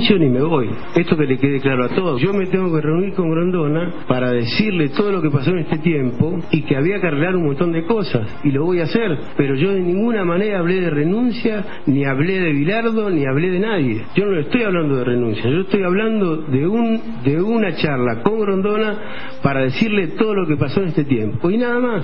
renuncio ni me voy. Esto que le quede claro a todos. Yo me tengo que reunir con Grondona para decirle todo lo que pasó en este tiempo y que había que arreglar un montón de cosas, y lo voy a hacer, pero yo de ninguna manera hablé de renuncia, ni hablé de Bilardo, ni hablé de nadie. Yo no estoy hablando de renuncia, yo estoy hablando de una charla con Grondona para decirle todo lo que pasó en este tiempo, y nada más.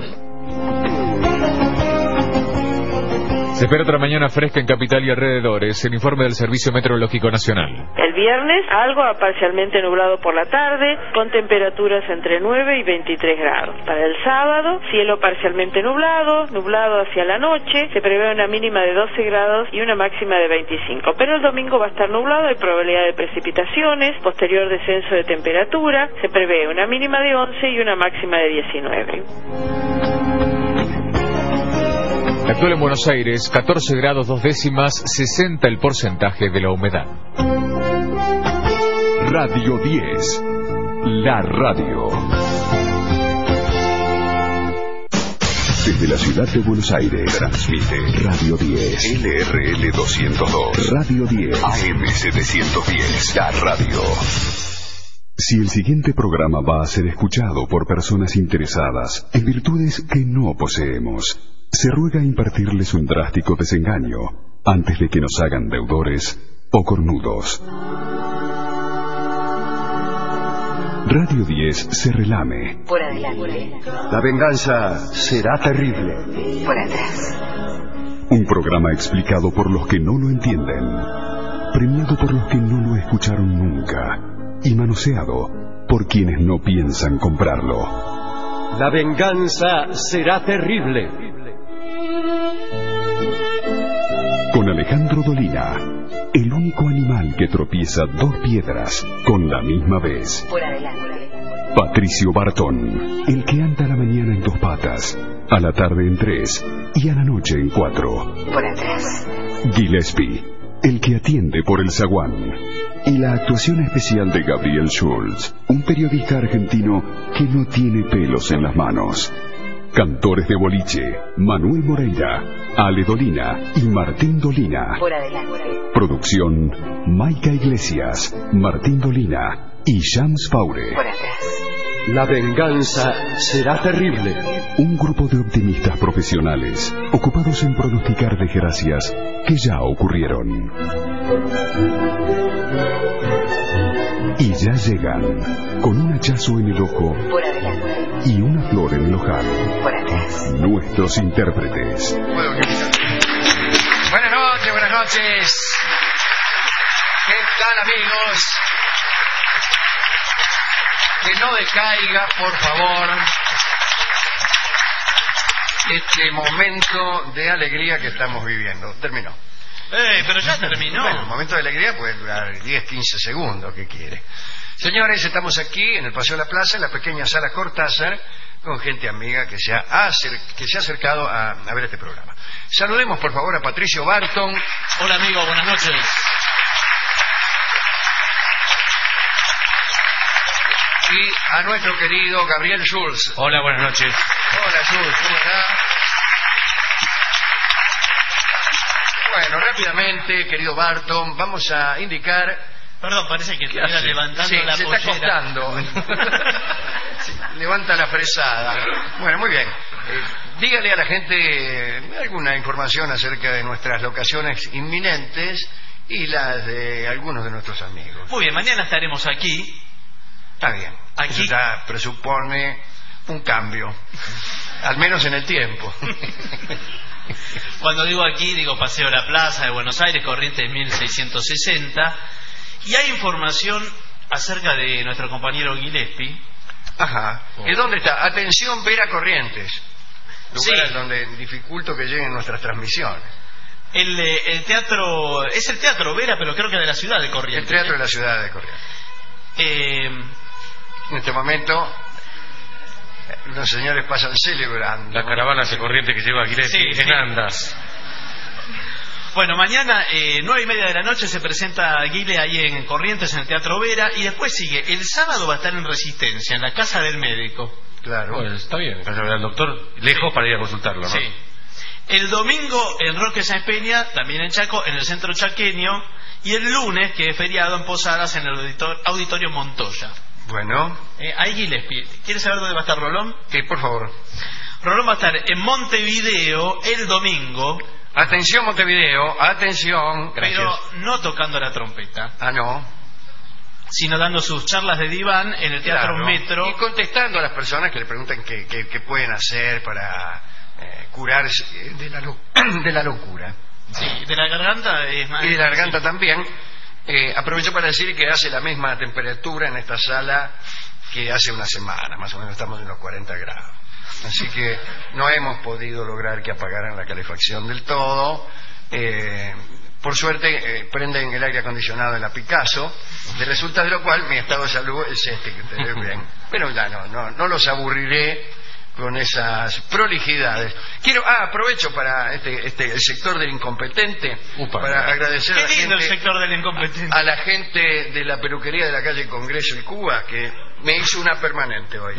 Se espera otra mañana fresca en Capital y alrededores. El informe del Servicio Meteorológico Nacional. El viernes, algo parcialmente nublado por la tarde, con temperaturas entre 9 y 23 grados. Para el sábado, cielo parcialmente nublado, nublado hacia la noche, se prevé una mínima de 12 grados y una máxima de 25. Pero el domingo va a estar nublado, hay probabilidad de precipitaciones, posterior descenso de temperatura, se prevé una mínima de 11 y una máxima de 19. La actual en Buenos Aires, 14 grados 2 décimas, 60 el porcentaje de la humedad. Radio 10, la radio. Desde la ciudad de Buenos Aires, transmite Radio 10, LRL 202, Radio 10, AM 710, la radio. Si el siguiente programa va a ser escuchado por personas interesadas en virtudes que no poseemos, se ruega impartirles un drástico desengaño antes de que nos hagan deudores o cornudos. Radio 10 se relame. Por adelante. La venganza será terrible. Por atrás. Un programa explicado por los que no lo entienden, premiado por los que no lo escucharon nunca y manoseado por quienes no piensan comprarlo. La venganza será terrible. Con Alejandro Dolina, el único animal que tropieza dos piedras con la misma vez. Por adelante. Patricio Bartón, el que anda a la mañana en 2 patas, a la tarde en 3 y a la noche en 4. Por atrás. Gillespie, el que atiende por el zaguán. Y la actuación especial de Gabriel Schulz, un periodista argentino que no tiene pelos en las manos. Cantores de boliche, Manuel Moreira, Ale Dolina y Martín Dolina. Por adelante. Producción, Maica Iglesias, Martín Dolina y Shams Paure. Por atrás. La venganza será terrible. Un grupo de optimistas profesionales ocupados en pronosticar desgracias que ya ocurrieron. Y ya llegan, con un hachazo en el ojo Por adelante. y una flor en el ojal, Por atrás. nuestros intérpretes. Buenas noches. ¿Qué tal, amigos? Que no decaiga, por favor, este momento de alegría que estamos viviendo. Terminó. Pero ya terminó. Bueno, el momento de alegría puede durar 10, 15 segundos, ¿qué quiere? Señores, estamos aquí en el Paseo de la Plaza, en la pequeña sala Cortázar, con gente amiga que se ha acercado a ver este programa. Saludemos, por favor, a Patricio Barton. Hola, amigo, buenas noches. Y a nuestro querido Gabriel Schulz. Hola, buenas noches. Hola, Schulz, ¿cómo está? Bueno, rápidamente, querido Barton, vamos a indicar... Perdón, parece que estuviera levantando la se pollera. está acostando. Sí, levanta la fresada. Bueno, muy bien. Dígale a la gente alguna información acerca de nuestras locaciones inminentes y las de algunos de nuestros amigos. Muy bien, mañana estaremos aquí. Está bien. Aquí. Eso ya presupone un cambio, al menos en el tiempo. Cuando digo aquí, digo Paseo de la Plaza de Buenos Aires, Corrientes 1660. Y hay información acerca de nuestro compañero Gillespie. Ajá. ¿Y dónde está? Atención, Vera Corrientes. Lugares Sí. donde dificulto que lleguen nuestras transmisiones. El teatro... Es el Teatro Vera, pero creo que de la ciudad de Corrientes. El teatro de la ciudad de Corrientes. En este momento, los señores pasan celebrando. La caravana de Corrientes que lleva a Gillespie en andas. Bueno, mañana 9:30 de la noche se presenta Guile ahí en Corrientes, en el Teatro Vera, y después sigue. El sábado va a estar en Resistencia, en la Casa del Médico. Claro. Bueno, está bien. Para ver al doctor lejos para ir a consultarlo, ¿no? Sí. El domingo en Roque Sáenz Peña, también en Chaco, en el centro chaqueño. Y el lunes, que es feriado, en Posadas, en el Auditorio Montoya. Bueno. Ahí Gillespie. ¿Quieres saber dónde va a estar Rolón? Sí, por favor. Rolón va a estar en Montevideo el domingo. Atención, Montevideo, atención. Gracias. Pero no tocando la trompeta. Ah, no. Sino dando sus charlas de diván en el Teatro Metro. Y contestando a las personas que le preguntan qué pueden hacer para curarse de la locura. Sí, de la garganta es más. Y de la garganta también. Aprovecho para decir que hace la misma temperatura en esta sala que hace una semana, más o menos estamos en los 40 grados. Así que no hemos podido lograr que apagaran la calefacción del todo. Por suerte prenden el aire acondicionado en la Picasso, de resulta de lo cual mi estado de salud es este que te ves bien. Pero ya no los aburriré con esas prolijidades. Aprovecho para el sector del incompetente, para agradecer Qué lindo el sector del incompetente. A la gente de la peluquería de la calle Congreso y Cuba, que me hizo una permanente hoy.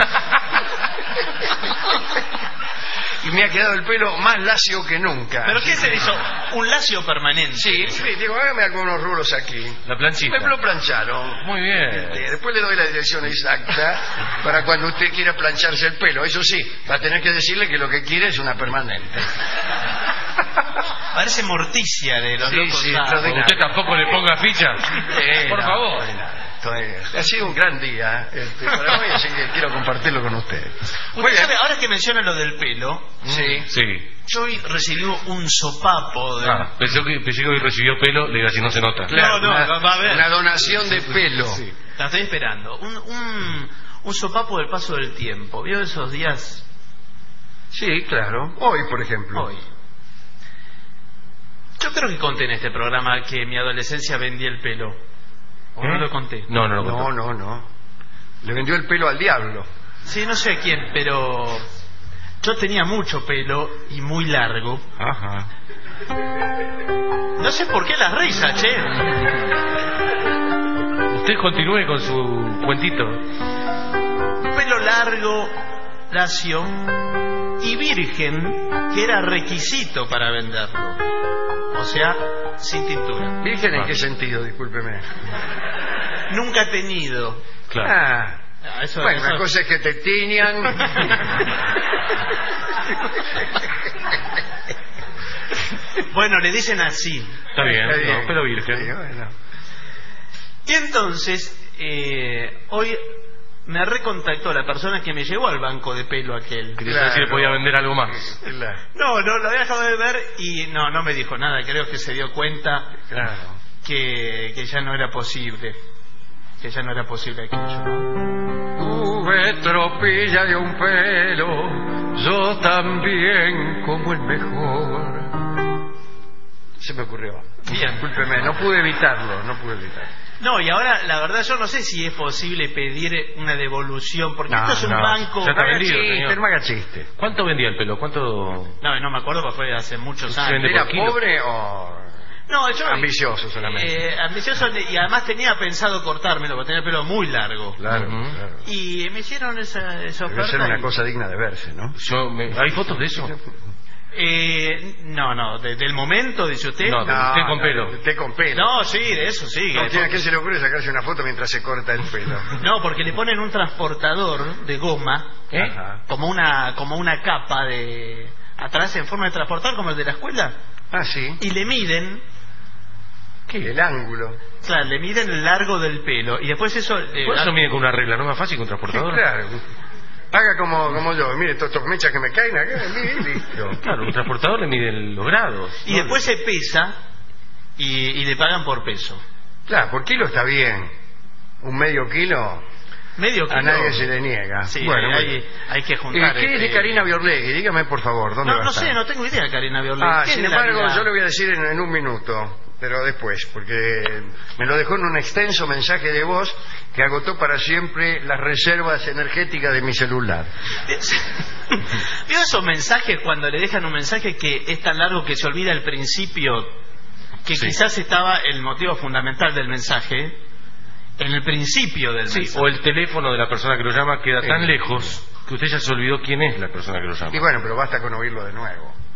Y me ha quedado el pelo más lacio que nunca. ¿Pero qué se hizo? ¿Un lacio permanente? Sí, digo, hágame algunos rulos aquí. La planchita. Me lo plancharon. Muy bien. Después le doy la dirección exacta para cuando usted quiera plancharse el pelo. Eso sí, va a tener que decirle que lo que quiere es una permanente. Parece Morticia de los locos. Sí, Usted tampoco le ponga ficha. Por favor. Ha sido un gran día para hoy, así que quiero compartirlo con ustedes. Usted sabe, ahora que menciona lo del pelo, sí. yo hoy recibí un sopapo de... Pensé que hoy recibió pelo, le digo, así no se nota. Claro, va a ver. Una donación de pelo. Sí. La estoy esperando. Un sopapo del paso del tiempo. ¿Vio esos días? Sí, claro. Hoy, por ejemplo. Hoy. Yo creo que conté en este programa que en mi adolescencia vendí el pelo. ¿O no lo conté? No lo conté. No. Le vendió el pelo al diablo. Sí, no sé a quién, pero yo tenía mucho pelo y muy largo. Ajá. No sé por qué las risas, che. Usted continúe con su cuentito. Pelo largo, lacio y virgen, que era requisito para venderlo. O sea, sin tintura. ¿Virgen en qué sentido? Discúlpeme. Nunca he tenido. Claro. Una cosa es que te tiñan. Bueno, le dicen así. Está bien. Pelo virgen. Sí, bueno. Y entonces, hoy me recontactó la persona que me llevó al banco de pelo aquel. Quería saber si le podía vender algo más. No, lo había dejado de ver y no me dijo nada. Creo que se dio cuenta que ya no era posible. Que ya no era posible aquello. Tuve tropilla de un pelo, yo también como el mejor. Se me ocurrió. Bien. Discúlpeme, no pude evitarlo. No, y ahora la verdad yo no sé si es posible pedir una devolución, porque esto es un banco... Ya está vendido, señor. No me haga chiste. ¿Cuánto vendía el pelo? ¿Cuánto...? No me acuerdo, porque fue hace muchos años. ¿Era pobre o...? No, yo... Ambicioso solamente. Ambicioso, y además tenía pensado cortármelo, porque tenía el pelo muy largo. Claro. Y me hicieron esa oferta. Debe ser una cosa digna de verse, ¿no? ¿Hay fotos de eso? No, del momento, dice usted. No, usted con pelo. Usted con pelo. No, sí, de eso sí. ¿A qué se le ocurre sacarse una foto mientras se corta el pelo? No, porque le ponen un transportador de goma, como una capa de atrás en forma de transportador, como el de la escuela. Ah, sí. Y le miden... ¿Qué? El ángulo. Claro, le miden el largo del pelo. Y después eso... Por eso mide con una regla, ¿no es más fácil que un transportador? Sí, claro. Haga como yo, mire, estos mechas que me caen acá, mire, y listo. Claro, un transportador le mide los grados. Y después se pesa y le pagan por peso. Claro, por kilo está bien. Un medio kilo a nadie se le niega. Sí, bueno, hay que juntar. ¿Qué es de Karina Biorlegui? Dígame, por favor, ¿dónde va a estar? No sé, no tengo idea, Karina Biorlegui. Sin embargo, yo le voy a decir en un minuto, pero después, porque me lo dejó en un extenso mensaje de voz que agotó para siempre las reservas energéticas de mi celular. ¿Vio esos mensajes cuando le dejan un mensaje que es tan largo que se olvida el principio, que quizás estaba el motivo fundamental del mensaje en el principio del mensaje? O el teléfono de la persona que lo llama queda tan lejos que usted ya se olvidó quién es la persona que lo llama. Y bueno, pero basta con oírlo de nuevo.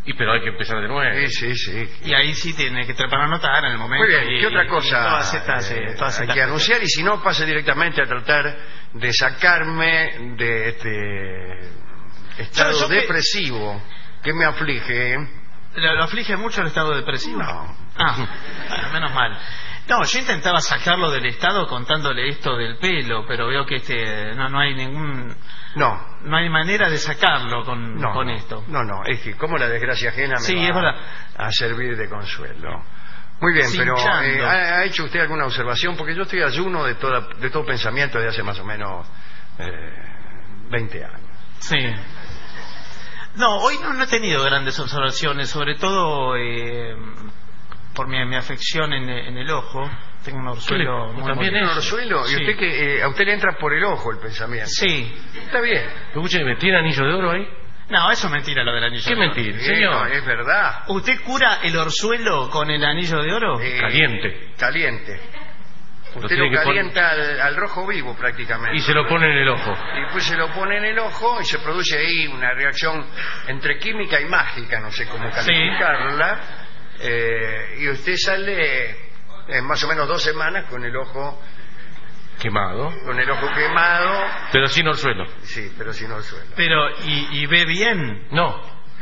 Pero hay que empezar de nuevo. Sí. Y ahí sí tiene que para anotar en el momento. Muy bien, ¿qué otra cosa todas estas hay que anunciar? Y si no, pase directamente a tratar de sacarme de este estado yo depresivo que me aflige. ¿Lo aflige mucho el estado depresivo? No. Bueno, menos mal. No, yo intentaba sacarlo del estado contándole esto del pelo, pero veo que no hay ningún... No hay manera de sacarlo con esto. No, es que como la desgracia ajena me va a servir de consuelo. Muy bien, pero ¿ha hecho usted alguna observación? Porque yo estoy ayuno de todo pensamiento desde hace más o menos 20 años. Sí. No, hoy no he tenido grandes observaciones, sobre todo por mi afección en el ojo. Tengo un orzuelo muy ¿También tiene un orzuelo? Sí. ¿Y usted que a usted le entra por el ojo el pensamiento? Sí. Está bien. Escúcheme, ¿tiene anillo de oro ahí? No, eso es mentira lo del anillo ¿Qué de oro. mentira, Señor, señor? es verdad. ¿Usted cura el orzuelo con el anillo de oro? Caliente. Caliente. Usted tiene lo que calienta al rojo vivo prácticamente. Y se lo pone en el ojo. Y después se lo pone en el ojo y se produce ahí una reacción entre química y mágica, no sé cómo calificarla. Y usted sale más o menos 2 semanas con el ojo Quemado. Con el ojo quemado. Pero sin orzuelo. Sí, pero sin orzuelo. Pero, ¿y ve bien? No.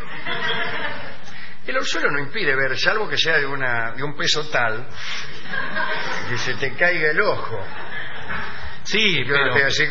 El orzuelo no impide ver, salvo que sea de un peso tal que se te caiga el ojo. Sí, yo estoy así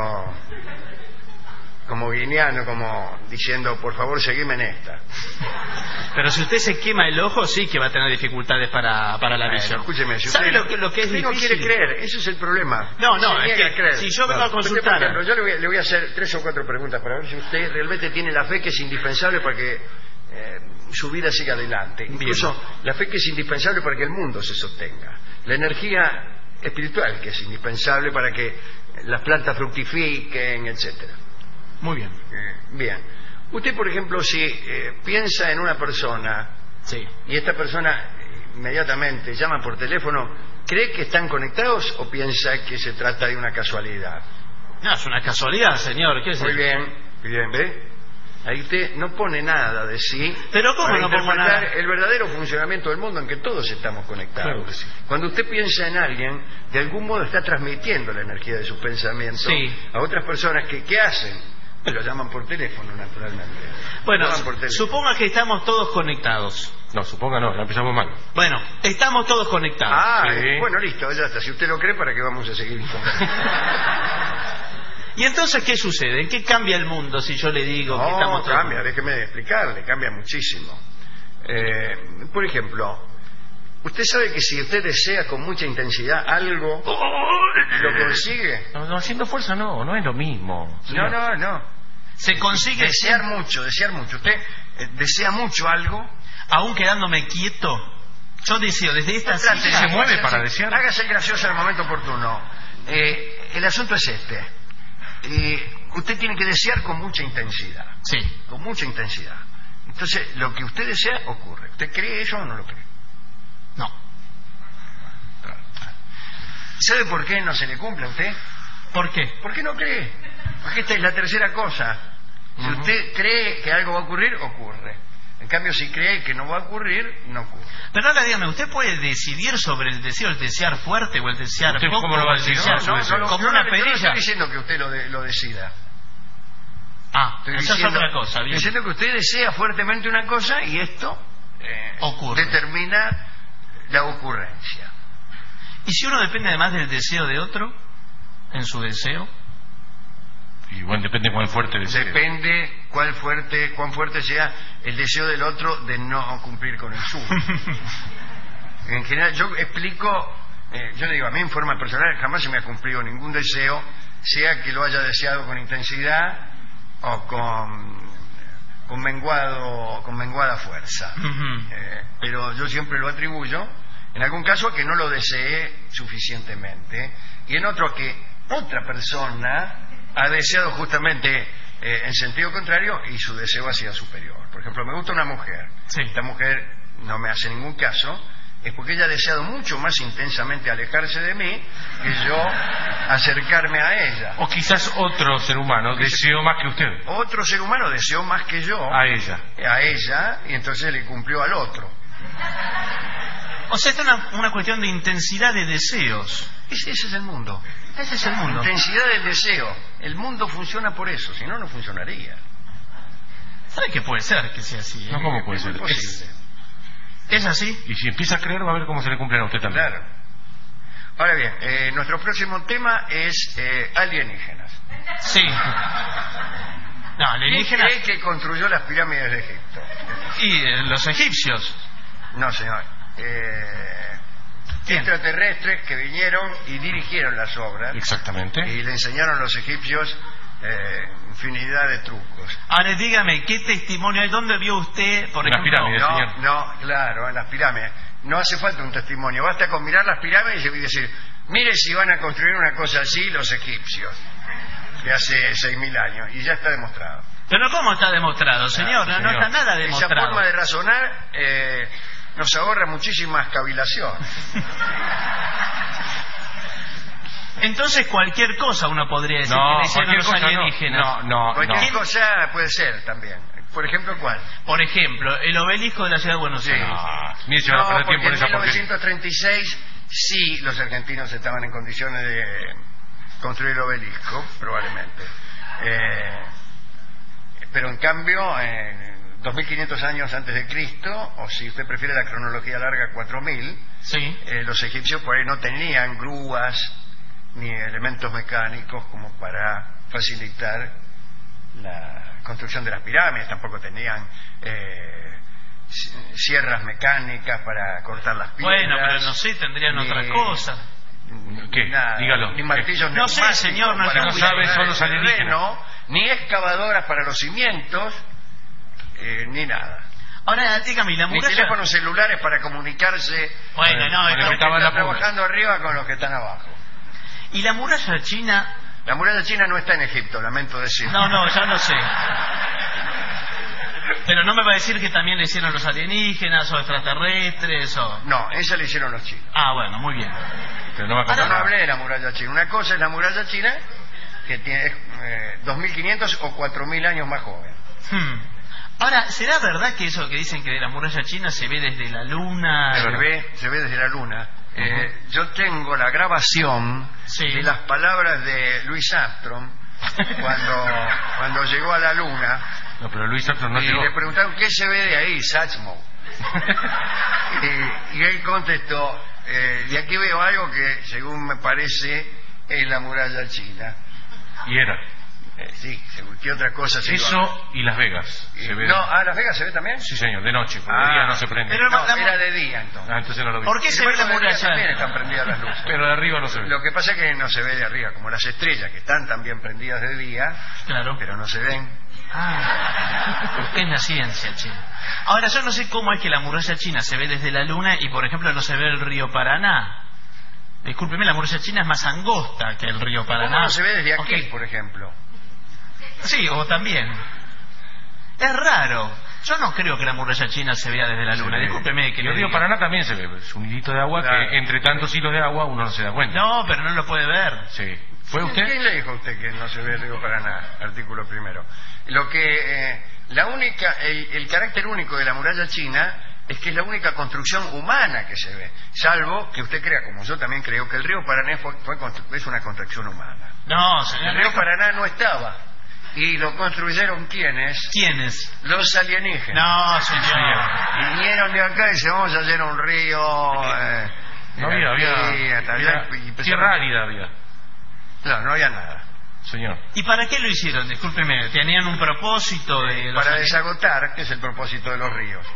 como guineano, como diciendo, por favor, seguime en esta. Pero si usted se quema el ojo, sí que va a tener dificultades para la visión. Escúcheme, si ¿sabe usted, lo que es usted difícil? no quiere creer, ese es el problema. No, se es niega que a creer. si yo vengo a consultar... Usted, por ejemplo, yo le voy a hacer 3 o 4 preguntas para ver si usted realmente tiene la fe que es indispensable para que su vida siga adelante. Incluso la fe que es indispensable para que el mundo se sostenga. La energía espiritual que es indispensable para que las plantas fructifiquen, etcétera. Muy bien. Bien. Usted, por ejemplo, si piensa en una persona y esta persona inmediatamente llama por teléfono, ¿cree que están conectados o piensa que se trata de una casualidad? No, es una casualidad, señor. ¿Qué es muy bien, ¿ve? Ahí usted no pone nada de sí. ¿Pero cómo no pongo nada? El verdadero funcionamiento del mundo en que todos estamos conectados. Claro que sí. Cuando usted piensa en alguien, de algún modo está transmitiendo la energía de sus pensamientos a otras personas que ¿qué hacen? Lo llaman por teléfono, naturalmente. Bueno, suponga que estamos todos conectados. No, suponga no, la empezamos mal. Bueno, estamos todos conectados. Bueno, listo, ya está. Si usted lo cree, ¿para qué vamos a seguir informando? ¿Y entonces qué sucede? ¿En qué cambia el mundo si yo le digo que estamos todos? Cambia, déjeme explicarle, cambia muchísimo. Por ejemplo, usted sabe que si usted desea con mucha intensidad algo, ¿lo consigue? No, haciendo fuerza no es lo mismo. No. Se consigue desear mucho. Usted desea mucho algo, aún quedándome quieto. Yo deseo desde esta silla. Se mueve para desear. Hágase el gracioso en el momento oportuno. El asunto es este. Usted tiene que desear con mucha intensidad. Sí. Con mucha intensidad. Entonces, lo que usted desea ocurre. ¿Usted cree eso o no lo cree? No. ¿Sabe por qué no se le cumple a usted? ¿Por qué? ¿Por qué no cree? Porque esta es la tercera cosa. Si usted cree que algo va a ocurrir, ocurre. En cambio, si cree que no va a ocurrir, no ocurre. Pero ahora dígame, ¿usted puede decidir sobre el deseo, el desear fuerte o el desear poco? ¿Cómo lo va a decir? Como una perilla. No estoy diciendo que usted lo decida. Esa es otra cosa. Estoy diciendo que usted desea fuertemente una cosa y esto ocurre. Determina la ocurrencia. ¿Y si uno depende además del deseo de otro en su deseo? Y bueno, depende cuán fuerte desee. Depende cuán fuerte sea el deseo del otro de no cumplir con el suyo. En general, yo explico, yo le digo, a mí en forma personal jamás se me ha cumplido ningún deseo, sea que lo haya deseado con intensidad o con menguada fuerza. Pero yo siempre lo atribuyo, en algún caso, a que no lo deseé suficientemente, y en otro a que otra persona ha deseado justamente en sentido contrario y su deseo ha sido superior. Por ejemplo, me gusta una mujer. Esta mujer no me hace ningún caso es porque ella ha deseado mucho más intensamente alejarse de mí que yo acercarme a ella. O quizás otro ser humano deseó más que usted. Otro ser humano deseó más que yo A ella. y entonces le cumplió al otro. O sea, esta es una cuestión de intensidad de deseos. Ese es el mundo. Ese es el mundo. Intensidad del deseo. El mundo funciona por eso, si no, no funcionaría. ¿Sabe que puede ser que sea así? No, ¿cómo puede ser? Es posible. ¿Es así? Y si empieza a creer, va a ver cómo se le cumplen a usted también. Claro. Ahora bien, nuestro próximo tema es alienígenas. Sí. No, alienígenas. ¿Quién cree que construyó las pirámides de Egipto? Y los egipcios. No, señor. Extraterrestres que vinieron y dirigieron las obras. Exactamente. Y le enseñaron a los egipcios infinidad de trucos. Ahora dígame, ¿qué testimonio hay? ¿Dónde vio usted, por Las ejemplo? pirámides, señor. No, claro, en las pirámides. No hace falta un testimonio, basta con mirar las pirámides y decir, mire si van a construir una cosa así los egipcios, de hace 6.000 años, y ya está demostrado. Pero ¿cómo está demostrado, señor? No está nada Esa demostrado. forma de razonar nos ahorra muchísimas cavilación. Entonces cualquier cosa uno podría decir que le hicieron los alienígenas. Cualquier cosa puede ser también. Por ejemplo, ¿cuál? Por ejemplo, el obelisco de la ciudad de Buenos Aires. Ni se va a perder tiempo porque en esa en porquería. 1936 sí los argentinos estaban en condiciones de construir el obelisco, probablemente. Pero en cambio, 2500 años antes de Cristo, o si usted prefiere la cronología larga, 4000, Sí. Los egipcios por ahí no tenían grúas ni elementos mecánicos como para facilitar la construcción de las pirámides, tampoco tenían sierras mecánicas para cortar las piedras. Bueno, pero no sé, tendrían otra cosa. ¿Qué? Nada, Dígalo. ni martillos No sé, neumáticos señor, no para sé. No sabe, son los el alienígenas. terreno, ni excavadoras para los cimientos, ni nada. Ahora, dígame, ¿y la Ni muralla? teléfonos celulares para comunicarse Bueno, no, con los que estaban están la punta. trabajando arriba con los que están abajo. ¿Y la muralla china? La muralla china no está en Egipto, lamento decir. No, ya lo sé. Pero no me va a decir que también le hicieron los alienígenas o extraterrestres o... No, esa la hicieron los chinos. Ah, bueno, muy bien. Pero no va a Yo contar no nada. hablé de la muralla china. Una cosa es la muralla china, que tiene 2500 o 4000 años más joven. Ahora, ¿será verdad que eso que dicen que de la muralla china se ve desde la luna? Se ve desde la luna. Yo tengo la grabación Sí. de las palabras de Louis Armstrong cuando llegó a la luna. No, pero Luis Armstrong no Y llegó. le preguntaron qué se ve de ahí, Satchmo. Y él contestó, de aquí veo algo que según me parece es la muralla china. Y era. Sí, ¿qué otra cosa se Eso y Las Vegas. Se ve. No, ¿Las Vegas se ve también? Sí, señor, de noche, porque de día no se prende. Pero No, la- era de día entonces. Entonces no lo vi. ¿Por qué se ve la Sin embargo, de día muralla? también están prendidas las luces. Pero de arriba no se ve. Lo que pasa es que no se ve de arriba, como las estrellas que están también prendidas de día, Claro. pero no se ven. Usted es la ciencia, china. Ahora, yo no sé cómo es que la muralla china se ve desde la luna y, por ejemplo, no se ve el río Paraná. Discúlpeme, la muralla china es más angosta que el río Paraná. ¿Cómo no se ve desde aquí, Ok. por ejemplo? Sí, o también. Es raro. Yo no creo que la muralla china se vea desde la luna. Discúlpeme que Y le el río diga. Paraná también se ve. Es un hilito de agua Claro. que entre tantos hilos de agua uno no se da cuenta. No, pero no lo puede ver. Sí. ¿Fue usted? ¿Quién le dijo a usted que no se ve el río Paraná? Artículo primero. Lo que el carácter único de la muralla china es que es la única construcción humana que se ve, salvo que usted crea, como yo también creo, que el río Paraná es una construcción humana. No, señor. El río Paraná no estaba. ¿Y lo construyeron quiénes? ¿Quiénes? Los alienígenas. No, señor. Vinieron de acá y dice, vamos a hacer un río... No había tierra árida había. No, no había nada. Señor. ¿Y para qué lo hicieron? Discúlpeme, ¿tenían un propósito de los Para alienígenas? desagotar, que es el propósito de los ríos.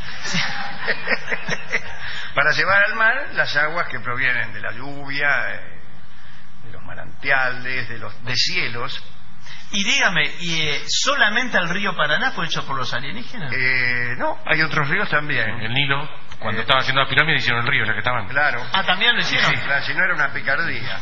Para llevar al mar las aguas que provienen de la lluvia, de los manantiales, de los deshielos. Y dígame, ¿y solamente el río Paraná fue hecho por los alienígenas? No, hay otros ríos también. El Nilo, cuando estaban haciendo la pirámide, hicieron el río, ya que estaban. Claro. Ah, ¿también lo hicieron? Sí, claro, si no era una picardía.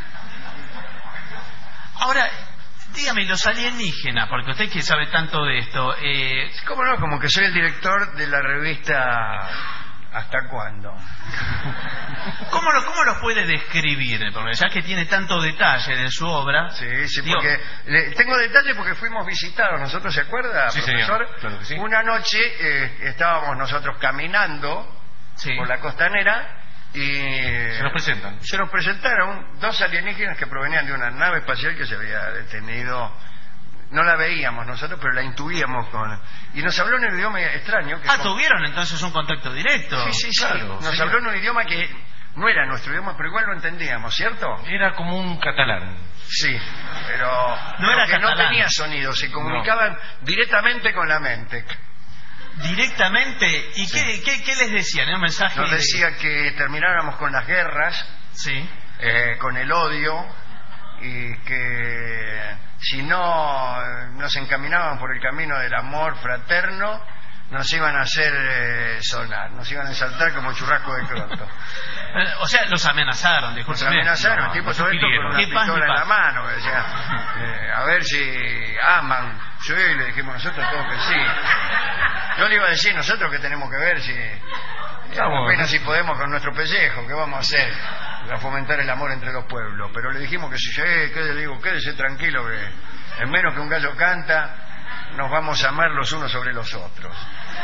Ahora, dígame, los alienígenas, porque usted que sabe tanto de esto, ¿Cómo no? Como que soy el director de la revista ¿Hasta cuándo? ¿Cómo los puede describir? Porque ya que tiene tanto detalle de su obra... Sí, digo, porque tengo detalles porque fuimos visitados nosotros, ¿se acuerda, Sí, profesor? señor, claro que sí. Una noche estábamos nosotros caminando por la costanera y se nos presentaron dos alienígenas que provenían de una nave espacial que se había detenido. No la veíamos nosotros, pero la intuíamos y nos habló en un idioma extraño. ¿tuvieron entonces un contacto directo? Sí, claro, nos habló en un idioma que no era nuestro idioma, pero igual lo entendíamos, ¿cierto? Era como un catalán. Sí, pero no tenía sonido, se comunicaban directamente con la mente. ¿Directamente? ¿Y qué les decían? ¿Un mensaje? Nos decía que termináramos con las guerras, con el odio, y que si no nos encaminaban por el camino del amor fraterno, nos iban a hacer sonar, nos iban a ensaltar como churrasco de croto. O sea, los amenazaron, disculpen. Los amenazaron, el tipo todo esto con una pistola en la mano, que decía, a ver si aman. Sí, le dijimos nosotros todos que sí. Yo le iba a decir nosotros que tenemos que ver si apenas si podemos con nuestro pellejo, ¿qué vamos a hacer? A fomentar el amor entre los pueblos. Pero le dijimos que si le digo, quédese tranquilo, que en menos que un gallo canta, nos vamos a amar los unos sobre los otros.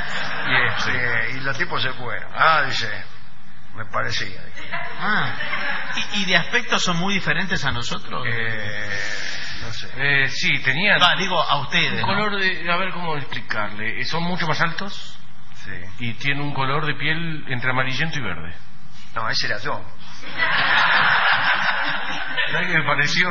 Y los tipos se fueron. Dice, me parecía. ¿Y de aspecto son muy diferentes a nosotros? No sé. Sí, tenían... digo, a ustedes. Un color de... A ver cómo explicarle. Son mucho más altos. Sí. Y tienen un color de piel entre amarillento y verde. No, ese era yo. ¿Sabes qué me pareció?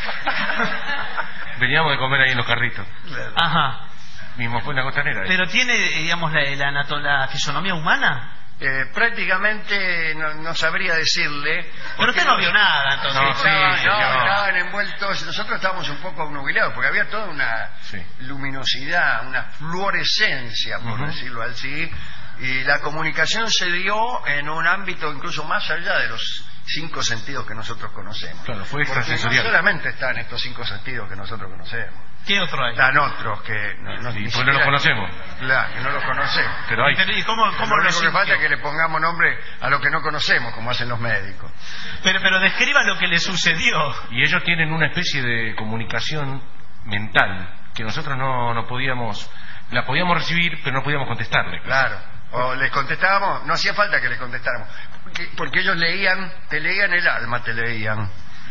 Veníamos de comer ahí en los carritos. Ajá. Mismo fue en la costanera. ¿Pero tiene, digamos, la fisonomía humana? Prácticamente no sabría decirle. Pero usted no vio nada, entonces. Estaban envueltos. Nosotros estábamos un poco obnubilados porque había toda una luminosidad, una fluorescencia, por decirlo así. Y la comunicación se dio en un ámbito incluso más allá de los 5 sentidos que nosotros conocemos. Claro, fue porque extrasensorial. no solamente están estos 5 sentidos que nosotros conocemos. ¿Qué otro hay? Están otros que no los conocemos. Claro, que no los conocemos. Pero hay. ¿Y cómo lo único que falta es que le pongamos nombre a lo que no conocemos, como hacen los médicos. Pero describa lo que le sucedió. Y ellos tienen una especie de comunicación mental que nosotros no podíamos... La podíamos recibir, pero no podíamos contestarle. Claro. O les contestábamos, no hacía falta que le contestáramos. Porque ellos te leían el alma, te leían.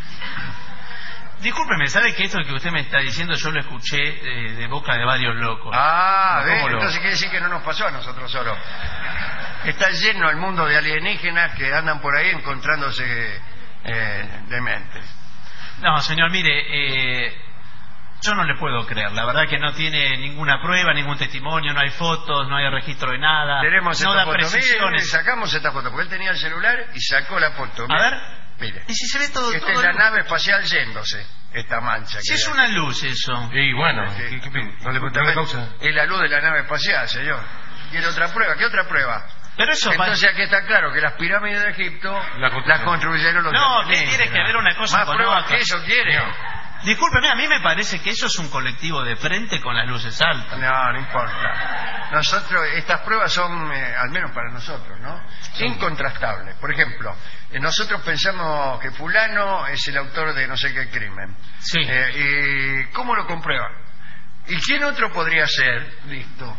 Discúlpeme, ¿sabe que esto que usted me está diciendo yo lo escuché de boca de varios locos? Entonces quiere decir que no nos pasó a nosotros solo. Está lleno el mundo de alienígenas que andan por ahí encontrándose dementes. No, señor, mire, yo no le puedo creer. La verdad que no tiene ninguna prueba, ningún testimonio, no hay fotos, no hay registro de nada. Tenemos no esta da foto. precisiones. Sacamos esta foto, porque él tenía el celular y sacó la foto. A ver. Mire. ¿Y si se ve todo? Esta es la nave espacial yéndose, esta mancha. Si es una luz eso. Y bueno, ¿no le causa? Es la luz de la nave espacial, señor. ¿Quiere otra prueba? ¿Qué otra prueba? Pero eso entonces aquí está claro que las pirámides de Egipto las construyeron los ¿qué tiene que ver una cosa más con pruebas otra? que eso quiere? Discúlpeme, a mí me parece que eso es un colectivo de frente con las luces altas. No importa. Nosotros, estas pruebas son, al menos para nosotros, ¿no? Incontrastables. Por ejemplo, nosotros pensamos que fulano es el autor de no sé qué crimen. Sí. ¿Y cómo lo comprueban? ¿Y quién otro podría ser? Listo.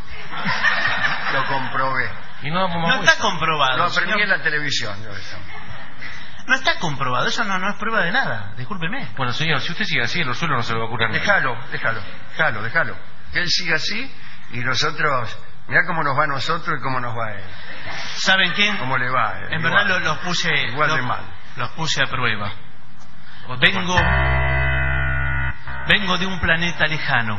Lo comprobé. Y no está comprobado. Lo aprendí en la televisión, yo eso. No está comprobado, eso no es prueba de nada, discúlpeme. Bueno, señor, si usted sigue así, en los suelos no se le va a ocurrir nada. Déjalo. Que él siga así y nosotros, mirá cómo nos va a nosotros y cómo nos va a él. ¿Saben qué? ¿Cómo le va? En verdad los puse... Igual de mal. Los puse a prueba. Vengo de un planeta lejano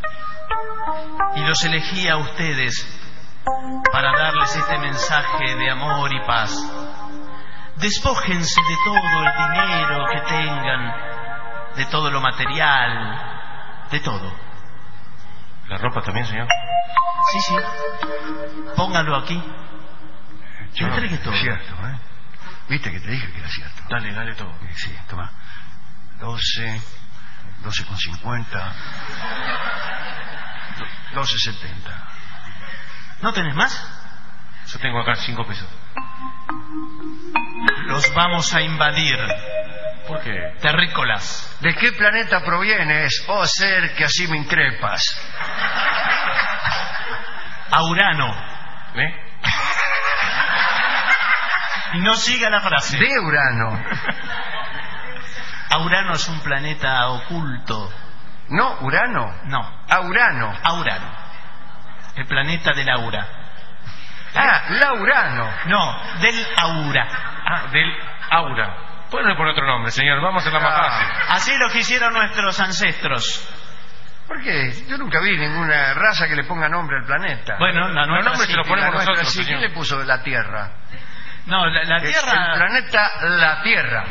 y los elegí a ustedes para darles este mensaje de amor y paz. Despójense de todo el dinero que tengan, de todo lo material, de todo. ¿La ropa también, señor? Sí. Póngalo aquí. Yo entregué todo. Es cierto, ¿eh? ¿Viste que te dije que era cierto? Dale todo. Sí, toma. 12,50. 12,70. ¿No tenés más? Yo tengo acá 5 pesos. Los vamos a invadir. ¿Por qué? Terrícolas. ¿De qué planeta provienes, oh ser que así me increpas? A Urano. ¿Eh? Y no siga la frase. De Urano. A Urano es un planeta oculto. No, Urano. No. A Urano. A Urano. El planeta del Aura. Ah, la Urano. No, del Aura. Ah, del Aura. Ponle por otro nombre, señor. Vamos a la más fácil. Así lo que hicieron nuestros ancestros. ¿Por qué? Yo nunca vi ninguna raza que le ponga nombre al planeta. Bueno, la Los nombres sí. se los ponemos La nuestra nosotros, sí. señor. ¿Quién le puso la Tierra? No, la Es Tierra... el planeta la Tierra.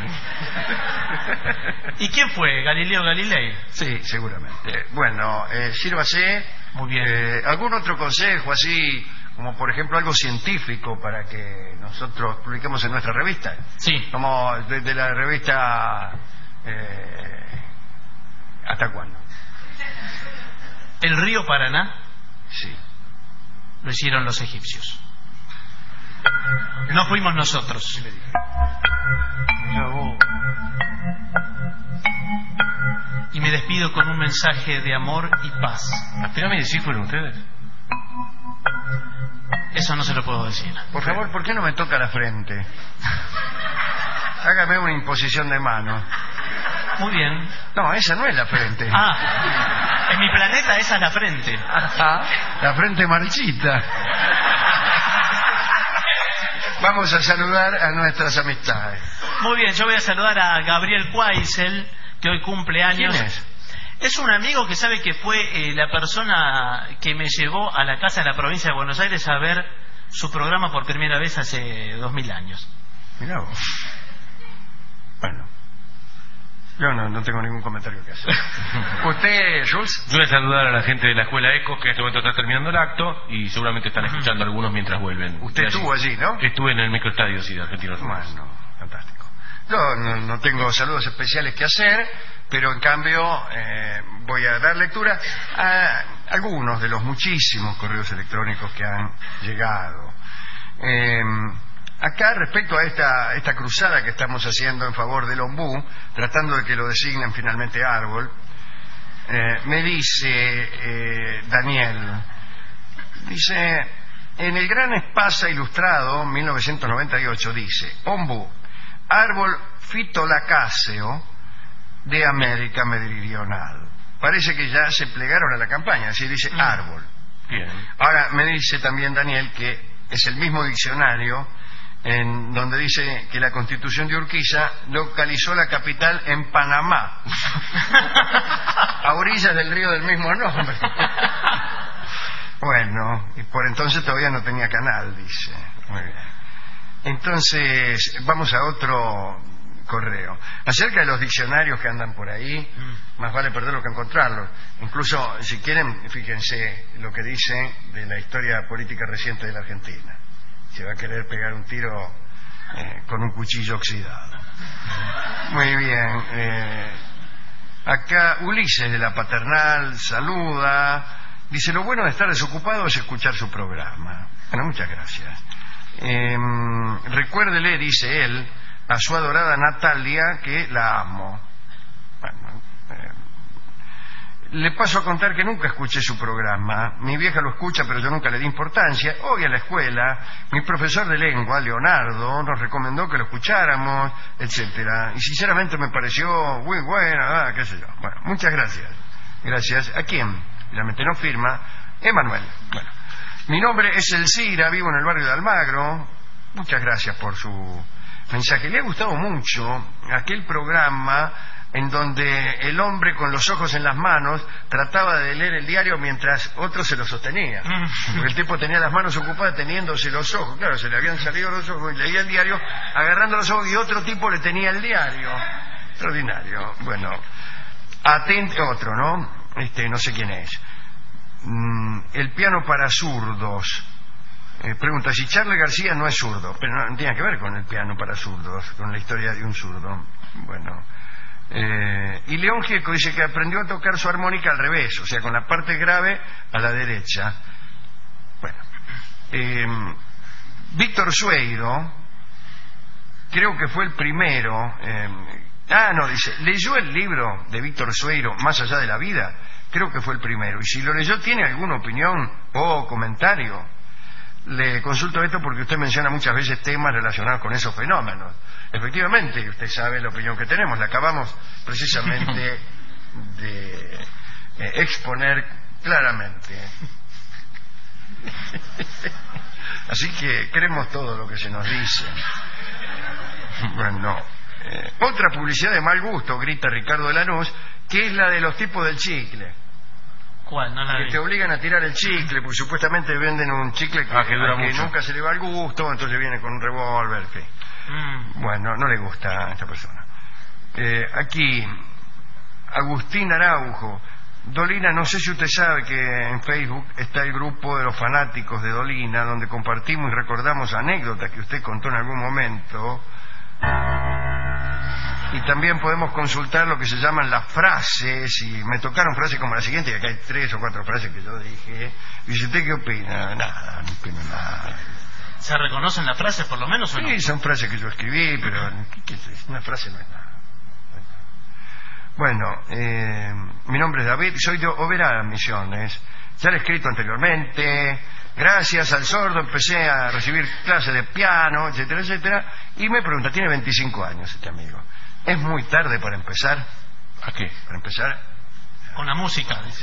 ¿Y quién fue? ¿Galileo Galilei? Sí, seguramente. Bueno, sírvase. Muy bien. ¿Algún otro consejo así, como por ejemplo algo científico para que nosotros publiquemos en nuestra revista? Sí. Como desde la revista... ¿Hasta cuándo? El río Paraná Sí. lo hicieron los egipcios. No fuimos nosotros. Y me despido con un mensaje de amor y paz. ¿Las pirámides sí fueron ustedes? Eso no se lo puedo decir. Por favor, ¿por qué no me toca la frente? Hágame una imposición de mano. Muy bien. No, esa no es la frente. Ah, en mi planeta esa es la frente. La frente marchita. Vamos a saludar a nuestras amistades. Muy bien, yo voy a saludar a Gabriel Quaisel, que hoy cumple años. ¿Quién es? Es un amigo que sabe que fue la persona que me llevó a la casa de la provincia de Buenos Aires a ver su programa por primera vez hace 2000 años. Mirá vos. Bueno, yo no tengo ningún comentario que hacer. ¿Usted, Jules? Yo voy a saludar a la gente de la Escuela ECO, que en este momento está terminando el acto, y seguramente están escuchando algunos mientras vuelven. Usted estuvo allí, ¿no? Estuve en el microestadio, sí, de Argentinos Unidos. Bueno, fantástico. Yo no tengo saludos especiales que hacer, pero en cambio voy a dar lectura a algunos de los muchísimos correos electrónicos que han llegado. Acá, respecto a esta cruzada que estamos haciendo en favor del ombú, tratando de que lo designen finalmente árbol, me dice Daniel, dice, en el Gran Espasa Ilustrado, 1998, dice, ombú, árbol fitolacáceo de América Meridional. Parece que ya se plegaron a la campaña, así dice árbol. Bien. Ahora, me dice también Daniel que es el mismo diccionario en donde dice que la Constitución de Urquiza localizó la capital en Panamá, a orillas del río del mismo nombre. Bueno, y por entonces todavía no tenía canal, dice. Muy bien. Entonces, vamos a otro correo. Acerca de los diccionarios que andan por ahí, más vale perderlos que encontrarlos. Incluso, si quieren, fíjense lo que dice de la historia política reciente de la Argentina. Se va a querer pegar un tiro con un cuchillo oxidado. Muy bien. Acá Ulises de la Paternal saluda. Dice, lo bueno de estar desocupado es escuchar su programa. Bueno, muchas gracias. Recuérdele, dice él, a su adorada Natalia que la amo. Bueno, le paso a contar que nunca escuché su programa. Mi vieja lo escucha, pero yo nunca le di importancia. Hoy a la escuela, mi profesor de lengua, Leonardo, nos recomendó que lo escucháramos, etcétera. Y sinceramente me pareció muy buena, qué sé yo. Bueno, muchas gracias. Gracias. ¿A quién? Realmente no firma. Emanuel. Bueno, mi nombre es Elcira, vivo en el barrio de Almagro. Muchas gracias por su mensaje. Le ha gustado mucho aquel programa en donde el hombre con los ojos en las manos trataba de leer el diario mientras otro se lo sostenía. Porque el tipo tenía las manos ocupadas teniéndose los ojos. Claro, se le habían salido los ojos y leía el diario agarrando los ojos y otro tipo le tenía el diario. Extraordinario. Bueno, otro, ¿no? No sé quién es. El piano para zurdos. Pregunta, si Charles García no es zurdo, pero no tiene que ver con el piano para zurdos, con la historia de un zurdo. Bueno. Y León Gieco dice que aprendió a tocar su armónica al revés, o sea, con la parte grave a la derecha. Bueno, Víctor Sueiro, creo que fue el primero. Dice, ¿leyó el libro de Víctor Sueiro, Más allá de la vida? Creo que fue el primero. Y si lo leyó, ¿tiene alguna opinión o comentario? Le consulto esto porque usted menciona muchas veces temas relacionados con esos fenómenos. Efectivamente, usted sabe la opinión que tenemos. La acabamos precisamente de exponer claramente. Así que creemos todo lo que se nos dice. Bueno, otra publicidad de mal gusto, grita Ricardo de Lanús, que es la de los tipos del chicle. ¿Cuál? No la vi. Que te obligan a tirar el chicle, porque supuestamente venden un chicle que nunca se le va el gusto, entonces viene con un revólver. Bueno, no le gusta a esta persona. Aquí, Agustín Araujo. Dolina, no sé si usted sabe que en Facebook está el grupo de los fanáticos de Dolina, donde compartimos y recordamos anécdotas que usted contó en algún momento. Y también podemos consultar lo que se llaman las frases, y me tocaron frases como la siguiente, y acá hay 3 o 4 frases que yo dije. Y dice, ¿usted qué opina? Nada, no opino nada. ¿Se reconocen las frases por lo menos o no? Sí, son frases que yo escribí, pero una frase no es nada. Bueno, mi nombre es David, soy de Oberá, Misiones. Ya le he escrito anteriormente. Gracias al sordo empecé a recibir clases de piano, etcétera, etcétera. Y me pregunta, tiene 25 años este amigo. ¿Es muy tarde para empezar? ¿A qué? Para empezar con la música, dice.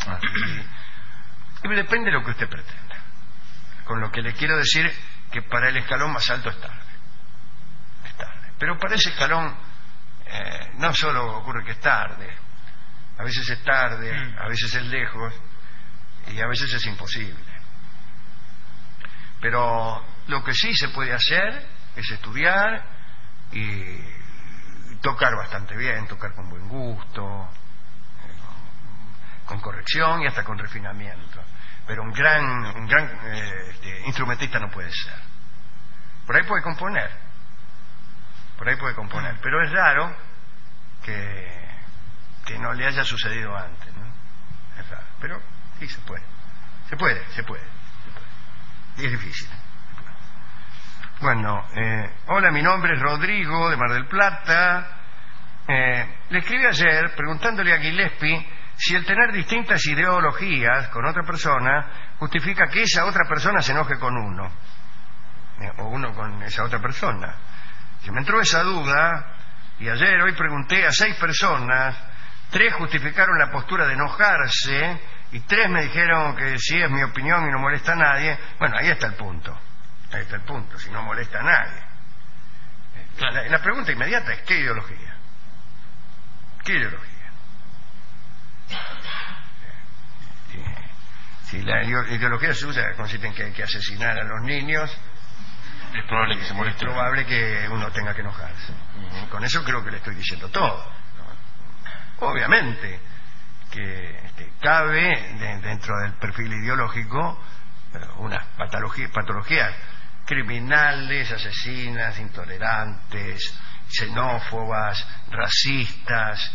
Y depende de lo que usted pretenda. Con lo que le quiero decir que para el escalón más alto es tarde. Es tarde. Pero para ese escalón no solo ocurre que es tarde. A veces es tarde, a veces es lejos y a veces es imposible. Pero lo que sí se puede hacer es estudiar y tocar bastante bien, tocar con buen gusto, con corrección y hasta con refinamiento. Pero un gran instrumentista no puede ser. Por ahí puede componer, pero es raro que no le haya sucedido antes, ¿no? Es raro, pero sí se puede. Y es difícil. Bueno, hola, mi nombre es Rodrigo de Mar del Plata. Le escribí ayer preguntándole a Gillespie si el tener distintas ideologías con otra persona justifica que esa otra persona se enoje con uno, o uno con esa otra persona. Si me entró esa duda, y hoy pregunté a 6 personas, 3 justificaron la postura de enojarse y 3 me dijeron que sí, es mi opinión y no molesta a nadie. Bueno, ahí está el punto, si no molesta a nadie. Claro. La pregunta inmediata es, ¿qué ideología? Si la ideología suya consiste en que hay que asesinar a los niños, es probable que se moleste. Es probable que uno tenga que enojarse. Con eso creo que le estoy diciendo todo. Obviamente que cabe dentro del perfil ideológico unas patologías criminales, asesinas, intolerantes, xenófobas, racistas,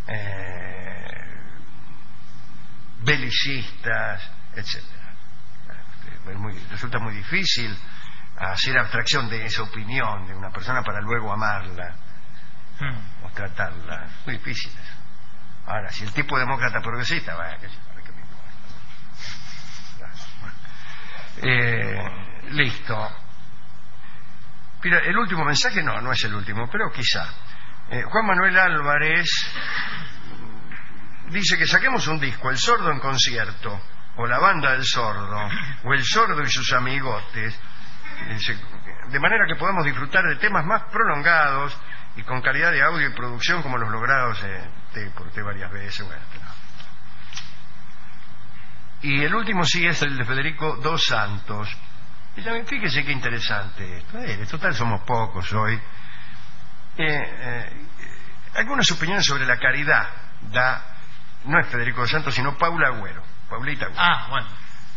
belicistas, etcétera. Resulta muy difícil hacer abstracción de esa opinión de una persona para luego amarla o tratarla. Es muy difícil eso. Ahora, si el tipo demócrata progresista, vaya, que me importa. Listo. Mira, el último mensaje no es el último, pero quizá. Juan Manuel Álvarez dice que saquemos un disco, El Sordo en concierto, o La Banda del Sordo, o El Sordo y sus amigotes, de manera que podamos disfrutar de temas más prolongados y con calidad de audio y producción como los logrados por usted varias veces. Bueno, y el último sí es el de Federico Dos Santos. Y también fíjese qué interesante esto. Total somos pocos hoy. Algunas opiniones sobre la caridad no es Federico Dos Santos, sino Paulita Agüero. Bueno.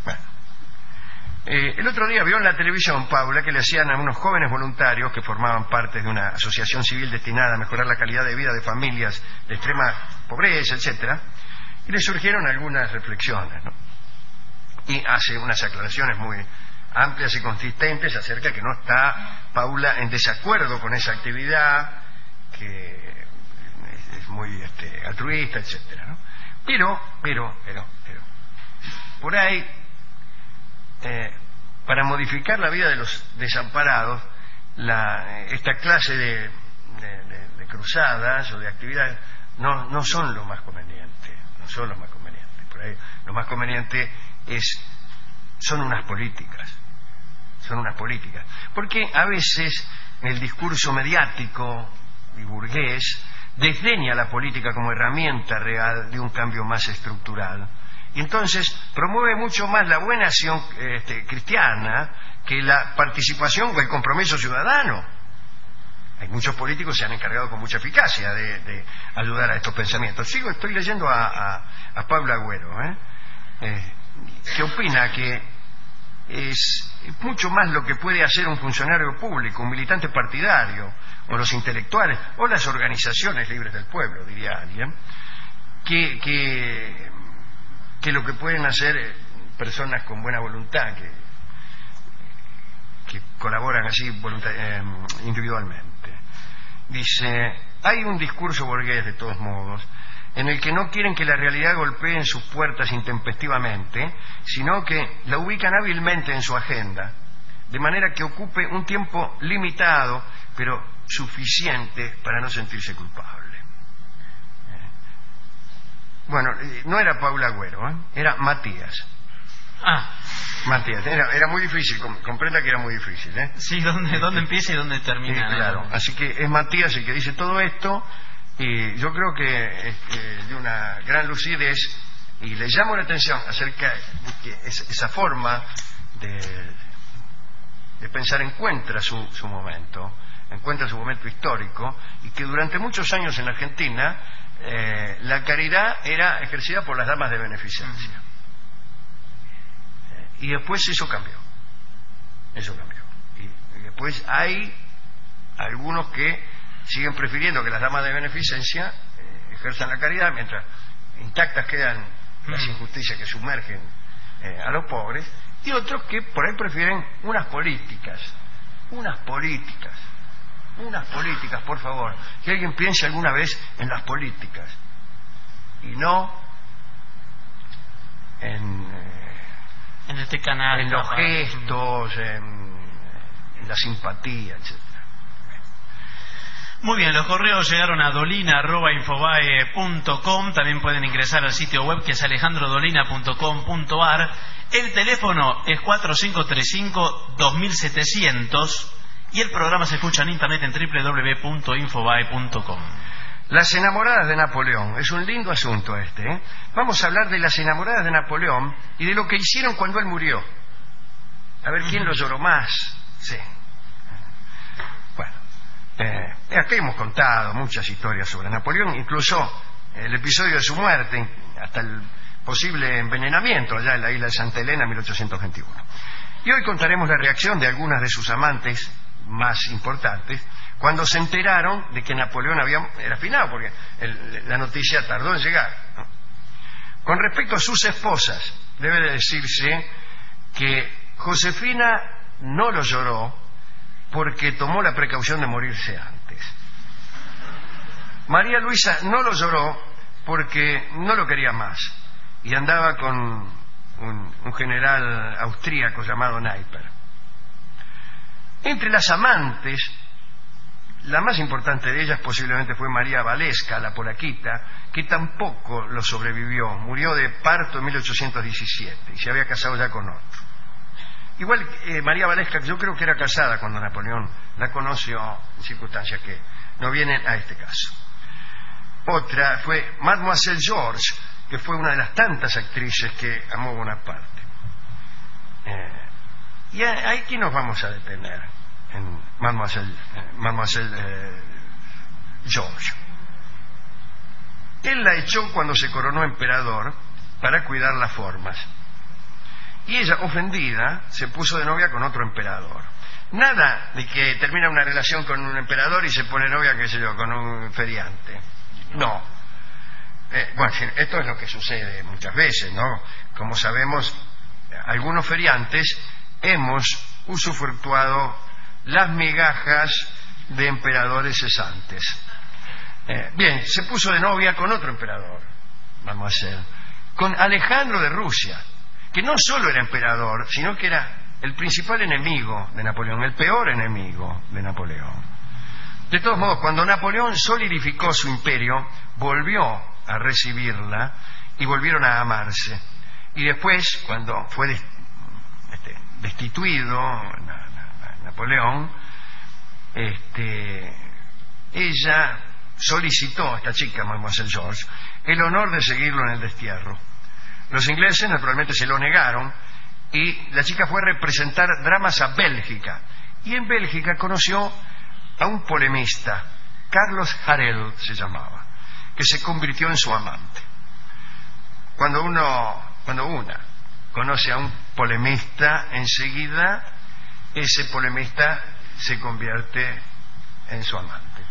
El otro día vio en la televisión, Paula, que le hacían a unos jóvenes voluntarios que formaban parte de una asociación civil destinada a mejorar la calidad de vida de familias de extrema pobreza, etcétera, y le surgieron algunas reflexiones, ¿no? Y hace unas aclaraciones muy amplias y consistentes acerca de que no está Paula en desacuerdo con esa actividad, que es muy altruista, etcétera, ¿no? Pero, por ahí, para modificar la vida de los desamparados, esta clase de cruzadas o de actividades no son lo más conveniente, Por ahí, lo más conveniente son unas políticas, porque a veces el discurso mediático y burgués desdeña la política como herramienta real de un cambio más estructural, y entonces promueve mucho más la buena acción cristiana que la participación o el compromiso ciudadano. Hay muchos políticos que se han encargado con mucha eficacia de ayudar a estos pensamientos. Estoy leyendo a Pablo Agüero, que opina que es mucho más lo que puede hacer un funcionario público, un militante partidario, o los intelectuales, o las organizaciones libres del pueblo, diría alguien, que lo que pueden hacer personas con buena voluntad, que colaboran así individualmente. Dice, hay un discurso burgués, de todos modos, en el que no quieren que la realidad golpee en sus puertas intempestivamente, sino que la ubican hábilmente en su agenda, de manera que ocupe un tiempo limitado, pero suficiente para no sentirse culpable. Bueno, no era Paula Agüero, era Matías. Matías, era muy difícil, comprenda que era muy difícil, Sí, ¿dónde empieza y dónde termina? Claro, así que es Matías el que dice todo esto, y yo creo que de una gran lucidez, y le llamo la atención acerca de que esa forma de pensar encuentra su momento histórico, y que durante muchos años en Argentina la caridad era ejercida por las damas de beneficencia. Y después eso cambió. Y después hay algunos que siguen prefiriendo que las damas de beneficencia ejerzan la caridad, mientras intactas quedan las injusticias que sumergen a los pobres, y otros que por ahí prefieren unas políticas, por favor, que alguien piense alguna vez en las políticas y no en este canal, en los gestos, en la simpatía, etcétera. Muy bien, los correos llegaron a dolina@infobae.com. También pueden ingresar al sitio web, que es alejandrodolina.com.ar. El teléfono es 4535-2700 y el programa se escucha en internet en www.infobae.com. Las enamoradas de Napoleón, es un lindo asunto este, Vamos a hablar de las enamoradas de Napoleón y de lo que hicieron cuando él murió. A ver quién lo lloró más. Sí. Bueno, aquí hemos contado muchas historias sobre Napoleón, incluso el episodio de su muerte, hasta el posible envenenamiento allá en la isla de Santa Elena en 1821. Y hoy contaremos la reacción de algunas de sus amantes más importantes cuando se enteraron de que Napoleón era finado, porque la noticia tardó en llegar, ¿no? Con respecto a sus esposas, debe de decirse que Josefina no lo lloró porque tomó la precaución de morirse antes. María Luisa no lo lloró porque no lo quería más y andaba con un general austríaco llamado Neiper. Entre las amantes, la más importante de ellas posiblemente fue María Valesca, la polaquita, que tampoco lo sobrevivió. Murió de parto en 1817 y se había casado ya con otro. Igual María Valesca, yo creo que era casada cuando Napoleón la conoció, en circunstancias que no vienen a este caso. Otra fue Mademoiselle George, que fue una de las tantas actrices que amó Bonaparte. Y aquí nos vamos a detener en Mademoiselle George. Él la echó cuando se coronó emperador para cuidar las formas. Y ella, ofendida, se puso de novia con otro emperador. Nada de que termina una relación con un emperador y se pone novia, qué sé yo, con un feriante. No. Bueno, esto es lo que sucede muchas veces, ¿no? Como sabemos, algunos feriantes hemos usufructuado las migajas de emperadores cesantes. Bien, se puso de novia con otro emperador, mademoiselle, con Alejandro de Rusia, que no solo era emperador, sino que era el principal enemigo de Napoleón, el peor enemigo de Napoleón. De todos modos, cuando Napoleón solidificó su imperio, volvió a recibirla y volvieron a amarse. Y después, cuando fue destituido Napoleón, ella solicitó a esta chica, Mademoiselle George, el honor de seguirlo en el destierro. Los ingleses naturalmente se lo negaron y la chica fue a representar dramas a Bélgica. Y en Bélgica conoció a un polemista, Carlos Harel se llamaba, que se convirtió en su amante. Cuando una conoce a un polemista, enseguida ese polemista se convierte en su amante.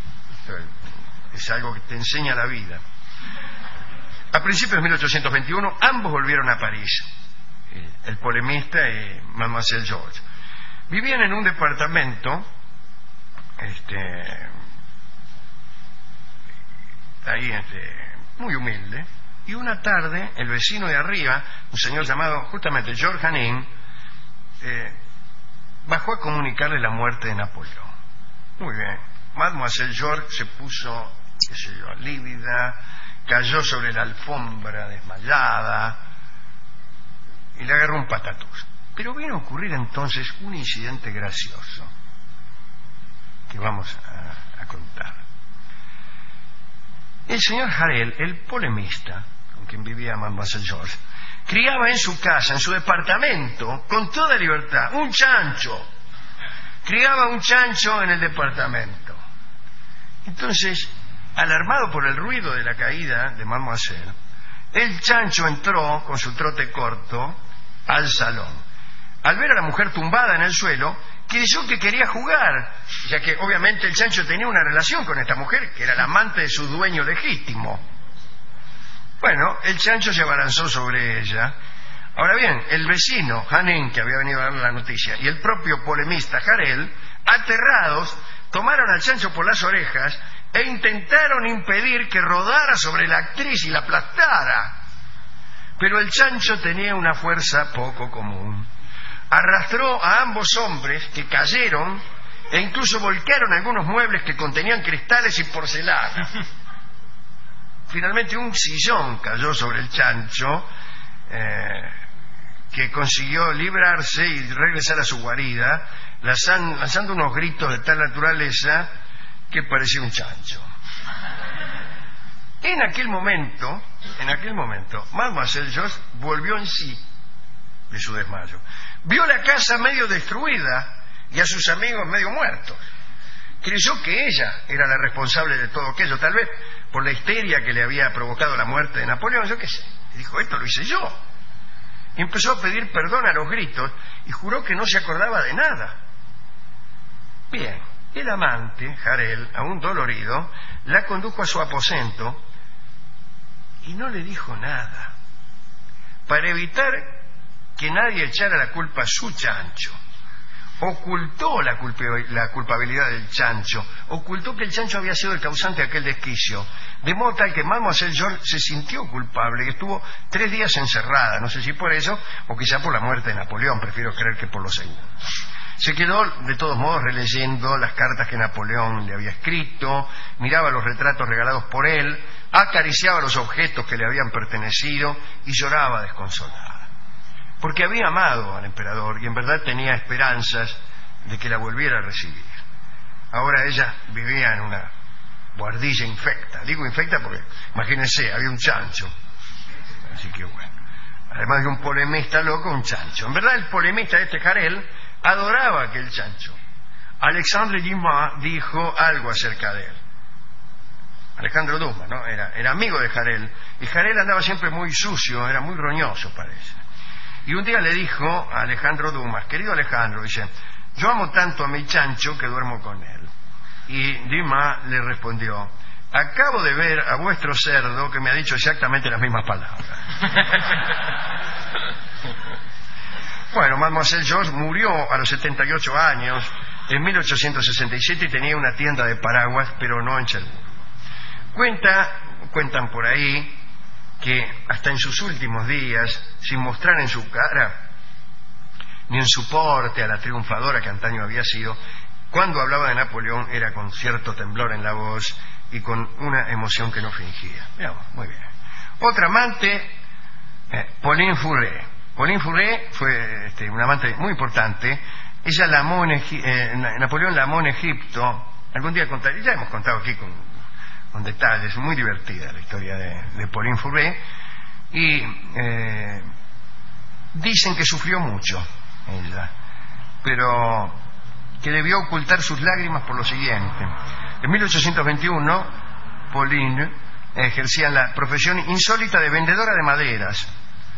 Es algo que te enseña la vida. A principios de 1821 ambos volvieron a París, el polemista y Mademoiselle George. Vivían en un departamento ahí muy humilde, y una tarde el vecino de arriba, un señor llamado justamente George Hanin, bajó a comunicarle la muerte de Napoleón. Muy bien, Mademoiselle George se puso, qué sé yo, lívida, cayó sobre la alfombra desmayada y le agarró un patatús. Pero vino a ocurrir entonces un incidente gracioso que vamos a contar. El señor Harel, el polemista con quien vivía Mademoiselle George, criaba en su casa, en su departamento, con toda libertad, un chancho. Criaba un chancho en el departamento. Entonces, alarmado por el ruido de la caída de Mademoiselle, el chancho entró con su trote corto al salón. Al ver a la mujer tumbada en el suelo, creyó que quería jugar, ya que obviamente el chancho tenía una relación con esta mujer, que era la amante de su dueño legítimo. Bueno, el chancho se abalanzó sobre ella. Ahora bien, el vecino, Hanin, que había venido a darle la noticia, y el propio polemista Harel, aterrados, tomaron al chancho por las orejas e intentaron impedir que rodara sobre la actriz y la aplastara. Pero el chancho tenía una fuerza poco común. Arrastró a ambos hombres, que cayeron e incluso volcaron algunos muebles que contenían cristales y porcelana. Finalmente un sillón cayó sobre el chancho, que consiguió librarse y regresar a su guarida, lanzando unos gritos de tal naturaleza que parecía un chancho. En aquel momento, Mademoiselle George volvió en sí de su desmayo. Vio la casa medio destruida y a sus amigos medio muertos. Creyó que ella era la responsable de todo aquello, tal vez por la histeria que le había provocado la muerte de Napoleón, yo qué sé. Y dijo, esto lo hice yo. Y empezó a pedir perdón a los gritos y juró que no se acordaba de nada. Bien, el amante, Harel, aún dolorido, la condujo a su aposento y no le dijo nada, para evitar que nadie echara la culpa a su chancho. Ocultó la culpabilidad del chancho, ocultó que el chancho había sido el causante de aquel desquicio, de modo tal que Mademoiselle George se sintió culpable y estuvo 3 días encerrada, no sé si por eso o quizá por la muerte de Napoleón, prefiero creer que por lo segundo. Se quedó de todos modos releyendo las cartas que Napoleón le había escrito, miraba los retratos regalados por él, acariciaba los objetos que le habían pertenecido y lloraba desconsolada. Porque había amado al emperador y en verdad tenía esperanzas de que la volviera a recibir. Ahora ella vivía en una buhardilla infecta. Digo infecta porque, imagínense, había un chancho. Así que bueno, además de un polemista loco, un chancho. En verdad el polemista Harel adoraba aquel chancho. Alexandre Dumas dijo algo acerca de él. Alejandro Dumas, ¿no? Era amigo de Harel. Y Harel andaba siempre muy sucio, era muy roñoso, parece. Y un día le dijo a Alejandro Dumas, querido Alejandro, dice, yo amo tanto a mi chancho que duermo con él. Y Dumas le respondió, acabo de ver a vuestro cerdo que me ha dicho exactamente las mismas palabras. Bueno, Mademoiselle George murió a los 78 años en 1867 y tenía una tienda de paraguas, pero no en Cherbourg. Cuentan por ahí que hasta en sus últimos días, sin mostrar en su cara ni en su porte a la triunfadora que antaño había sido, cuando hablaba de Napoleón era con cierto temblor en la voz y con una emoción que no fingía. Veamos, muy bien. Otra amante, Pauline Fourré. Pauline Fourré fue una amante muy importante. Ella la amó Napoleón la amó en Egipto. Algún día contaré, ya hemos contado aquí con detalles, muy divertida la historia de Pauline Fourré. Y dicen que sufrió mucho ella, pero que debió ocultar sus lágrimas por lo siguiente. En 1821, Pauline ejercía la profesión insólita de vendedora de maderas.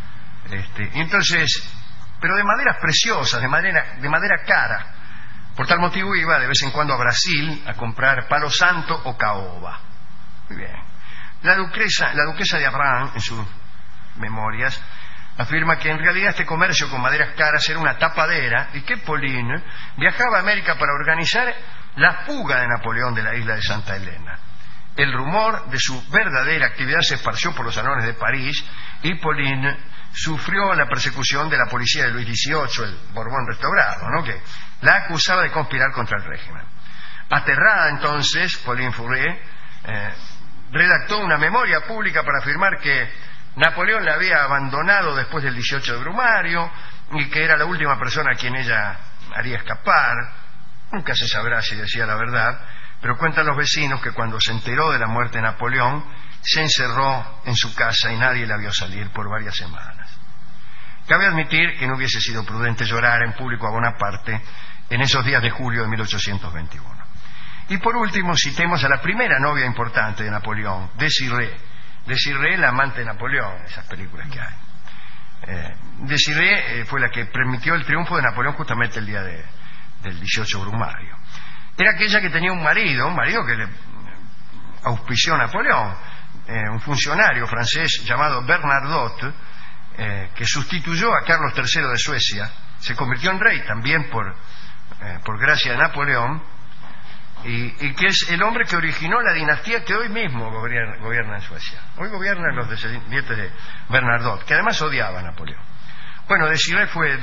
Entonces, pero de maderas preciosas, de madera cara. Por tal motivo iba de vez en cuando a Brasil a comprar palo santo o caoba. Muy bien. La duquesa de Abraham, en sus memorias, afirma que en realidad este comercio con maderas caras era una tapadera y que Pauline viajaba a América para organizar la fuga de Napoleón de la isla de Santa Elena. El rumor de su verdadera actividad se esparció por los salones de París y Pauline sufrió la persecución de la policía de Luis XVIII, el Borbón restaurado, ¿no?, que la acusaba de conspirar contra el régimen. Aterrada entonces, Pauline Fourré redactó una memoria pública para afirmar que Napoleón la había abandonado después del 18 de Brumario y que era la última persona a quien ella haría escapar. Nunca se sabrá si decía la verdad, pero cuentan los vecinos que cuando se enteró de la muerte de Napoleón se encerró en su casa y nadie la vio salir por varias semanas. Cabe admitir que no hubiese sido prudente llorar en público a Bonaparte en esos días de julio de 1821. Y por último citemos a la primera novia importante de Napoleón, Désirée, la amante de Napoleón, esas películas que hay. Désirée fue la que permitió el triunfo de Napoleón justamente el día del 18 Brumario. Era aquella que tenía un marido que le auspició a Napoleón, un funcionario francés llamado Bernadotte, que sustituyó a Carlos III de Suecia, se convirtió en rey también por gracia de Napoleón, y que es el hombre que originó la dinastía que hoy mismo gobierna en Suecia. Hoy gobiernan los descendientes de Bernadotte, que además odiaba a Napoleón. Bueno, Désirée fue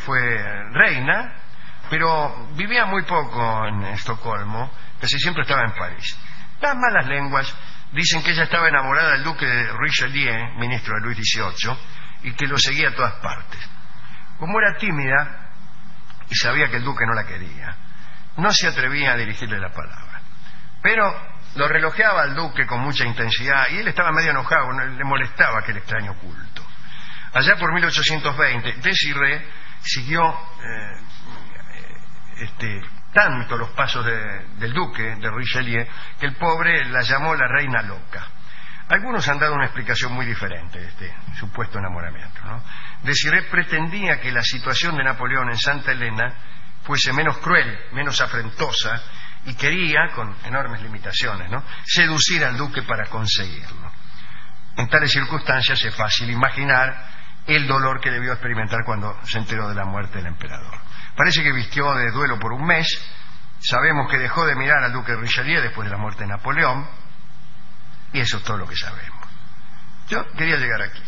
reina, pero vivía muy poco en Estocolmo, casi siempre estaba en París. Las malas lenguas dicen que ella estaba enamorada del duque de Richelieu, ministro de Luis XVIII, y que lo seguía a todas partes. Como era tímida y sabía que el duque no la quería, no se atrevía a dirigirle la palabra. Pero lo relojeaba al duque con mucha intensidad y él estaba medio enojado, le molestaba aquel extraño culto. Allá por 1820, Désirée siguió tanto los pasos del duque de Richelieu que el pobre la llamó la reina loca. Algunos han dado una explicación muy diferente de este supuesto enamoramiento, ¿no? Désirée pretendía que la situación de Napoleón en Santa Elena fuese menos cruel, menos afrentosa, y quería, con enormes limitaciones, ¿no?, seducir al duque para conseguirlo. En tales circunstancias es fácil imaginar el dolor que debió experimentar cuando se enteró de la muerte del emperador. Parece que vistió de duelo por un mes. Sabemos que dejó de mirar al duque de Richelieu después de la muerte de Napoleón, y eso es todo lo que sabemos. Yo quería llegar aquí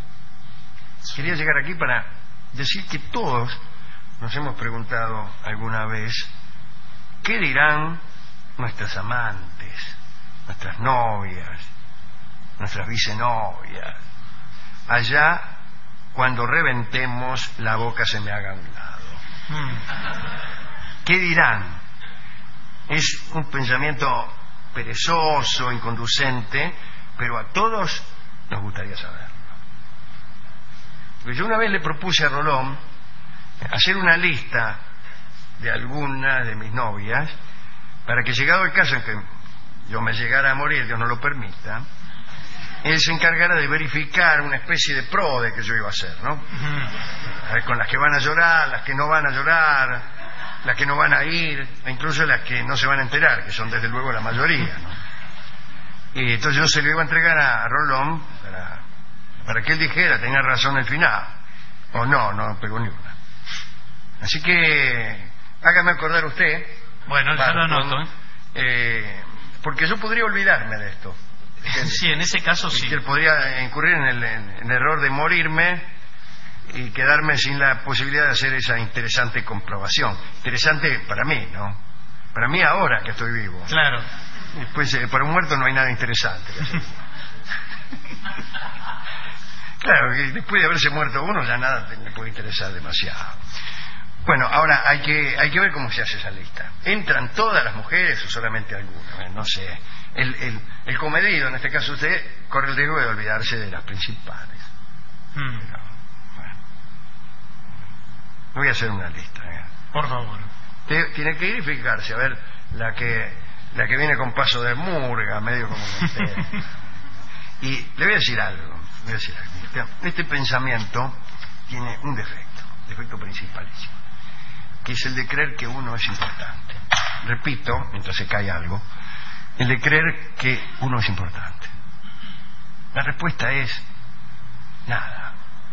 para decir que todos nos hemos preguntado alguna vez ¿qué dirán nuestras amantes, nuestras novias, nuestras vicenovias, allá cuando reventemos la boca se me haga a un lado? ¿Qué dirán? Es un pensamiento perezoso, inconducente, pero a todos nos gustaría saberlo. Porque yo una vez le propuse a Rolón hacer una lista de algunas de mis novias para que, llegado el caso en que yo me llegara a morir, Dios no lo permita, él se encargara de verificar una especie de prode que yo iba a hacer, ¿no? A ver, con las que van a llorar, las que no van a llorar, las que no van a ir, e incluso las que no se van a enterar, que son desde luego la mayoría, ¿no? Y entonces yo se lo iba a entregar a Rolón para que él dijera, tenía razón el final, o no pegó ni una. Así que hágame acordar usted. Bueno, ya lo anoto. Porque yo podría olvidarme de esto. Sí, en ese caso sí. Que podría incurrir en el error de morirme y quedarme sin la posibilidad de hacer esa interesante comprobación. Interesante para mí, ¿no? Para mí ahora que estoy vivo. Claro. Después, para un muerto no hay nada interesante. Claro, que después de haberse muerto uno ya nada le puede interesar demasiado. Bueno, ahora hay que ver cómo se hace esa lista. ¿Entran todas las mujeres o solamente algunas? No sé. El comedido, en este caso usted, corre el riesgo de olvidarse de las principales. Bueno. Voy a hacer una lista. Por favor. Tiene que ir y fijarse, a ver, la que viene con paso de murga, medio como usted. Y le voy a decir algo. Este pensamiento tiene un defecto principalísimo, que es el de creer que uno es importante. Repito, mientras se cae algo, el de creer que uno es importante. La respuesta es nada.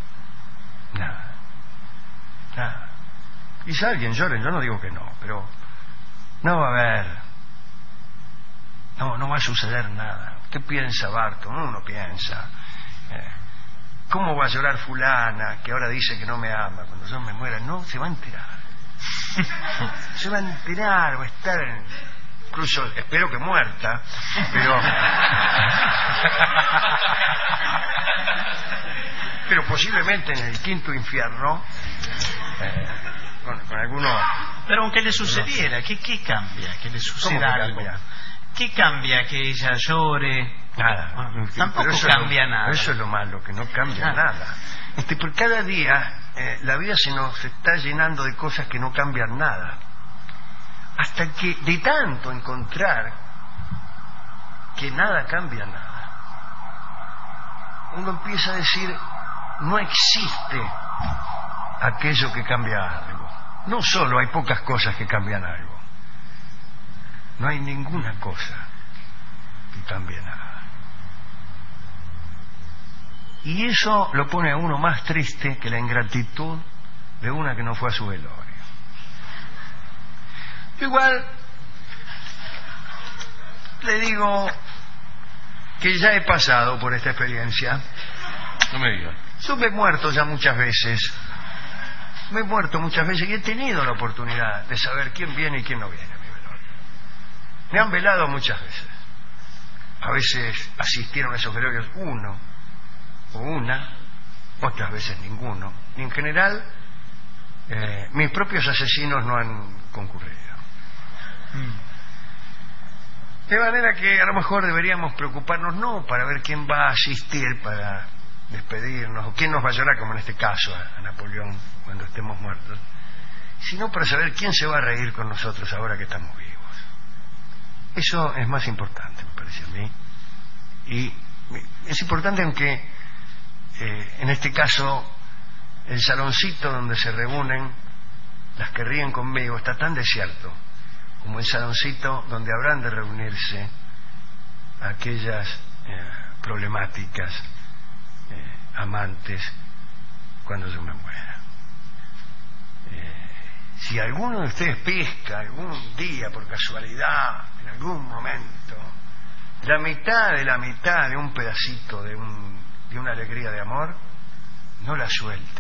Quizá alguien llore, yo no digo que no, pero no va a haber, no va a suceder nada. ¿Qué piensa Barton? Uno piensa, ¿cómo va a llorar fulana que ahora dice que no me ama? Cuando yo me muera, no, se va a enterar. Se va a enterar, va a estar incluso, espero que muerta, pero posiblemente en el quinto infierno, con alguno. Pero aunque le sucediera, ¿qué cambia? Que le suceda algo. ¿Qué cambia? Que ella llore. Nada. Tampoco cambia nada. Eso es lo malo, que no cambia nada. Por cada día la vida se nos está llenando de cosas que no cambian nada. Hasta que de tanto encontrar que nada cambia nada, uno empieza a decir, no existe aquello que cambia algo. No solo hay pocas cosas que cambian algo, no hay ninguna cosa que cambie nada. Y eso lo pone a uno más triste que la ingratitud de una que no fue a su velorio. Igual le digo que ya he pasado por esta experiencia. No me diga. Yo me he muerto ya muchas veces. Me he muerto muchas veces y he tenido la oportunidad de saber quién viene y quién no viene a mi velorio. Me han velado muchas veces. A veces asistieron a esos velorios uno o una, otras veces ninguno. Y en general, mis propios asesinos no han concurrido. De manera que a lo mejor deberíamos preocuparnos no para ver quién va a asistir para despedirnos, o quién nos va a llorar, como en este caso a Napoleón cuando estemos muertos, sino para saber quién se va a reír con nosotros ahora que estamos vivos. Eso es más importante, me parece a mí. Y es importante, aunque en este caso el saloncito donde se reúnen las que ríen conmigo está tan desierto como el saloncito donde habrán de reunirse aquellas problemáticas amantes cuando yo me muera. Si alguno de ustedes pesca algún día por casualidad, en algún momento, la mitad de un pedacito de una alegría de amor, no la suelte,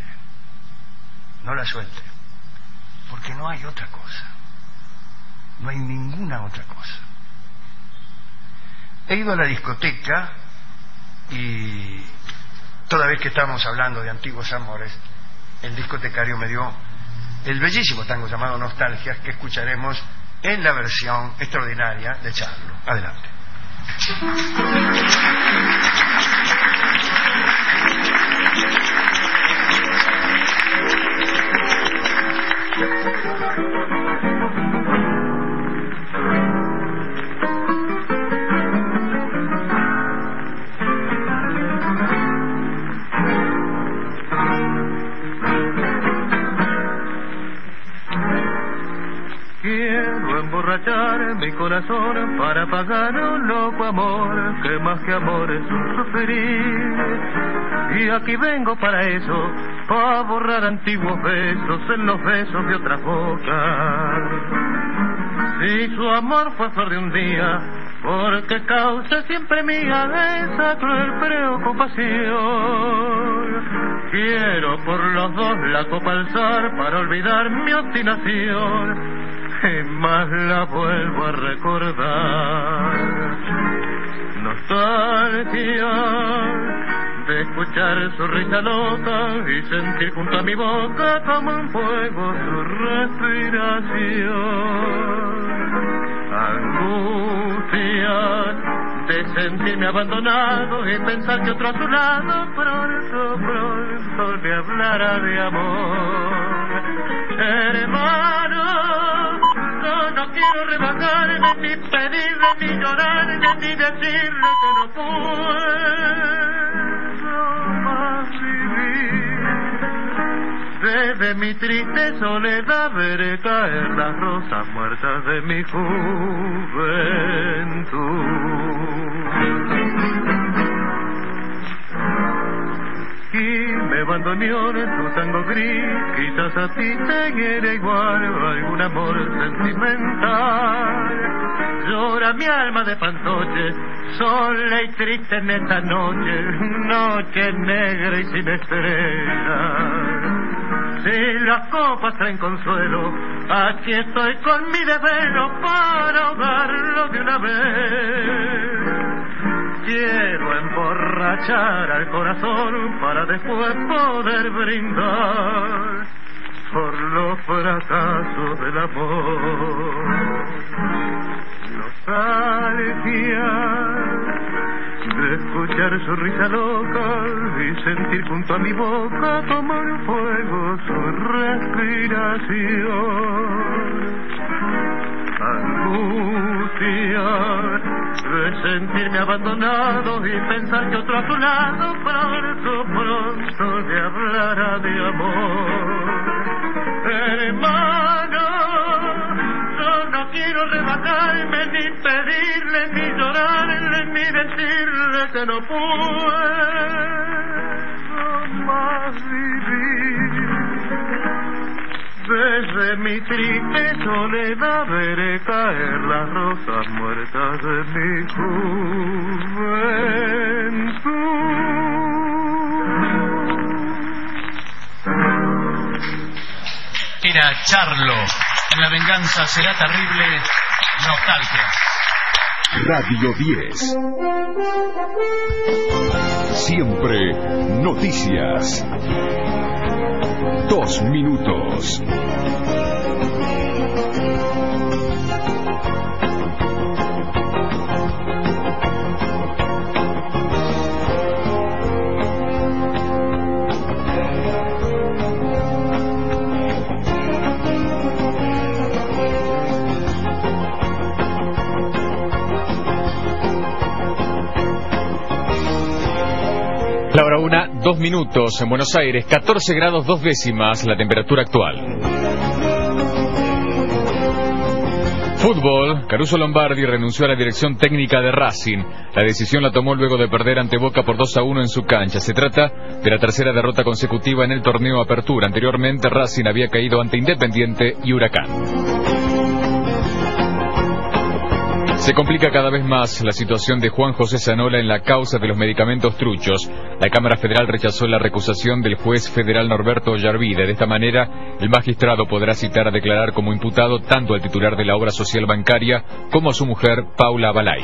porque no hay otra cosa. No hay ninguna otra cosa. He ido a la discoteca y toda vez que estamos hablando de antiguos amores, el discotecario me dio el bellísimo tango llamado Nostalgias, que escucharemos en la versión extraordinaria de Charlo. Adelante. Mi corazón para pagar un loco amor que más que amor es un sufrir, y aquí vengo para eso, para borrar antiguos besos en los besos de otras bocas. Si su amor fue flor de un día, porque causa siempre mía esa cruel preocupación. Quiero por los dos la copa alzar para olvidar mi obstinación, y más la vuelvo a recordar. Nostalgia de escuchar su risa loca y sentir junto a mi boca como un fuego su respiración. Angustia de sentirme abandonado y pensar que otro a su lado pronto me hablará de amor. Hermano, yo no quiero rebajarme, ni pedirle, ni llorarle, ni decirle que no puedo más vivir. Desde mi triste soledad veré caer las rosas muertas de mi juventud. Y me abandoneó en tu tango gris, quizás a ti te hiere igual algún amor sentimental. Llora mi alma de fantoche, sola y triste en esta noche, noche negra y sin estrellas. Si las copas traen consuelo, aquí estoy con mi desvelo para ahogarlo de una vez. Quiero emborrachar al corazón para después poder brindar por los fracasos del amor. Nostalgia de escuchar su risa loca y sentir junto a mi boca como el fuego su respiración. Angustia de sentirme abandonado y pensar que otro a su lado pronto me hablará de amor. Hermano, yo no quiero rebajarme, ni pedirle, ni llorarle, ni decirle que no puedo más vivir. Desde mi triste soledad veré caer las rosas muertas de mi juventud. Era Charlo, en La venganza será terrible, nostalgia. Radio 10. Siempre noticias. 2 minutos. La hora 1, 2 minutos en Buenos Aires, 14 grados 2 décimas la temperatura actual. Fútbol, Caruso Lombardi renunció a la dirección técnica de Racing. La decisión la tomó luego de perder ante Boca por 2-1 en su cancha. Se trata de la tercera derrota consecutiva en el torneo Apertura. Anteriormente Racing había caído ante Independiente y Huracán. Se complica cada vez más la situación de Juan José Zanola en la causa de los medicamentos truchos. La Cámara Federal rechazó la recusación del juez federal Norberto Ollarvide. De esta manera, el magistrado podrá citar a declarar como imputado tanto al titular de la obra social bancaria como a su mujer, Paula Abalay.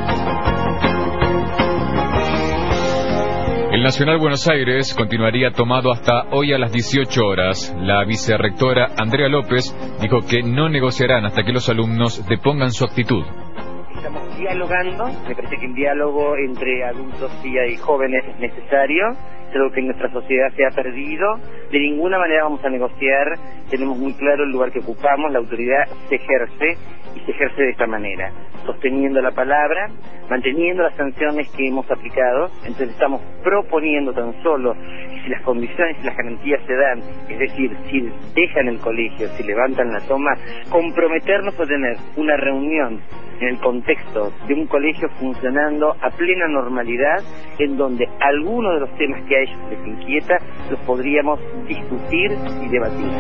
El Nacional Buenos Aires continuaría tomado hasta hoy a las 18 horas. La vicerrectora Andrea López dijo que no negociarán hasta que los alumnos depongan su actitud. Estamos dialogando, me parece que un diálogo entre adultos y jóvenes es necesario, es algo que en nuestra sociedad se ha perdido, de ninguna manera vamos a negociar, tenemos muy claro el lugar que ocupamos, la autoridad se ejerce y se ejerce de esta manera, sosteniendo la palabra, manteniendo las sanciones que hemos aplicado, entonces estamos proponiendo tan solo, si las condiciones y las garantías se dan, es decir, si dejan el colegio, si levantan la toma, comprometernos a tener una reunión en el contexto de un colegio funcionando a plena normalidad en donde algunos de los temas que a ellos les inquieta los podríamos discutir y debatir.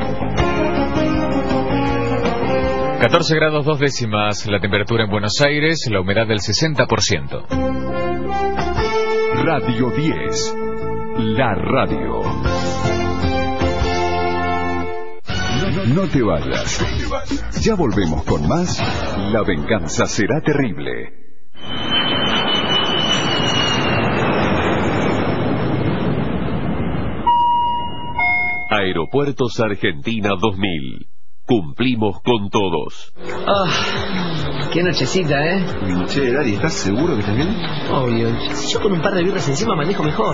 14 grados 2 décimas la temperatura en Buenos Aires, la humedad del 60%. Radio 10, la radio. No te vayas. Ya volvemos con más. La venganza será terrible. Aeropuertos Argentina 2000. Cumplimos con todos. Qué nochecita, ¿eh? Che, Dari, ¿estás seguro que estás bien? Obvio. Si yo con un par de birras encima manejo mejor.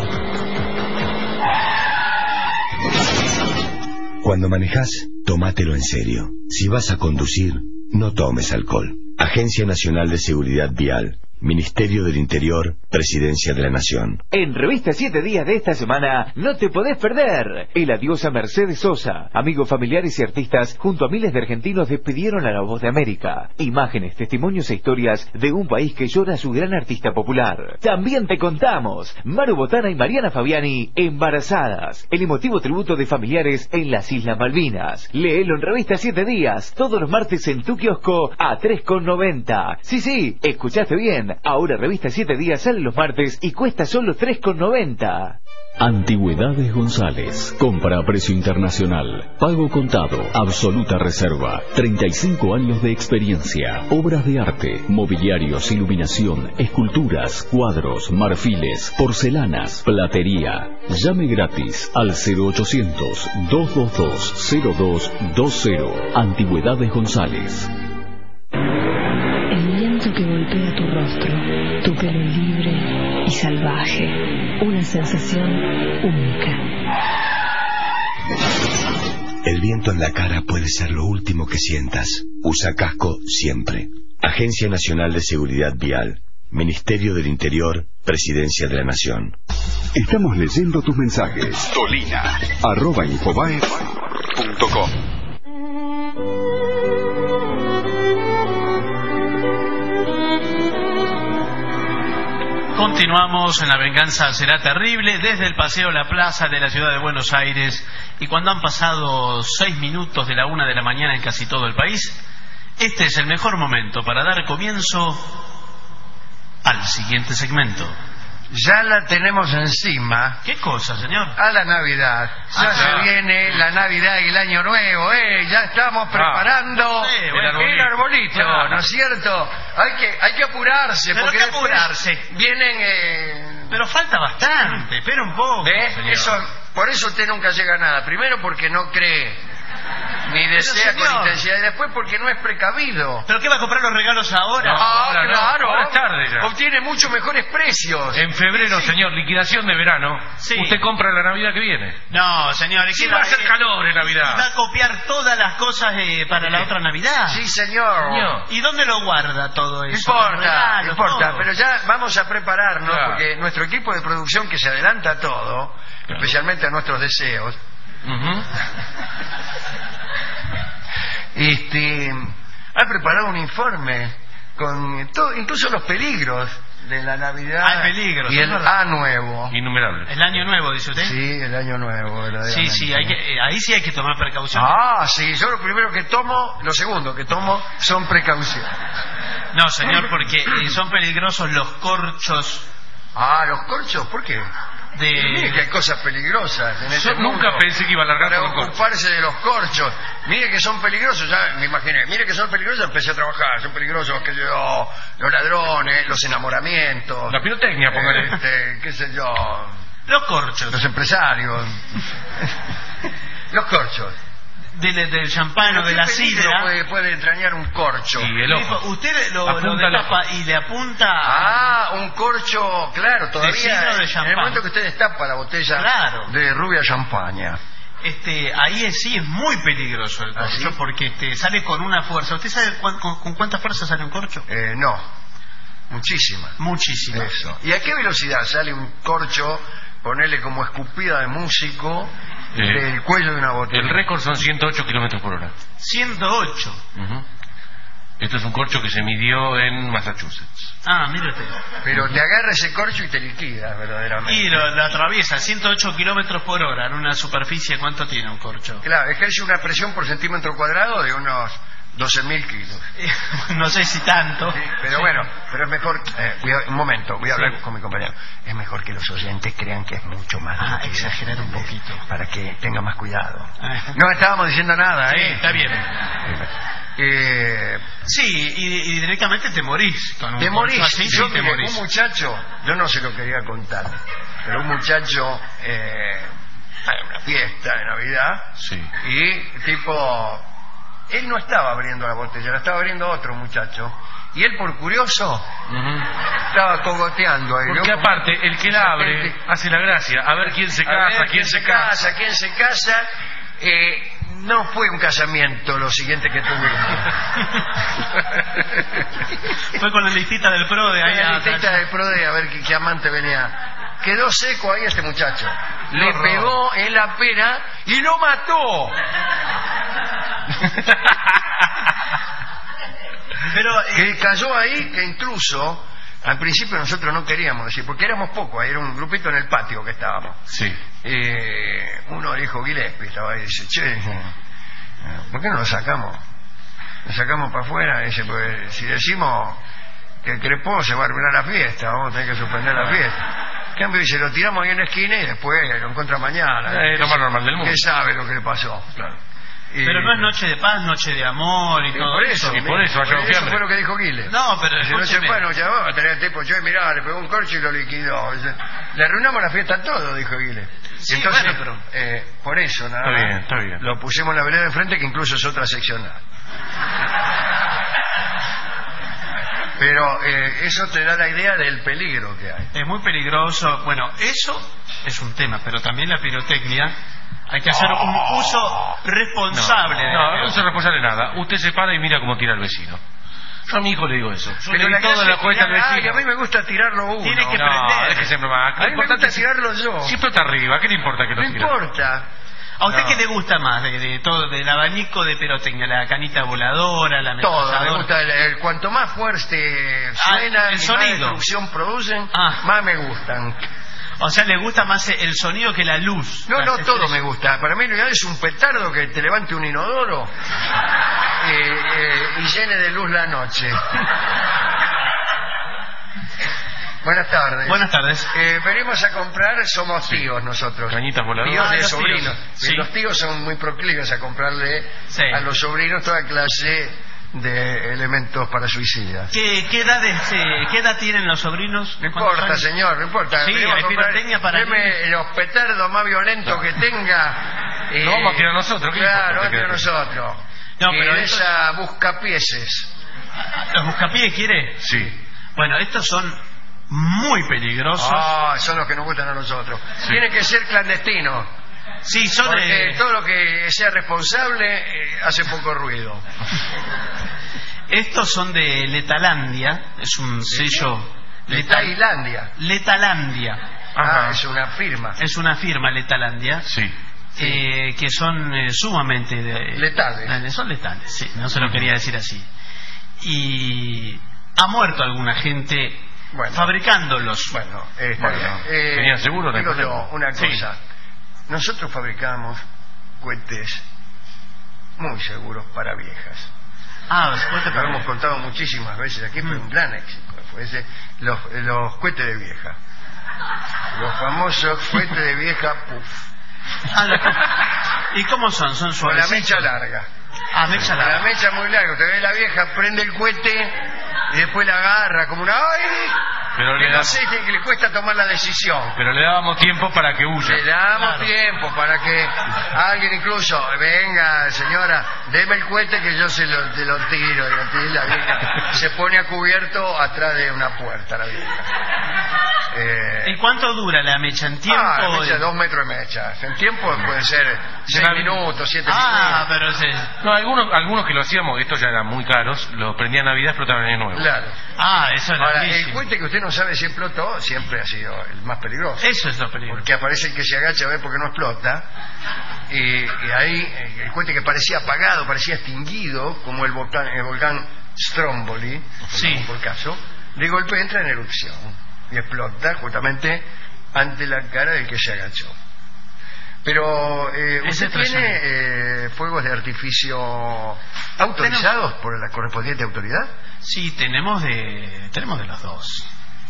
Cuando manejas, tómatelo en serio. Si vas a conducir, no tomes alcohol. Agencia Nacional de Seguridad Vial. Ministerio del Interior, Presidencia de la Nación. En Revista 7 Días de esta semana, no te podés perder. El adiós a Mercedes Sosa. Amigos, familiares y artistas, junto a miles de argentinos, despidieron a la voz de América. Imágenes, testimonios e historias de un país que llora a su gran artista popular. También te contamos, Maru Botana y Mariana Fabiani, embarazadas. El emotivo tributo de familiares en las Islas Malvinas. Léelo en Revista 7 Días, todos los martes en tu kiosco a 3,90. Sí, escuchaste bien. Ahora Revista 7 Días sale los martes y cuesta solo 3,90. Antigüedades González. Compra a precio internacional. Pago contado. Absoluta reserva. 35 años de experiencia. Obras de arte, mobiliarios, iluminación, esculturas, cuadros, marfiles, porcelanas, platería. Llame gratis al 0800-222-0220. Antigüedades González. Que golpea tu rostro, tu pelo libre y salvaje, una sensación única. El viento en la cara puede ser lo último que sientas. Usa casco siempre. Agencia Nacional de Seguridad Vial. Ministerio del Interior, Presidencia de la Nación. Estamos leyendo tus mensajes. Tolina@infobae.com. Continuamos en La Venganza Será Terrible desde el Paseo La Plaza de la ciudad de Buenos Aires, y cuando han pasado 6 minutos de la 1 de la mañana en casi todo el país, este es el mejor momento para dar comienzo al siguiente segmento. Ya la tenemos encima. ¿Qué cosa, señor? A la Navidad. Ya se viene la Navidad y el Año Nuevo, ya estamos preparando el arbolito, ¿no es cierto? Hay que apurarse. ¿Pero porque qué apurarse? Vienen... Pero falta bastante, espera un poco, señor. Por eso usted nunca llega a nada. Primero porque no cree ni desea con intensidad, y después porque no es precavido. ¿Pero qué va a comprar los regalos ahora? Claro. Ahora es tarde ya. Obtiene mucho mejores precios. En febrero, señor, liquidación de verano. Sí. Usted compra la Navidad que viene. No, señor. Sí, va a hacer calor en Navidad. ¿Va a copiar todas las cosas para la otra Navidad? Sí, señor. ¿Y dónde lo guarda todo eso? No importa, pero ya vamos a prepararnos, porque nuestro equipo de producción, que se adelanta a todo, especialmente a nuestros deseos, ha preparado un informe con todo, incluso los peligros de la Navidad y el Año Nuevo. Innumerables. ¿El Año Nuevo, dice usted? Sí, el Año Nuevo, verdaderamente. Sí, ahí sí hay que tomar precauciones. Sí, yo lo segundo que tomo son precauciones. No, señor, porque son peligrosos los corchos. ¿Los corchos? ¿Por qué? Mire que hay cosas peligrosas en este mundo. Nunca pensé que iba a largar para con los corchos. ocuparse de los corchos. Mire que son peligrosos, ya me imaginé. Mire que son peligrosos, empecé a trabajar. Son peligrosos, los ladrones, los enamoramientos. La pirotecnia, póngale. Qué sé yo. Los corchos. Los empresarios. Los corchos. Del champán o de la sidra. Puede entrañar un corcho. Sí, el ojo. Usted lo destapa y le apunta. Un corcho, claro, todavía. En el momento que usted destapa la botella de rubia champaña. Ahí sí es muy peligroso el corcho, porque sale con una fuerza. ¿Usted sabe con cuánta fuerza sale un corcho? No, muchísima. Muchísima. Eso. ¿Y a qué velocidad sale un corcho? Ponerle como escupida de músico del cuello de una botella. El récord son 108 kilómetros por hora. 108. Esto es un corcho que se midió en Massachusetts. Ah, mire usted. Pero te agarra ese corcho y te liquida, verdaderamente. Y lo atraviesa, 108 kilómetros por hora en una superficie. ¿Cuánto tiene un corcho? Claro, ejerce una presión por centímetro cuadrado de unos 12.000 kilos. No sé si tanto. Sí, pero bueno, pero es mejor... un momento, voy a hablar con mi compañero. Es mejor que los oyentes crean que es mucho más. Exagerar un poquito. Para que tengan más cuidado. No estábamos diciendo nada, Sí, está bien. Sí, y directamente te morís. Te morís. Así, Yo, te morís. un muchacho, yo no se lo quería contar, pero un muchacho en una fiesta de Navidad, y tipo, él no estaba abriendo la botella, la estaba abriendo otro muchacho, y él por curioso estaba cogoteando ahí. Porque aparte, el que la abre hace la gracia, a ver quién se casa, quién se casa. Quién se casa. No fue un casamiento lo siguiente que tuvimos. Fue con la listita del PRODE ahí. La listita del PRODE, a ver qué amante venía. Quedó seco ahí este muchacho. Le pegó en la pera y lo mató. Pero que cayó ahí, que incluso al principio nosotros no queríamos decir, porque éramos pocos, era un grupito en el patio que estábamos. Sí. Uno dijo, Gillespie estaba ahí, dice, che, ¿por qué no lo sacamos? Lo sacamos para afuera, dice, pues si decimos que crepó se va a arruinar la fiesta, vamos a tener que suspender la fiesta. En cambio dice, lo tiramos ahí en la esquina y después lo encuentra mañana. Es lo más normal del mundo. ¿Qué sabe lo que le pasó? Claro. Pero no es noche de paz, noche de amor y todo por eso. Y por eso, eso fue lo que dijo Guile. No, pero si no se fue, no llamaba, tenía el tipo, yo mirá, le pegó un corcho y lo liquidó. Le arruinamos la fiesta a todo, dijo Guile. Sí, entonces, bueno, pero... por eso, nada. Está bien. Lo pusimos en la vereda de frente, que incluso es otra seccional. Pero eso te da la idea del peligro que hay. Es muy peligroso. Bueno, eso es un tema, pero también la pirotecnia. Hay que hacer un uso responsable. No se responsable de nada. Usted se para y mira cómo tira el vecino. Yo a mi hijo le digo eso. Yo pero le digo toda la cuesta al vecino. A mí me gusta tirarlo uno. Tiene que prender. Déjese nomás. A mí me gusta tirarlo yo. Siempre está arriba. ¿Qué le importa que lo tire? No importa. ¿A usted qué le gusta más de todo, del abanico de pirotecnia? ¿La canita voladora, la todo, me gusta. Cuanto más fuerte suena, el sonido, más destrucción producen, más me gustan. O sea, ¿le gusta más el sonido que la luz? No, todo me gusta. Para mí lo ideal es un petardo que te levante un inodoro y llene de luz la noche. Buenas tardes. Buenas tardes. Venimos a comprar, somos tíos nosotros. Cañitas voladoras. Tíos de los sobrinos. tíos. Sí. Los tíos son muy proclives a comprarle a los sobrinos toda clase de elementos para suicidas. ¿Qué edad tienen los sobrinos? No importa, señor, no importa. Sí, hay pirotecnia para deme los petardos más violentos que tenga. Lo vamos a tirar nosotros. Claro, vamos a tirar nosotros. No, pero esa buscapieses. ¿Los buscapiés quiere? Sí. Bueno, estos son muy peligrosos. Son los que nos gustan a nosotros. Sí. Tienen que ser clandestinos. Sí, son porque todo lo que sea responsable hace poco ruido. Estos son de Letalandia, es un sello. Letailandia. Letalandia. Es una firma. Es una firma, Letalandia. Sí. Que son sumamente letales. Son letales, sí, no se lo quería decir así. Y ha muerto alguna gente fabricándolos. ¿Tenían seguro? Digo yo una cosa. Nosotros fabricamos cohetes muy seguros para viejas. Lo hemos contado muchísimas veces aquí, fue un gran éxito. Los cohetes de vieja. Los famosos cohetes de vieja puff. ¿Y cómo son? ¿Son suavecitos? Con la mecha larga. Mecha larga. La mecha muy larga. Usted ve la vieja, prende el cohete y después la agarra como una... Pero no sé, que le cuesta tomar la decisión. Pero le dábamos tiempo para que huya. Le damos tiempo para que alguien incluso, venga señora, deme el cohete que yo se lo tiro. Y la vieja se pone a cubierto atrás de una puerta, la vieja. ¿Y cuánto dura la mecha en tiempo? La mecha, 2 metros de mecha. En tiempo pueden ser 6 minutos, 7 minutos. Pero sí. No, algunos que lo hacíamos, estos ya eran muy caros, los prendían a Navidad, explotaban en nuevo. Claro. Eso es ahora, el cohete que usted no sabe si explotó siempre ha sido el más peligroso. Eso es lo peligroso. Porque aparece el que se agacha a ver por qué no explota. Y ahí el cohete que parecía apagado, parecía extinguido, como el volcán Stromboli, por caso, de golpe entra en erupción y explota justamente ante la cara del que se agachó. Pero ¿usted tiene fuegos de artificio autorizados por la correspondiente autoridad? Sí, tenemos de los dos.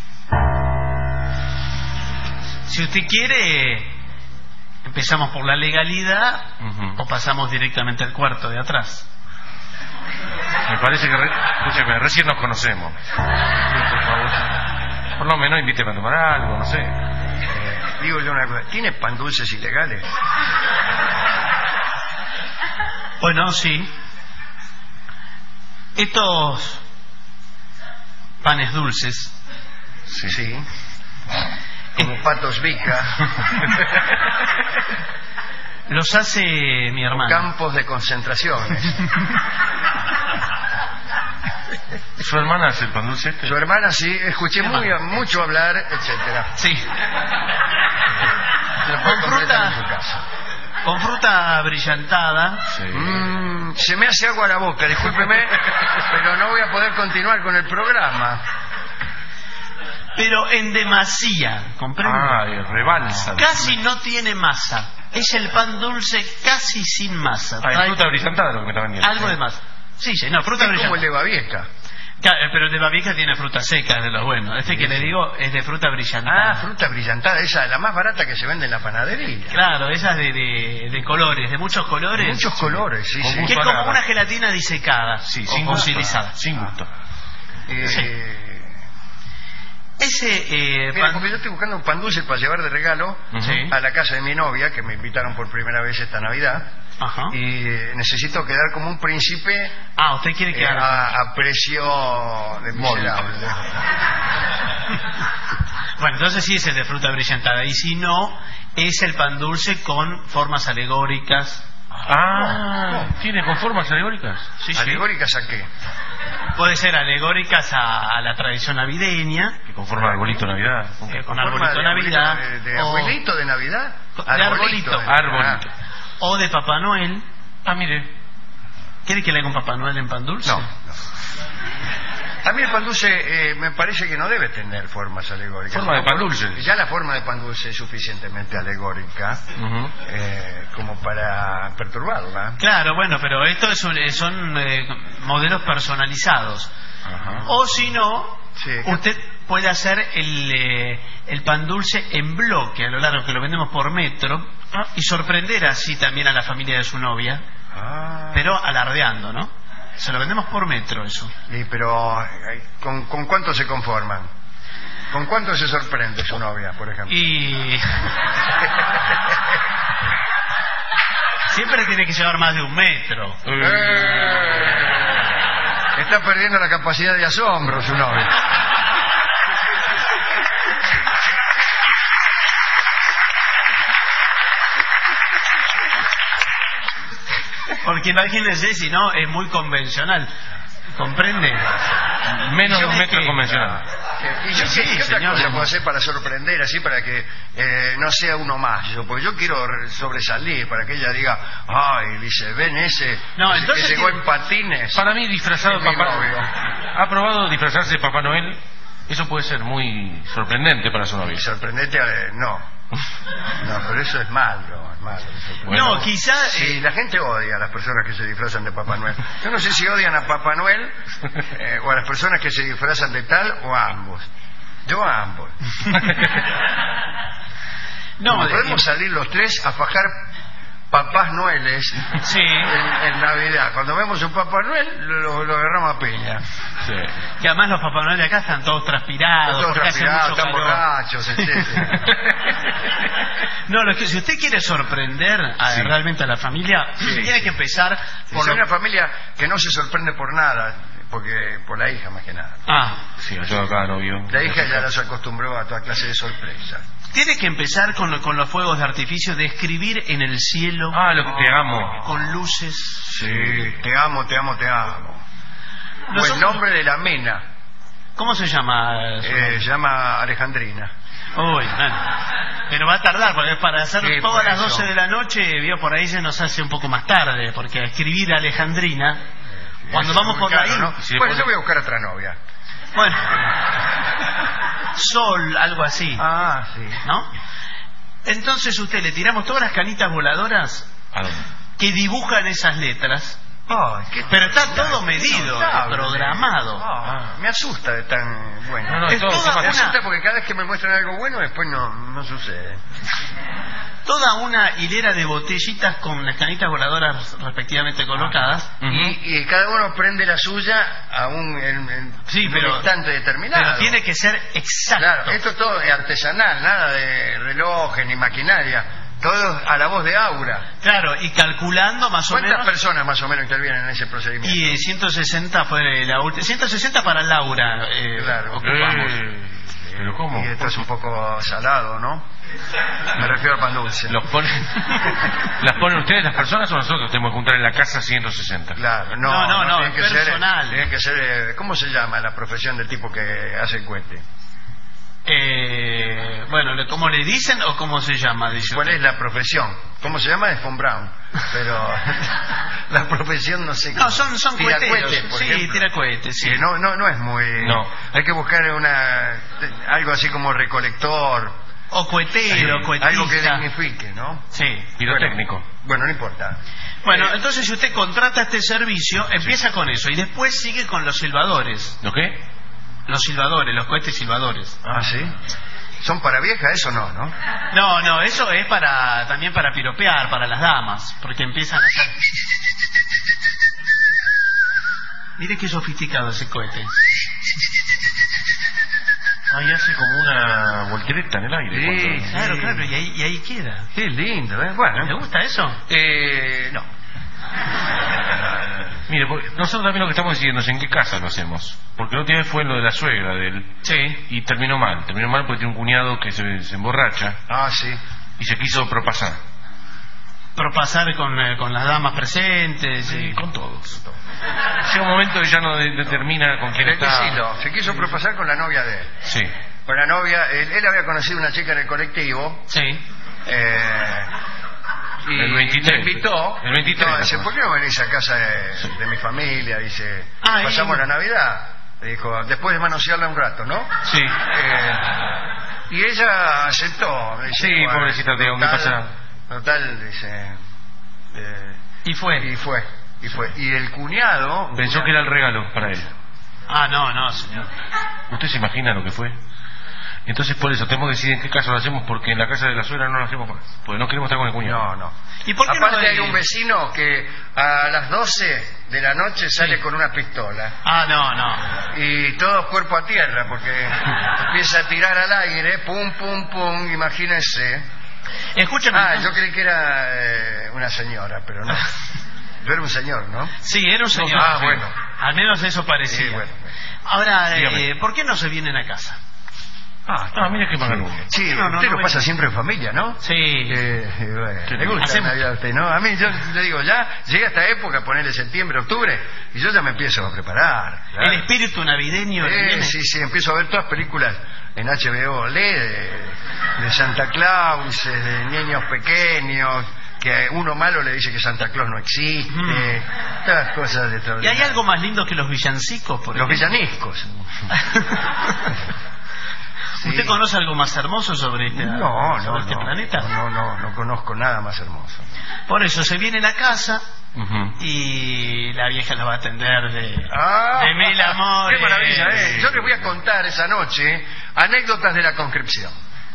Si usted quiere, empezamos por la legalidad o pasamos directamente al cuarto de atrás. Me parece que escúcheme, recién nos conocemos. Por favor, por lo menos invíteme a tomar algo, no sé. Digo yo una cosa, ¿tiene pan dulces ilegales? Bueno, sí. Estos panes dulces. Sí. Como patos Vica. Los hace mi hermana. Campos de concentraciones. ¿Su hermana hace el pan dulce este? Su hermana sí, escuché mucho hablar, etcétera. Sí. Con fruta brillantada. Sí. Se me hace agua a la boca, discúlpeme, pero no voy a poder continuar con el programa. Pero en demasía, ¿comprende? Rebalsa. Casi no tiene masa. Es el pan dulce casi sin masa. Hay fruta brillantada lo que me está vendiendo. Algo de masa. Sí, no, fruta brillantada. Como el de Babieca. Pero el de Babieca tiene fruta seca, de los buenos. Este que le digo es de fruta brillantada. Ah, fruta brillantada, esa, la más barata que se vende en la panadería. Claro, esa es de colores, de muchos colores. Muchos colores, sí. Que es como una gelatina disecada. Sí, sin fosilizada. Sin gusto. Ese mira, porque yo estoy buscando un pan dulce para llevar de regalo a la casa de mi novia, que me invitaron por primera vez esta Navidad. Ajá. Y necesito quedar como un príncipe. Usted quiere quedar a precio de miserable. Bueno, entonces sí es el de fruta brillantada. Y si no, es el pan dulce con formas alegóricas. ¿Tiene con formas alegóricas? Sí. ¿Alegóricas a qué? Puede ser alegóricas a la tradición navideña. Que con forma de arbolito de Navidad. Con arbolito de Navidad. ¿De abuelito de Navidad? De arbolito. Arbolito. O de Papá Noel. Mire. ¿Quiere que le haga un Papá Noel en pan dulce? No. A mí el pan dulce me parece que no debe tener formas alegóricas. Forma de pan dulce. Ya la forma de pan dulce es suficientemente alegórica como para perturbarla. Claro, bueno, pero estos son modelos personalizados. O si no, usted puede hacer el pan dulce en bloque a lo largo, que lo vendemos por metro, y sorprender así también a la familia de su novia, pero alardeando, ¿no? Se lo vendemos por metro, eso. Pero ¿con cuánto se conforman? ¿Con cuánto se sorprende su novia, por ejemplo? Siempre tiene que llevar más de un metro. Está perdiendo la capacidad de asombro su novia. Porque imagínense, si no, es muy convencional. ¿Comprende? Menos de un metro convencional. ¿Y yo qué otra cosa puedo hacer para sorprender, así, para que no sea uno más? Porque yo quiero sobresalir, para que ella diga, dice, ven ese que llegó en patines. Para mí, disfrazado de Papá Noel. ¿Ha probado disfrazarse de Papá Noel? Eso puede ser muy sorprendente para su novia. Sorprendente, no. No, pero eso es malo. No, quizás... Sí, la gente odia a las personas que se disfrazan de Papá Noel. Yo no sé si odian a Papá Noel o a las personas que se disfrazan de tal o a ambos. Yo a ambos. No, podemos salir los tres a fajar Papás Noeles en Navidad. Cuando vemos un Papá Noel lo agarramos a peña. Que además los Papá Noel de acá están todos transpirados, están borrachos, etc. No, si usted quiere sorprender realmente a la familia, tiene que empezar por una familia que no se sorprende por nada, porque por la hija más que nada. Yo acá novio. La hija ya los acostumbró a toda clase de sorpresas. Tiene que empezar con los fuegos de artificio, de escribir en el cielo. Lo que te amo. Con luces. Sí, te amo. O el nombre de la mena. ¿Cómo se llama? Se llama Alejandrina. Pero va a tardar, porque para hacerlo todas las 12 de la noche, por ahí se nos hace un poco más tarde, porque escribir Alejandrina Cuando vamos por la ¿no? Bueno, yo voy a buscar otra novia. Bueno, Sol, algo así. Ah, sí. ¿No? Entonces le tiramos todas las canitas voladoras que dibujan esas letras. Pero está todo medido, programado. Me asusta de tan bueno. Me asusta porque cada vez que me muestran algo bueno, después no sucede. Toda una hilera de botellitas con las canitas voladoras respectivamente colocadas. Y cada uno prende la suya en un instante determinado. Pero tiene que ser exacto. Claro, esto es todo artesanal, nada de relojes ni maquinaria. Todo a la voz de Aura. Claro, y calculando más o menos. ¿Cuántas personas más o menos intervienen en ese procedimiento? Y 160 fue la última. 160 para Laura. Claro. Ocupamos. ¿Pero cómo? Y esto es un poco salado, ¿no? Me refiero al pan dulce. ¿Las ponen ustedes las personas o nosotros tenemos que juntar en la casa 160? Claro, no, es personal. Tiene que ser, ¿cómo se llama la profesión del tipo que hace el cohete? Bueno, ¿cómo le dicen o cómo se llama? ¿Cuál es la profesión? ¿Cómo se llama? Es von Braun. Pero la profesión no sé. No, son tiracohetes, coheteros. Sí, tiracohetes. Sí. No es muy. No. Hay que buscar algo así como recolector. O cohetero, cohetista. Algo que dignifique, ¿no? Sí. Pirotécnico. Bueno, no importa. Bueno, entonces si usted contrata este servicio, empieza con eso y después sigue con los silbadores. ¿Lo qué? Los silbadores, los cohetes silbadores. Ah, ¿sí? ¿Son para viejas? Eso no, ¿no? No, eso es también para piropear, para las damas, porque empiezan a hacer... Mire qué sofisticado ese cohete. Ahí hace como una voltereta en el aire. Sí, claro, y ahí queda. Qué lindo, ¿eh? Bueno. ¿Le gusta eso? No. Mire, nosotros también lo que estamos decidiendo es en qué casa lo hacemos. Porque la última vez fue lo de la suegra de él. Sí. Y terminó mal porque tiene un cuñado que se emborracha. Ah, sí. Y se quiso propasar. Propasar con las damas presentes. Sí, con todos. Llega un momento que ya no determina con quién está. Se quiso propasar con la novia de él. Sí. Con la novia, él había conocido una chica en el colectivo. Sí. Y el 23. me invitó. El 23. No, dice, ¿por qué no venís a casa de mi familia? Dice, pasamos la Navidad. Dijo, después de manosearla un rato, ¿no? Sí. Y ella aceptó. Dice, sí, pobrecita, ¿qué pasa? Total, dice... Y fue. Y el cuñado... Pensó que era el regalo para él. Ah, no, señor. ¿Usted se imagina lo que fue? Entonces por eso tenemos que decidir en qué caso lo hacemos, porque en la casa de la suegra no lo hacemos más, porque no queremos estar con el cuñado. No. ¿Y por qué aparte hay un vecino que a las 12 de la noche sale con una pistola. Ah, no. Y todo cuerpo a tierra, porque empieza a tirar al aire, pum, imagínense. Escúchame. Yo creí que era una señora, pero no. Yo era un señor, ¿no? Sí, era un señor. Bueno. Al menos eso parecía. Sí, bueno. Ahora, ¿por qué no se vienen a casa? Mira qué magaludo. Sí, usted lo pasa siempre en familia, ¿no? Sí. Le gusta la Navidad a usted, ¿no? A mí, yo le digo, ya llega esta época, ponerle septiembre, octubre, y yo ya me empiezo a preparar. ¿verdad? El espíritu navideño. Sí, empiezo a ver todas películas en HBO, de Santa Claus, de niños pequeños, que uno malo le dice que Santa Claus no existe, todas cosas de ¿Y hay algo más lindo que los villancicos? Los villaniscos. Sí. ¿Usted conoce algo más hermoso sobre este planeta? No conozco nada más hermoso. Por eso se viene a la casa y la vieja la va a atender de mil amores. ¡Qué maravilla! Yo les voy a contar esa noche anécdotas de la conscripción.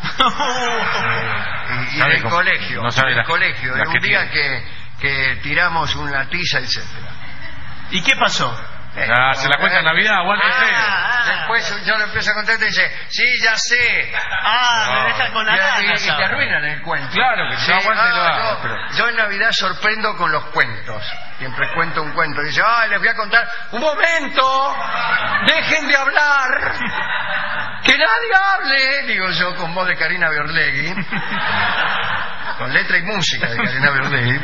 y del colegio. De un día que tiramos una tiza, etcétera. ¿Y qué pasó? Se la cuenta en Navidad, aguántese. Después yo le empiezo a contar y te dice, sí, ya sé. Me dejan con la gana. Y te arruinan el cuento. Claro que sí, yo en Navidad sorprendo con los cuentos. Siempre cuento un cuento. Dice, les voy a contar. ¡Un momento! ¡Dejen de hablar! ¡Que nadie hable! Digo yo con voz de Karina Biorlegui. Con letra y música de Karina Biorlegui.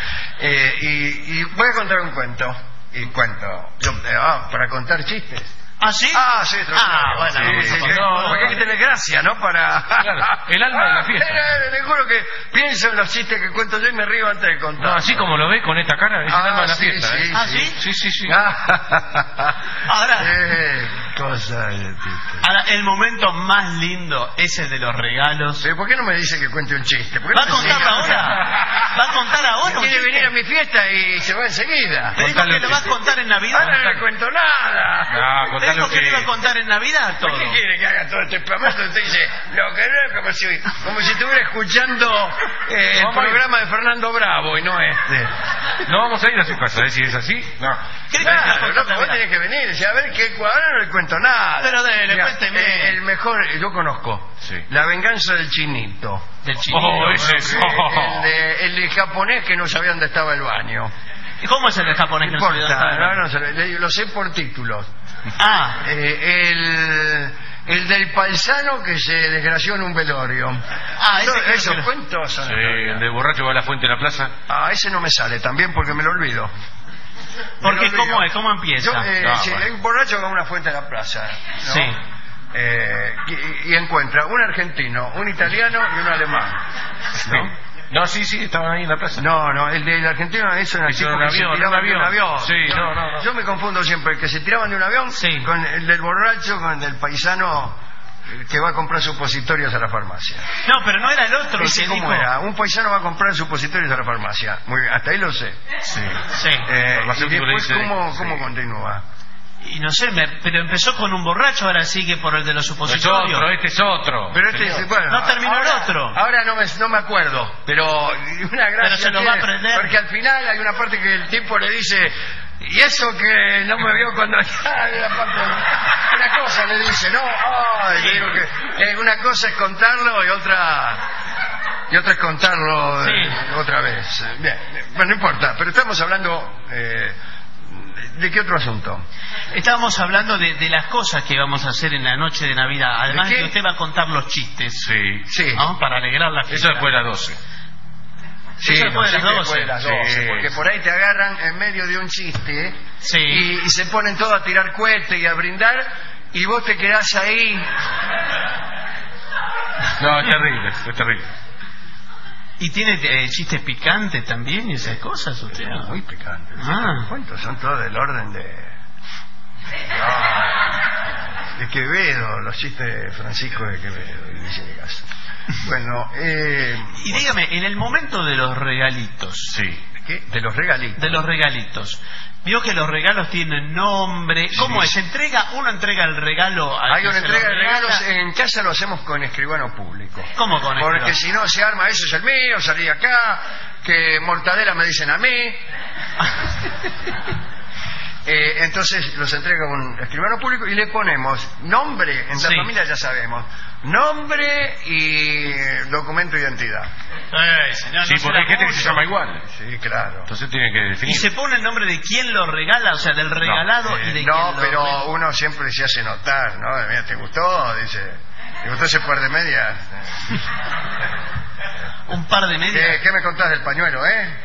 Y voy a contar un cuento. Y cuento. Para contar chistes. ¿Ah, sí? Ah, sí, extraordinario. Bueno, Sí, porque hay que tener gracia, ¿no? Para... Claro, el alma de la fiesta. Le juro que pienso en los chistes que cuento yo y me río antes de contar. No, así como lo ve con esta cara, es el alma de la sí, fiesta. sí, ¿Ah, sí? Sí, sí, sí. Ahora, Cosa de tipo. ahora, el momento más lindo es el de los regalos. ¿Pero por qué no me dice que cuente un chiste? ¿Por qué ¿Va a no me contar sigue? ahora? ¿Va a contar ahora? un Quiere chiste? venir a mi fiesta y se va enseguida. ¿Te dijo que lo vas a contar en Navidad? Ahora no le cuento nada. No, ¿Te contale dijo lo que lo iba a que... contar en Navidad todo? ¿Por qué quiere que haga todo este programa? Usted dice, lo que no es como si estuviera escuchando el Vamos a ir. programa de Fernando Bravo y no este. No vamos a ir a su casa, ¿eh? Si es así, no. Claro, loco, vos tenés que venir. Dice, a ver, ¿qué? Ahora no le cuento nada. Pero dele, Mira, cuénteme. el mejor, yo conozco. Sí. La venganza del chinito. Del chinito. Oh, ese es... El de japonés que no sabía dónde estaba el baño. ¿Y cómo es el de japonés No que no se importa, da? no sé, lo sé por títulos. Ah, El del paisano que se desgració en un velorio. Ah, ese creo que Esos lo- cuentos son... Sí, el de borracho va a la fuente de la plaza. Ah, ese no me sale también porque me lo olvido. porque Me lo olvido. ¿cómo es? ¿Cómo empieza? No, sí, bueno. hay un borracho que va a una fuente de la plaza, ¿no? Sí. Y encuentra un argentino, un italiano y un alemán. ¿No? No, sí, estaban ahí en la plaza. No, el del argentino es un Hicieron tipo un que se avión, tiraban un de un avión. avión. Sí, no. Yo me confundo siempre, el que se tiraban de un avión Sí. con el del borracho, con el del paisano que va a comprar supositorios a la farmacia. No, pero no era el otro el ¿Ese que cómo dijo. era? Un paisano va a comprar supositorios a la farmacia. Muy bien, hasta ahí lo sé. Sí. Sí. Y farmacéutico le después, dice- ¿cómo continúa? Y no sé, pero empezó con un borracho, ahora sigue por el de los Es supositorios. otro, este es otro. Pero Señor. bueno, No terminó ahora, el otro. Ahora no me acuerdo, pero una gracia Pero se lo va a tiene, aprender. porque al final hay una parte que el tipo le dice, y eso que no me vio cuando una cosa le dice, no, le digo que una cosa es contarlo y otra es contarlo Sí. otra vez. Bien, bueno, no importa, pero estamos hablando ¿de qué otro asunto? Estábamos hablando de las cosas que vamos a hacer en la noche de Navidad. Además ¿De de qué? que usted va a contar los chistes. Sí. ¿No? Para alegrar la Eso fiesta. después de las 12. Sí, Eso después de las 12. después de las 12, Sí. porque por ahí te agarran en medio de un chiste Sí. y se ponen todos a tirar cohetes y a brindar y vos te quedás ahí. No, es terrible. ¿Y tiene chistes picantes también y esas cosas usted? ¿no? Muy picante. Ah. ¿Cuántos son todos del orden de Quevedo, los chistes de Francisco de Quevedo y Villegas? Bueno, Y dígame, en el momento de los regalitos. Sí. ¿qué? De los regalitos. De los regalitos. Vio que los regalos tienen nombre. ¿Cómo es? Uno entrega el regalo al Hay que una se entrega lo de regala. regalos, en casa lo hacemos con escribano público. ¿Cómo con Porque escribano? si no se arma, eso es el mío, salí acá, que mortadela me dicen a mí. Entonces los entrega un escribano público y le ponemos nombre, en la Sí. familia ya sabemos, nombre y documento de identidad. Señor, Sí, no porque hay será gente que se mucho. llama igual. Sí, claro. Entonces tiene que ¿Y definir. se pone el nombre de quién lo regala? O sea, del regalado y de quién No, lo pero regala. uno siempre se hace notar, ¿no? Mira, ¿te gustó? Dice, ¿te gustó ese par de medias? Un par de medias. ¿Qué me contás del pañuelo,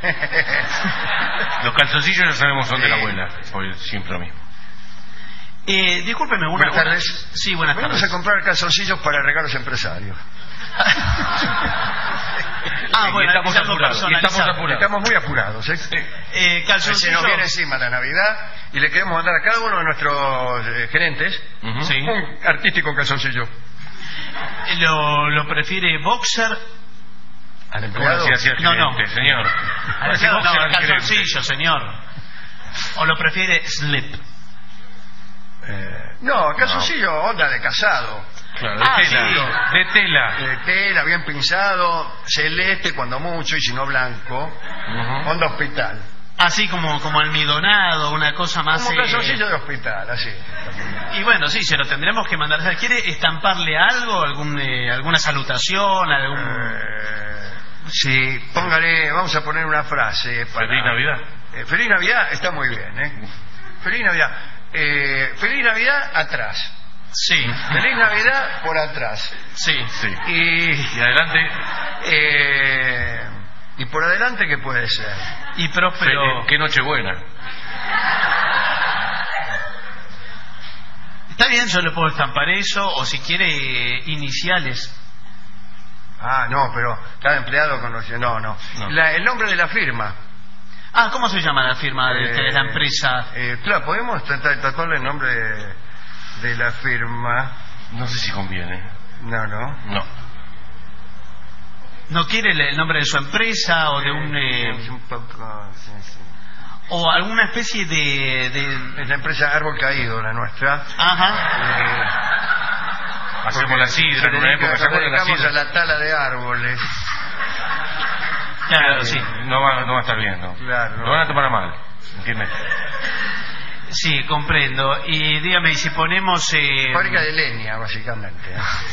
Los calzoncillos ya sabemos son de la Sí. abuela. Pues siempre lo mismo. Discúlpeme, Buenas tardes. Sí, buenas Vamos tardes. a comprar calzoncillos para regalos empresarios. Bueno, estamos es algo apurados, personalizado. Estamos muy apurados, ¿eh? Se Calzoncillos. nos viene encima la Navidad y le queremos mandar a cada uno de nuestros gerentes Sí. un artístico calzoncillo. ¿Lo prefiere boxer? Al ¿Cómo empleado. así hacía el No, gerente, no. señor? Parece No, boxer al gerente. calzoncillo, señor. ¿O lo prefiere slip? No, calzoncillo, onda de casado. Claro, de Ah, tela. sí. De tela. De tela, bien pinzado, celeste cuando mucho y si no blanco. Onda hospital. Así como almidonado, una cosa más... Como calzoncillo de hospital, así. Y bueno, sí, se lo tendremos que mandar. ¿Quiere estamparle algo? ¿Alguna salutación? Sí, póngale, vamos a poner una frase. Feliz Navidad. Feliz Navidad está muy bien, ¿eh? Feliz Navidad. Feliz Navidad atrás. Sí. Feliz Navidad por atrás. Sí. Sí. Y adelante. Y por adelante, ¿qué puede ser? Y próspero. Qué noche buena. bien, yo le puedo estampar eso, o si quiere, iniciales. Ah, no, pero cada empleado conoce. No. El nombre de la firma. Ah, ¿cómo se llama la firma de la empresa? Claro, podemos tatuarle el nombre de la firma. No sé si conviene. No. ¿No quiere el nombre de su empresa o de un... un poco... Sí. O alguna especie de... Es la empresa Árbol Caído, la nuestra. Ajá. Hacemos la sidra en una época, ¿se acuerdan la sidra? A la tala de árboles. Claro, sí. No va a estar bien, ¿no? Claro. Lo van a tomar a mal, ¿entiendes? Sí, comprendo. Y dígame, ¿y si ponemos... Fábrica de leña, básicamente.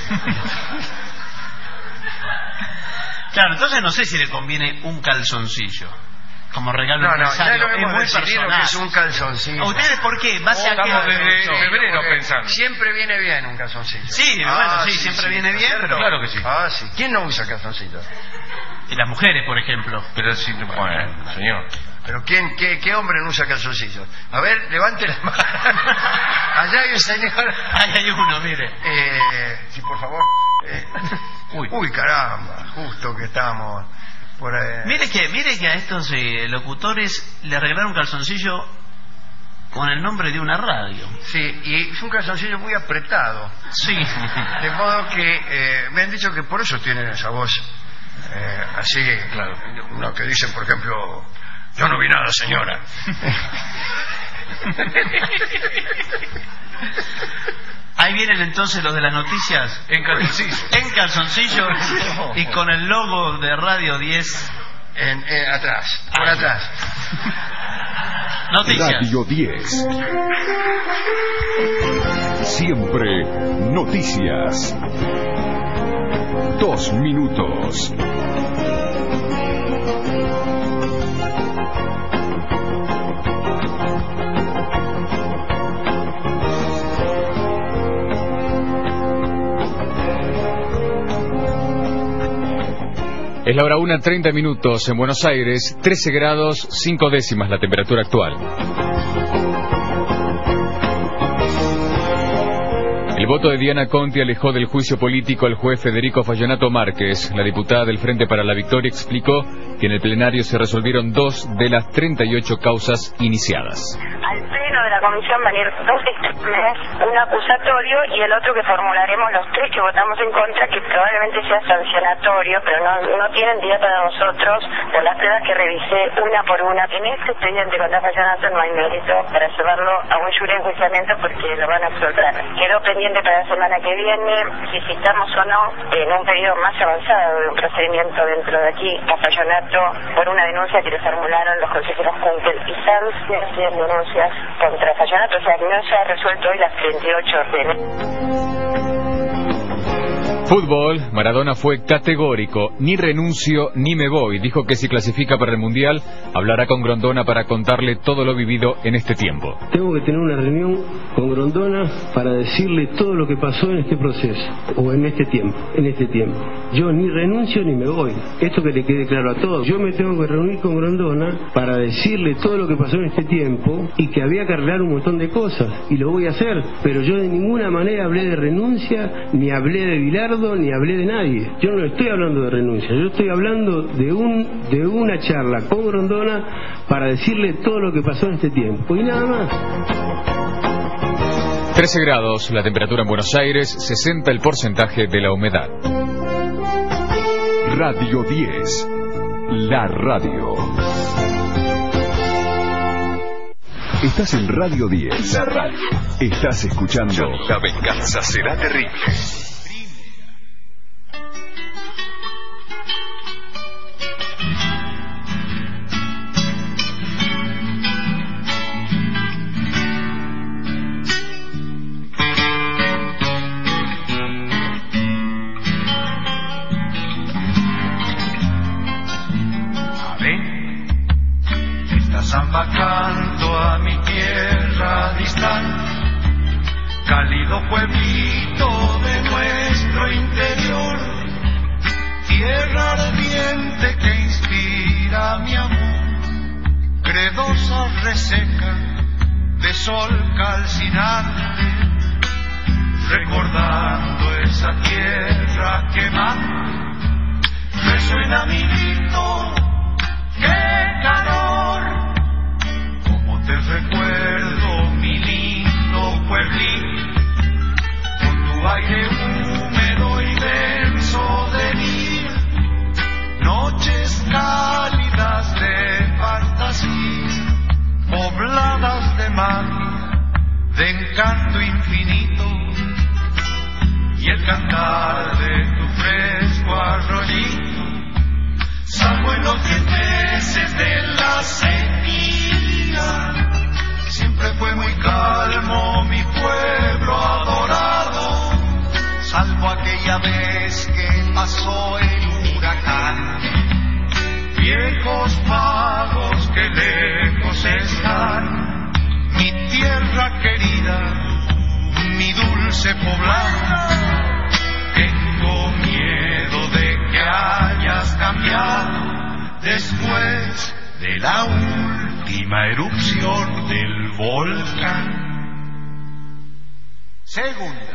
Claro, entonces no sé si le conviene un calzoncillo como regalo aniversario. Ya lo hemos decidido que es un calzoncillo. ¿A ustedes por qué? ¿Base a qué? Estamos desde febrero pensando. Siempre viene bien un calzoncillo. Sí, siempre viene bien, pero... Claro que sí. Sí. ¿Quién no usa calzoncillos? Y las mujeres, por ejemplo. Pero sí, bueno, señor. ¿Pero qué hombre no usa calzoncillos? A ver, levante la mano. Allá hay un señor. Ahí hay uno, mire. Sí, por favor. Uy, caramba, justo que estamos por ahí. Mire que a estos locutores le regalaron un calzoncillo con el nombre de una radio. Sí, y es un calzoncillo muy apretado. Sí. De modo que me han dicho que por eso tienen esa voz así, claro. Uno que dicen, por ejemplo, yo no vi nada, señora. Ahí vienen entonces los de las noticias. En calzoncillo. En calzoncillo y con el logo de Radio 10 atrás, por atrás. Noticias. Radio 10. Siempre noticias. 2 minutos. Es la hora 1:30 minutos en Buenos Aires, 13 grados 5 décimas la temperatura actual. El voto de Diana Conti alejó del juicio político al juez Federico Fayonato Márquez. La diputada del Frente para la Victoria explicó que en el plenario se resolvieron 2 de las 38 causas iniciadas. Al pleno de la comisión van a ir 2 dictámenes, un acusatorio y el otro que formularemos los 3 que votamos en contra, que probablemente sea sancionatorio, pero no tienen día para nosotros por las pruebas que revisé una por una. En este expediente contra Fayonato no hay mérito para llevarlo a un jury de enjuiciamiento porque lo van a absolver. Quedó pendiente para la semana que viene si citamos o no en un periodo más avanzado de un procedimiento dentro de aquí a Fayonato por una denuncia que le formularon los consejeros Kunkel y Sanz, 100 denuncias contra Fayonato, o sea que no se ha resuelto hoy las 38 órdenes. Fútbol, Maradona fue categórico, ni renuncio ni me voy. Dijo que si clasifica para el Mundial, hablará con Grondona para contarle todo lo vivido en este tiempo. Tengo que tener una reunión con Grondona para decirle todo lo que pasó en este proceso, o en este tiempo. Yo ni renuncio ni me voy. Esto que le quede claro a todos. Yo me tengo que reunir con Grondona para decirle todo lo que pasó en este tiempo y que había que arreglar un montón de cosas. Y lo voy a hacer, pero yo de ninguna manera hablé de renuncia, ni hablé de Bilardo, ni hablé de nadie. Yo no estoy hablando de renuncia, yo estoy hablando de una charla con Grondona para decirle todo lo que pasó en este tiempo y nada más. 13 grados la temperatura en Buenos Aires, 60 el porcentaje de la humedad. Radio 10, la radio. Estás en Radio 10, la radio. Estás escuchando La venganza será terrible. Samba canto a mi tierra distante, cálido pueblito de nuestro interior, tierra ardiente que inspira mi amor, credosa reseca de sol calcinante, recordando esa tierra quemada. Resuena mi grito, qué calor, como te recuerdo, mi lindo pueblito, con tu aire húmedo y denso de día, noches cálidas de fantasía, pobladas de magia, de encanto infinito, y el cantar de tu fresco arroyito, salvo en los 10 meses de la sequía, siempre fue muy calmo mi pueblo adorado, salvo aquella vez que pasó el huracán. Viejos pagos que lejos están, mi tierra querida, mi dulce poblado. Tengo miedo de que hayas cambiado después de la última erupción del volcán. Segunda.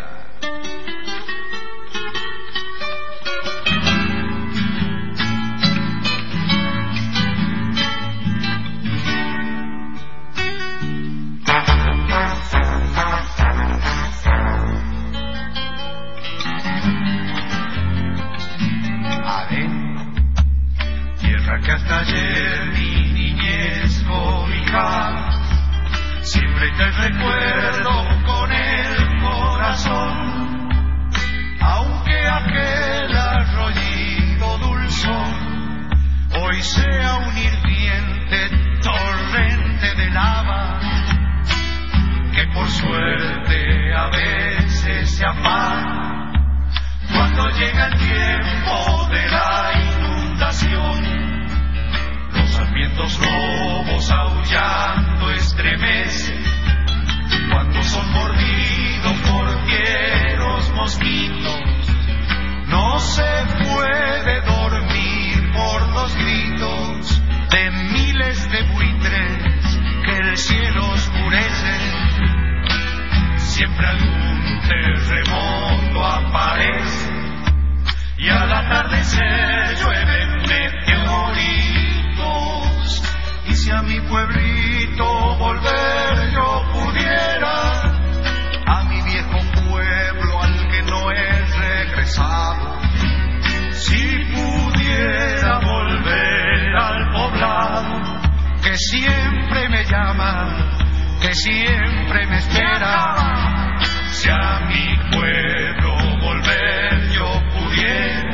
Que hasta ayer mi niñez cobijaba, siempre te recuerdo con el corazón, aunque aquel arroyito dulzón hoy sea un hirviente torrente de lava, que por suerte a veces se apaga cuando llega el tiempo de la inundación. Los vientos lobos aullando estremecen cuando son mordidos por fieros mosquitos. No se puede dormir por los gritos de miles de buitres que el cielo oscurece. Siempre algún terremoto aparece y al atardecer llueven meteoritos. Y si a mi pueblito volver yo pudiera, a mi viejo pueblo al que no he regresado, si pudiera volver al poblado que siempre me llama, que siempre me espera, si a mi pueblo volver yo pudiera,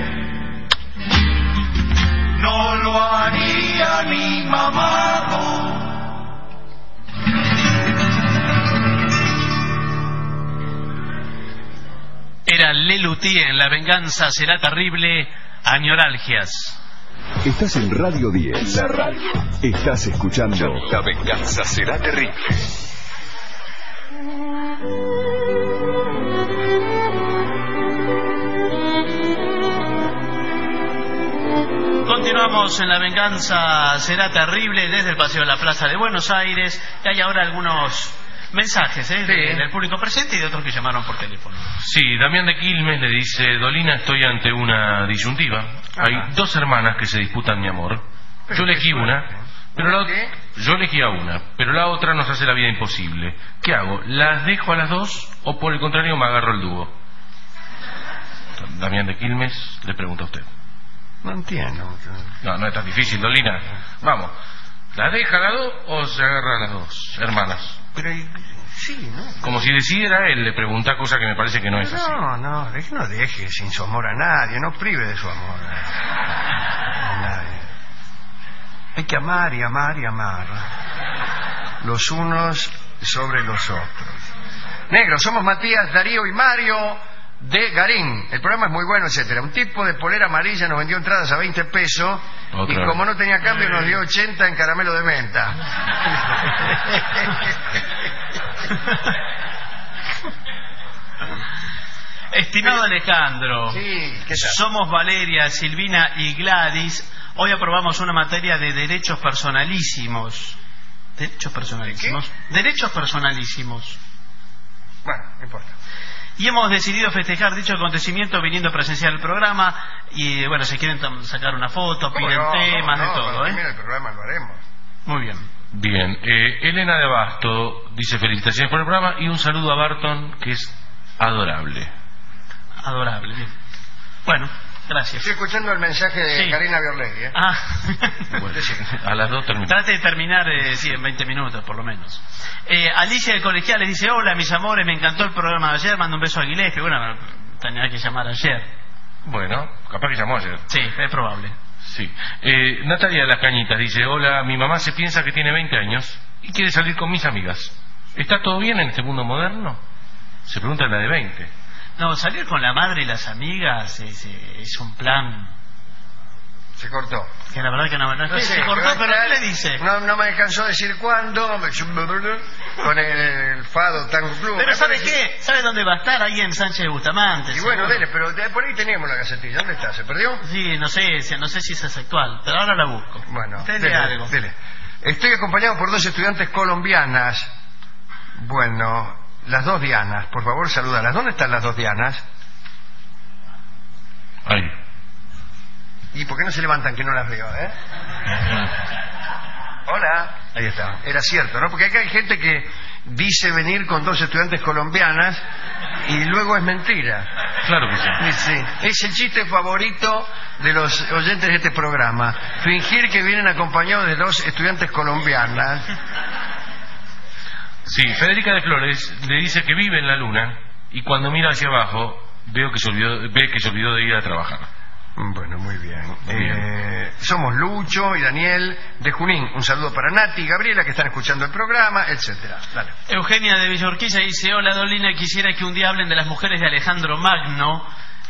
no lo haría ni mamado. Era Lelutier en La venganza será terrible, Añoralgias. Estás en Radio 10. La radio. Estás escuchando La venganza será terrible. Continuamos en La venganza será terrible desde el Paseo de la Plaza de Buenos Aires. Y hay ahora algunos mensajes del público presente y de otros que llamaron por teléfono. Sí, Damián de Quilmes le dice: Dolina, estoy ante una disyuntiva. Hay dos hermanas que se disputan mi amor. Yo elegí una, pero yo elegí a una, pero la otra nos hace la vida imposible. ¿Qué hago? ¿Las dejo a las dos o por el contrario me agarro el dúo? Damián de Quilmes le pregunta a usted. No entiendo. No es tan difícil, Dolina. Vamos, ¿la deja a las dos o se agarra a las dos hermanas? Pero sí, ¿no? Como si decidiera él, le pregunta cosa que me parece que no es así. No deje sin su amor a nadie, no prive de su amor a nadie. Hay que amar y amar y amar, los unos sobre los otros. Negro, somos Matías, Darío y Mario de Garín. El programa es muy bueno, etcétera. Un tipo de polera amarilla nos vendió entradas a 20 pesos y como no tenía cambio nos dio 80 en caramelo de menta. Estimado Alejandro, sí, ¿qué tal? Somos Valeria, Silvina y Gladys. Hoy aprobamos una materia de derechos personalísimos. ¿Derechos personalísimos? ¿Qué? Derechos personalísimos. Bueno, no importa. Y hemos decidido festejar dicho acontecimiento viniendo a presenciar el programa. Y bueno, si quieren sacar una foto, piden temas, de todo. Cuando termine el programa lo haremos. Muy bien. Bien, Elena de Abasto dice felicitaciones por el programa y un saludo a Barton, que es adorable. Adorable, bien. Bueno, gracias. Estoy escuchando el mensaje de Karina Biorlegui. Ah. Bueno, a las 2 terminamos. Trate de terminar, en 20 minutos, por lo menos. Alicia de Colegiales dice: hola, mis amores, me encantó el programa de ayer, mando un beso a Aguilés, que bueno, tenía que llamar ayer. Bueno, capaz que llamó ayer. Sí, es probable. Sí. Natalia de las Cañitas dice: hola, mi mamá se piensa que tiene 20 años y quiere salir con mis amigas. ¿Está todo bien en este mundo moderno? Se pregunta la de 20. No, salir con la madre y las amigas es un plan. Se cortó. Que la verdad que no sé, se cortó, pero ¿qué le dice? No me alcanzó a decir cuándo, con el Fado Tango Club. Pero ¿sabe qué? ¿Sabe dónde va a estar? Ahí en Sánchez de Bustamante. Y bueno, dele, pero por ahí teníamos la gacetilla. ¿Dónde está? ¿Se perdió? Sí, no sé si es actual, pero ahora la busco. Bueno, dele algo. Dele. Estoy acompañado por 2 estudiantes colombianas. Bueno, las 2 Dianas, por favor, salúdalas. ¿Dónde están las 2 Dianas? Ahí. ¿Y por qué no se levantan que no las veo, Hola. Ahí está. Era cierto, ¿no? Porque acá hay gente que dice venir con 2 estudiantes colombianas y luego es mentira. Claro que sí. Sí. Es el chiste favorito de los oyentes de este programa. Fingir que vienen acompañados de 2 estudiantes colombianas. Sí, Federica de Flores le dice que vive en la luna y cuando mira hacia abajo ve que se olvidó de ir a trabajar. Bueno, muy bien. Somos Lucho y Daniel de Junín. Un saludo para Nati y Gabriela que están escuchando el programa, etcétera. Dale. Eugenia de Villorquiza dice: hola Dolina, quisiera que un día hablen de las mujeres de Alejandro Magno.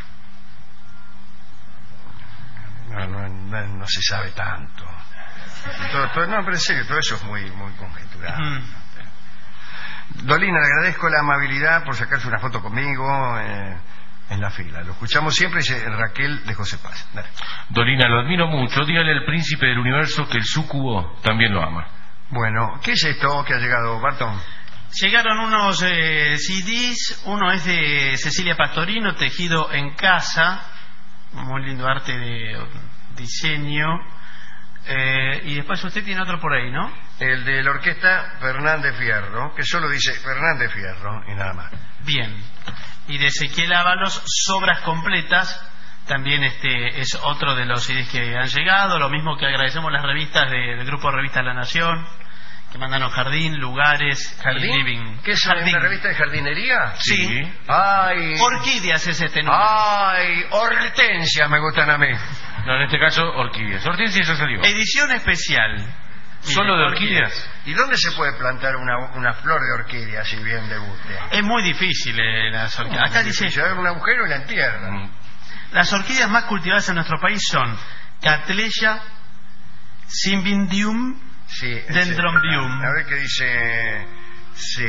No se sabe tanto. No, pero en serio, todo eso es muy conjeturado. Dolina, le agradezco la amabilidad por sacarse una foto conmigo en la fila. Lo escuchamos siempre, dice Raquel de José Paz. Dale. Dolina, lo admiro mucho. Dígale al príncipe del universo que el súcubo también lo ama. Bueno, ¿qué es esto que ha llegado, Barton? Llegaron unos CDs. Uno es de Cecilia Pastorino, tejido en casa. Muy lindo arte de diseño. Y después usted tiene otro por ahí, ¿no? El de la orquesta Fernández Fierro, que solo dice Fernández Fierro y nada más. Bien. Y de Ezequiel Ábalos, Sobras Completas. También es otro de los CDs que han llegado. Lo mismo que agradecemos las revistas del grupo Revistas La Nación, que mandan Jardín, Lugares ¿Jardín? Y Living. ¿Qué es una revista de jardinería? Sí. Ay. Orquídeas es este número. Ay, hortensias me gustan a mí. No, en este caso, orquídeas. Hortensias ya salió. Edición especial. ¿Solo de orquídeas? ¿Y dónde se puede plantar una flor de orquídea si bien le guste? Es muy difícil las orquídeas. Acá dice: hay un agujero y la entierran. Las orquídeas más cultivadas en nuestro país son Cattleya, Cymbidium, Dendrobium. A ver qué dice. Sí.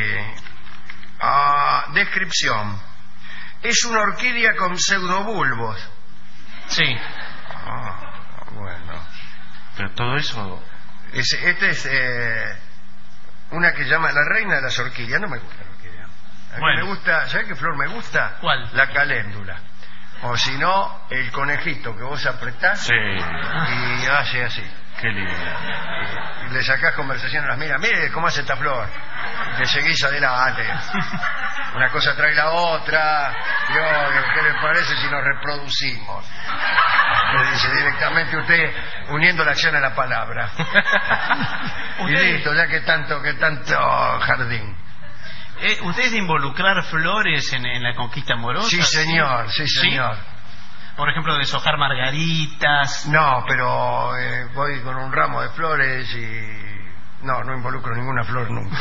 Descripción. Es una orquídea con pseudobulbos. Sí. Bueno. Pero todo eso... Este es una que llama la reina de las orquídeas. No me gusta la orquídea. A mí me gusta, ¿sabes qué flor me gusta? ¿Cuál? La caléndula. O si no, el conejito que vos apretás y hace así. Qué lindo. Y le sacás conversación a las miras. Mire cómo hace esta flor. Le seguís adelante. Una cosa trae la otra. ¿Qué le parece si nos reproducimos? Le dice directamente usted uniendo la acción a la palabra. Y listo, ya que tanto jardín. ¿Usted es de involucrar flores en la conquista amorosa? Sí, señor, sí, señor. Por ejemplo, deshojar margaritas. No, pero voy con un ramo de flores y... No involucro ninguna flor nunca.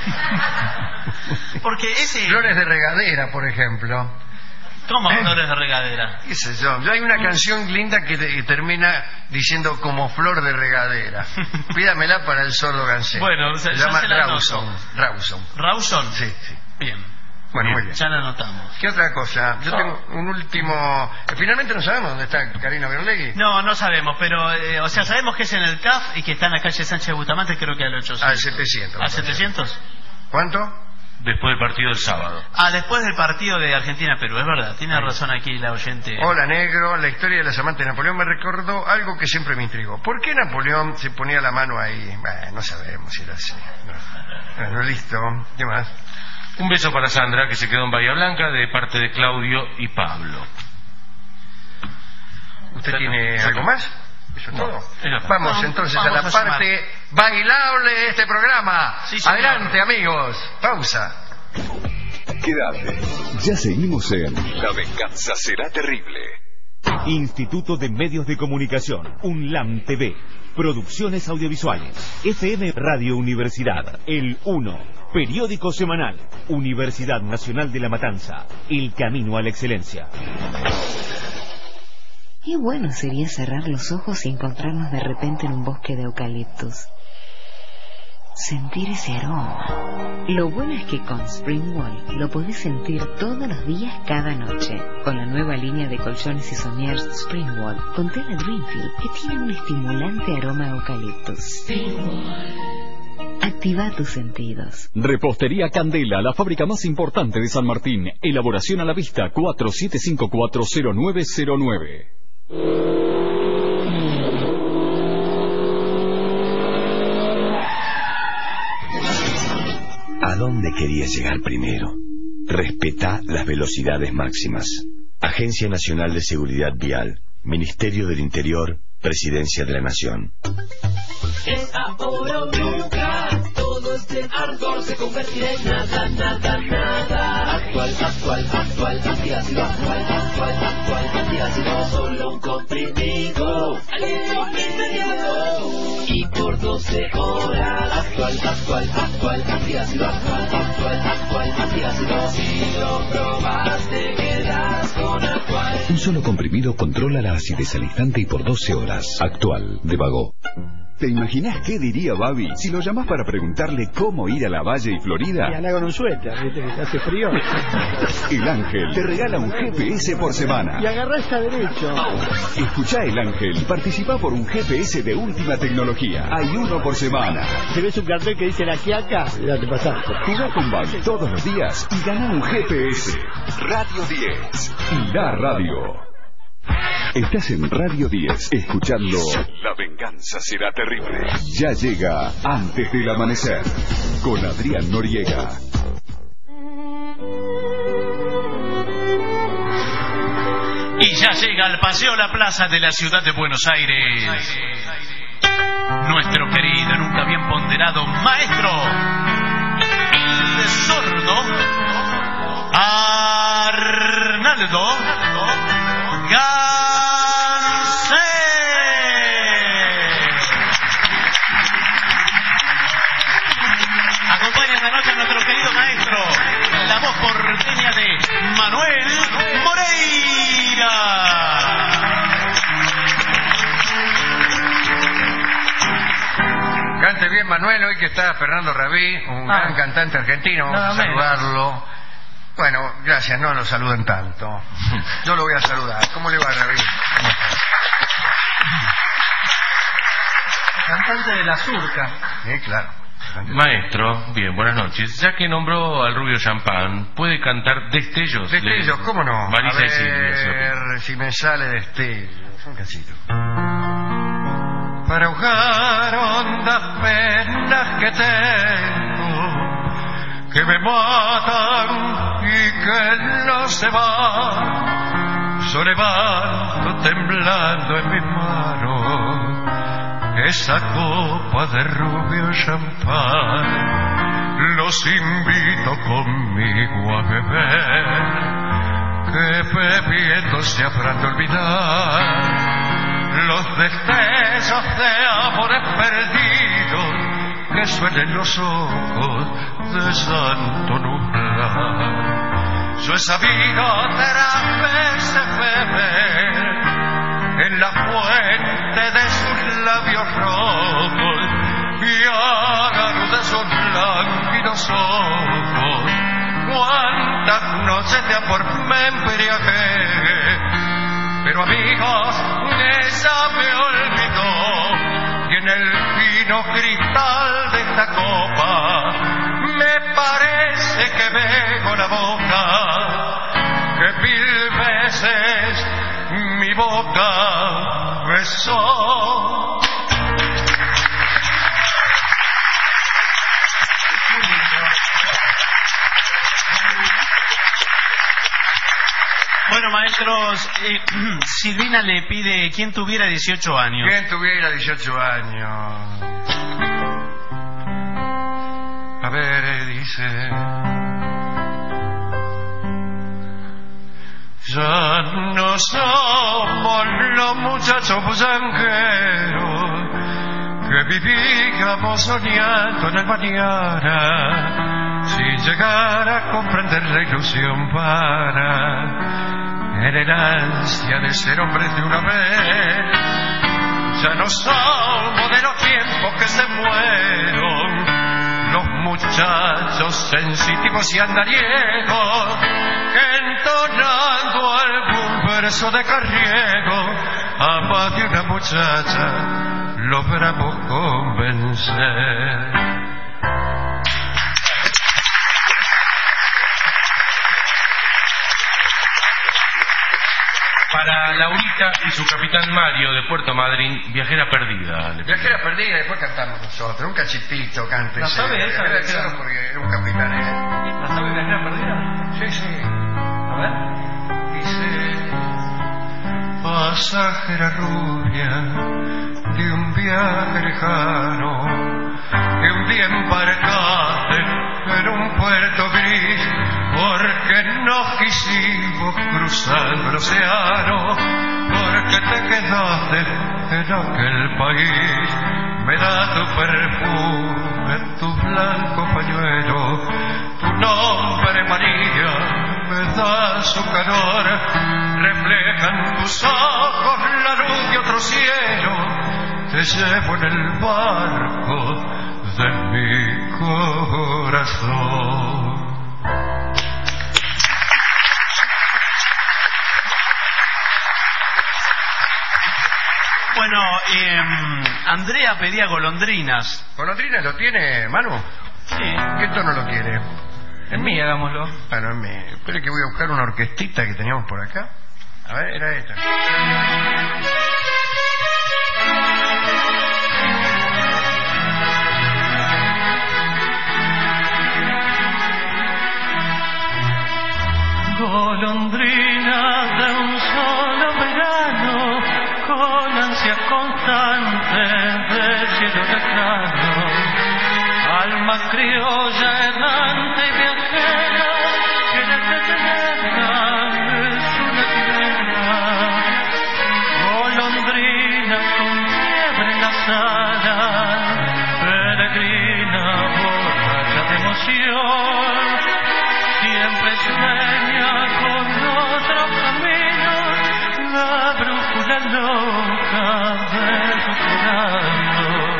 Porque Flores de regadera, por ejemplo. ¿Cómo flores de regadera? ¿Qué sé yo? Hay una canción linda que termina diciendo como flor de regadera. Pídamela para el sordo gansero. Bueno, se llama Rawson. ¿Rawson? Sí. Bien. Bueno, muy bien. Ya la anotamos. ¿Qué otra cosa? Yo tengo un último... Finalmente no sabemos dónde está Karina Biorlegui. No sabemos, pero... sabemos que es en el CAF y que está en la calle Sánchez de Bustamante, creo que al 800. Al 700. ¿Al 700? ¿Cuánto? después del partido del sábado. Después del partido de Argentina-Perú, es verdad, tiene razón aquí la oyente. Hola, negro, la historia de las amantes de Napoleón me recordó algo que siempre me intrigó. ¿Por qué Napoleón se ponía la mano ahí? Bueno, no sabemos si era así. Bueno, listo. ¿Qué más? Un beso para Sandra, que se quedó en Bahía Blanca, de parte de Claudio y Pablo. ¿Usted tiene algo más? ¿Eso es todo? Vamos entonces a la parte bailable de este programa. Sí, señor. Adelante, amigos. Pausa. Quédate. Ya seguimos en La venganza será terrible. Instituto de Medios de Comunicación, UNLAM TV, Producciones Audiovisuales, FM Radio Universidad, El 1, Periódico Semanal, Universidad Nacional de La Matanza, El Camino a la Excelencia. Qué bueno sería cerrar los ojos y encontrarnos de repente en un bosque de eucaliptus. Sentir ese aroma. Lo bueno es que con Springwall lo podés sentir todos los días, cada noche. Con la nueva línea de colchones y somiers Springwall, con tela Dreamfield, que tiene un estimulante aroma a eucaliptus. Springwall. Activa tus sentidos. Repostería Candela, la fábrica más importante de San Martín. Elaboración a la vista, 47540909. ¿A dónde querías llegar primero? Respetá las velocidades máximas. Agencia Nacional de Seguridad Vial, Ministerio del Interior, Presidencia de la Nación. Es ahora o nunca, todo este ardor se convertirá en nada, nada, nada. Actual, antiácido, solo un comprimido, alivio inmediato, y por 12 horas. Actual, antiácido, antiácido, si lo probas te quedas con Actual. Un solo comprimido controla la acidez al instante y por 12 horas. Actual, de Vago. ¿Te imaginas qué diría Babi si lo llamás para preguntarle cómo ir a la Valle y Florida? Y anda con un suéter, ¿viste? Que hace frío. El Ángel te regala un GPS por semana. Y agarrá esta derecho. Escuchá El Ángel y participá por un GPS de última tecnología. Hay uno por semana. ¿Te ves un cartel que dice La Quiaca? Ya te pasaste. Jugá con Babi todos los días y ganá un GPS. Radio 10 y la radio. Estás en Radio 10, escuchando La venganza será terrible. Ya llega Antes del amanecer, con Adrián Noriega. Y ya llega al Paseo La Plaza de la ciudad de Buenos Aires nuestro querido, nunca bien ponderado maestro, el sordo Arnaldo Gansé. Acompaña esta noche a nuestro querido maestro, la voz porteña de Manuel Moreira. Cante bien, Manuel, hoy que está Fernando Rabí, un gran cantante argentino, vamos a saludarlo. Bueno, gracias, no lo saluden tanto. Yo lo voy a saludar. ¿Cómo le va, Rabí? Cantante de la Surca. Sí, claro. Maestro, bien, buenas noches. Ya que nombró al Rubio Champán, ¿puede cantar Destellos? Destellos, ¿cómo no? Marisa a y Silvia. ver si me sale Destellos. Un casito. Para ahogar hondas penas que tengo, que me matan y que no se van, yo levanto temblando en mis manos esa copa de rubio champán. Los invito conmigo a beber, que bebiendo se habrán de olvidar los destellos de amores perdidos que suelen los ojos de santo nublar. Yo he sabido otras veces beber en la fuente de sus labios rojos y a la luz de sus lánguidos ojos. Cuántas noches de amor me embriagué, pero amigos, ella me olvidó, y en el fino cristal de esta copa me parece parece que veo la boca que 1000 veces mi boca besó. Bueno, maestros, Silvina le pide quién tuviera 18 años. ¿Quién tuviera 18 años? A ver, dice... Ya no somos los muchachos bullangueros que vivíamos soñando en el mañana, sin llegar a comprender la ilusión en el ansia de ser hombres de una vez. Ya no somos de los tiempos que se fueron, los muchachos sensitivos y andariegos, que entonando algún verso de carriego, a más de una muchacha logramos convencer. Para Laurita y su capitán Mario de Puerto Madryn, Viajera Perdida. Viajera Perdida, después cantamos nosotros. Un cachitito, cántese. ¿La sabe esa? Claro, porque era un capitán. ¿La sabe Viajera Perdida? Sí, sí. A ver. Dice... Pasajera rubia de un viaje lejano, que un día embarcaste en un puerto gris, porque no quisimos cruzar el océano, porque te quedaste en aquel país. Me da tu perfume, tu blanco pañuelo, tu nombre María, me da su calor, reflejan tus ojos la luz de otro cielo, te llevo en el barco de mi corazón. Bueno, Andrea pedía golondrinas. ¿Golondrinas lo tiene, Manu? Sí. ¿Qué tono lo quiere? En mí, hagámoslo. Bueno, en mí. Espere que voy a buscar una orquestita que teníamos por acá. A ver, era esta. Golondrina de un solo verano, con ansias constantes del cielo lejano, alma criolla errante y viajera, que desde tenerla es una quimera. Golondrina con fiebre en las alas, peregrina borracha de emoción, siempre sueña con otro camino, la brújula loca de tu corazón.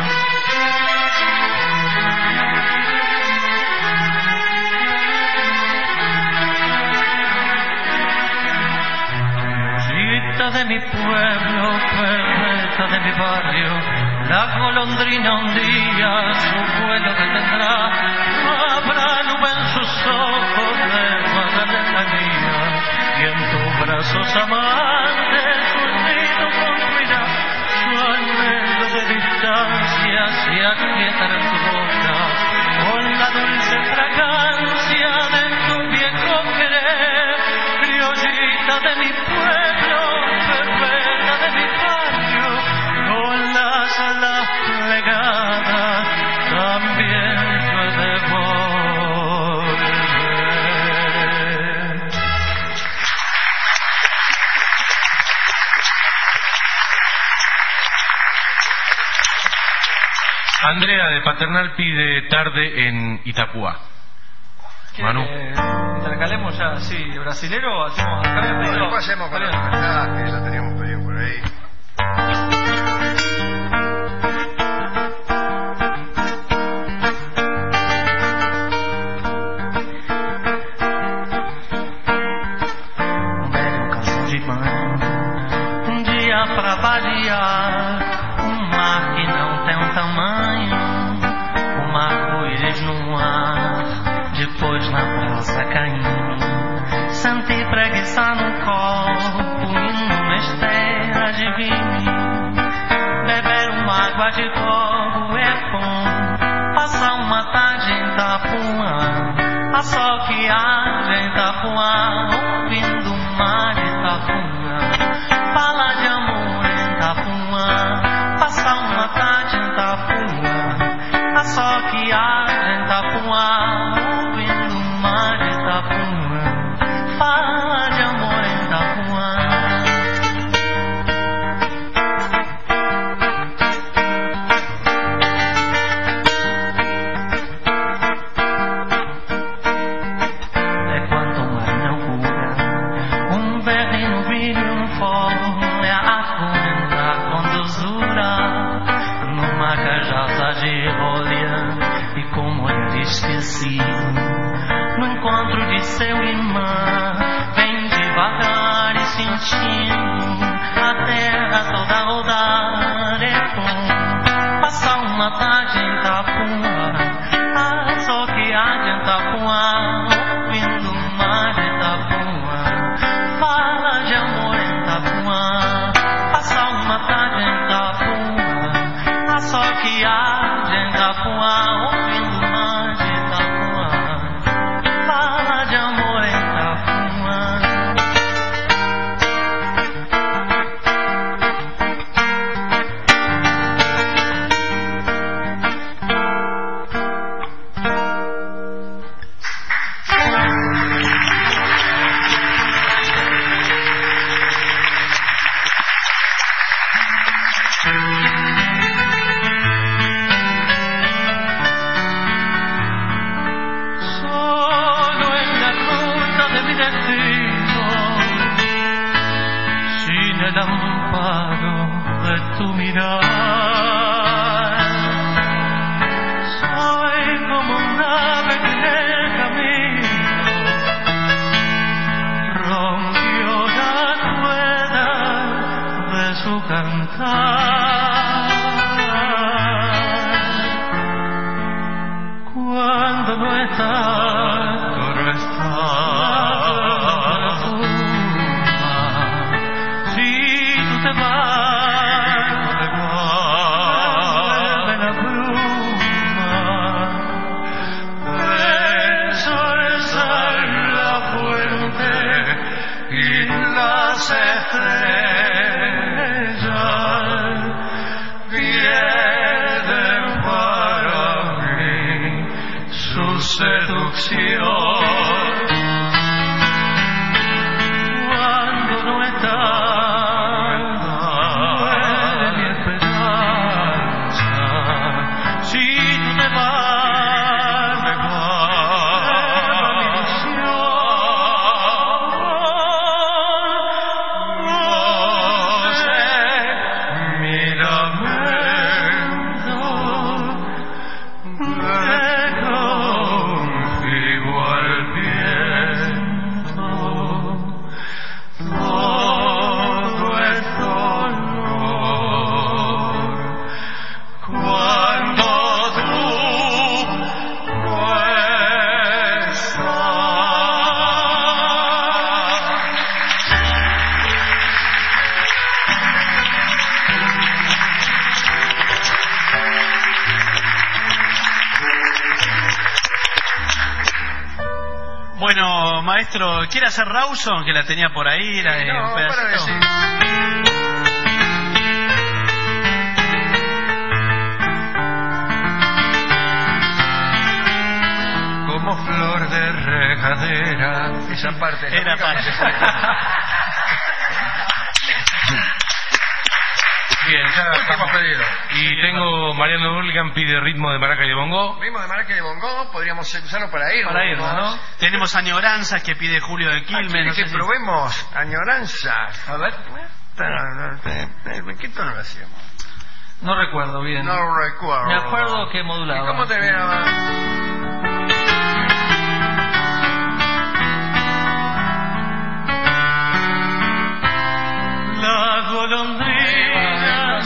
Criollita de mi pueblo, perreta de mi barrio, la golondrina un día su vuelo detendrá, habrá nube en sus ojos de vaga lejanía, y en tus brazos amantes su nido construirá, su anhelo de distancia se aquietará en tu boca, con la dulce fragancia de tu viejo querer. Criollita de mi pueblo, perreta de mi barrio, con las alas plegadas también yo he de volver. Andrea de Paternal pide Tarde en Itapuá. Manu. ¿Intercalemos ya así brasilero o hacemos acá? Después hacemos con la libertad, que ya teníamos pedido por ahí. Um dia pra balear, mar que não tem um tamanho, um arco-íris no ar, de Depois na praça caí, senti preguiça no copo e numa esteira de vinho. Beber uma água de coco é bom, passar uma tarde em Itapuã, a sol que arde em Itapuã, ouvindo o mar de Itapuã, falar de amor em Itapuã, passar uma tarde em Itapuã, a sol que arde em Itapuã, ouvindo o mar de Itapuã, falar de amor em Itapuã. No encontro de seu irmão, vem devagar e sentindo a terra toda rodar. É bom passar uma tarde em Itapuã, a sol que arde em Itapuã, ouvindo o mar de Itapuã, fala de amor em Itapuã. Passar uma tarde em Itapuã, a sol que arde em Itapuã, ouvindo o mar de Itapuã, fala de amor em Itapuã. Bueno, maestro, ¿quiere hacer Rawson? Que la tenía por ahí. No, un pedacito. para decir. Como flor de regadera. Esa parte. Era parte. Bien, ya hemos pedido. Y tengo Mariano Burlingame pide ritmo de maraca y de bongo. Ritmo de maraca y de bongo, podríamos usarlo para ir. Para irnos, ¿no? Tenemos Añoranzas que pide Julio de Quilmes. No sé si probemos Añoranzas. A ver. ¿Qué tono lo hacíamos? No recuerdo bien. No recuerdo. Me acuerdo que modulaba. ¿Y cómo terminaba? La golondrina.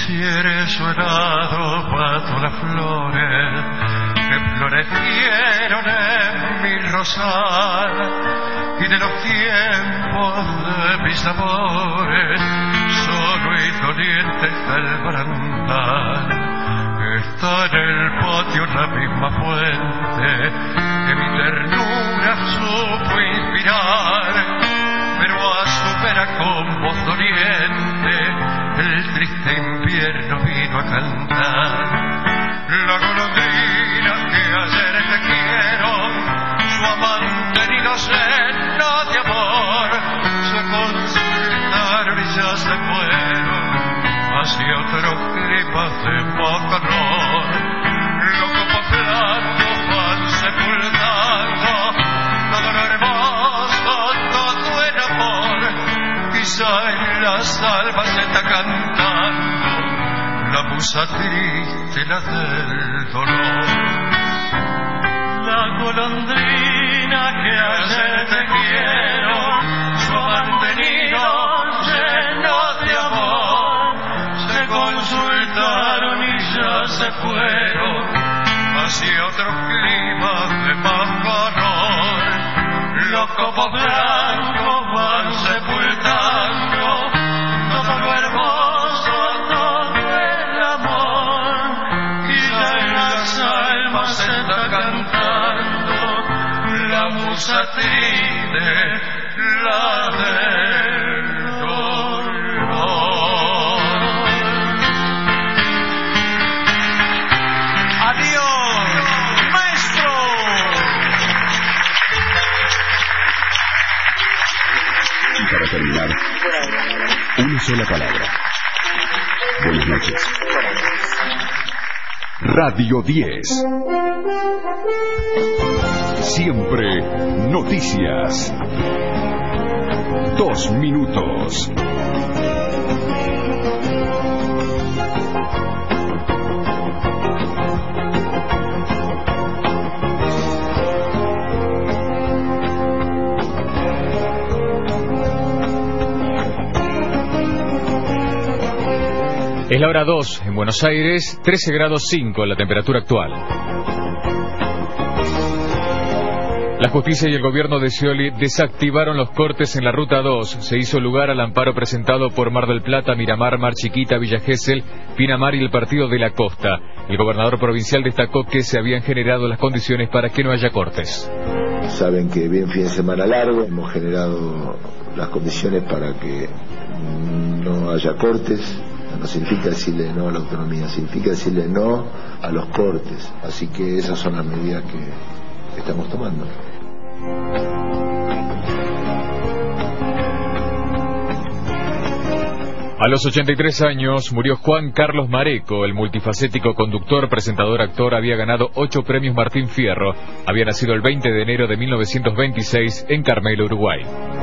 cierzo helado bajo las flores que florecieron en mi rosal, y de los tiempos de mis amores solo y doliente el barandal. Está en el patio la misma fuente que mi ternura supo inspirar, pero a su vera con voz doliente el triste invierno vino a cantar. La golondrina que ayer te quiero, su amante nido lleno de amor, se consultaron y ya se fueron hacia otros climas de más calor. Los copos blancos van sepultando todo lo hermoso, todo el amor. Quizá en las almas se está cantando la musa triste, la del dolor. La golondrina que ayer te quiero, su amante nido lleno de amor, se consultaron y ya se fueron hacia otros climas de más calor. Los copos blancos van sepultando todo lo hermoso, todo el amor. Quizá en las almas se está cantando la musa triste, la del dolor. ¡Adiós, maestro! Y para terminar, una sola palabra. Buenas noches. Radio 10. Siempre noticias. 2 minutos. Es la hora 2 en Buenos Aires, 13 grados 5 la temperatura actual. La justicia y el gobierno de Scioli desactivaron los cortes en la Ruta 2. Se hizo lugar al amparo presentado por Mar del Plata, Miramar, Mar Chiquita, Villa Gesell, Pinamar y el Partido de la Costa. El gobernador provincial destacó que se habían generado las condiciones para que no haya cortes. Saben que bien fin de semana largo, hemos generado las condiciones para que no haya cortes. No significa decirle no a la autonomía, significa decirle no a los cortes. Así que esas son las medidas que estamos tomando. A los 83 años murió Juan Carlos Mareco, el multifacético conductor, presentador, actor. Había ganado 8 premios Martín Fierro. Había nacido el 20 de enero de 1926 en Carmelo, Uruguay.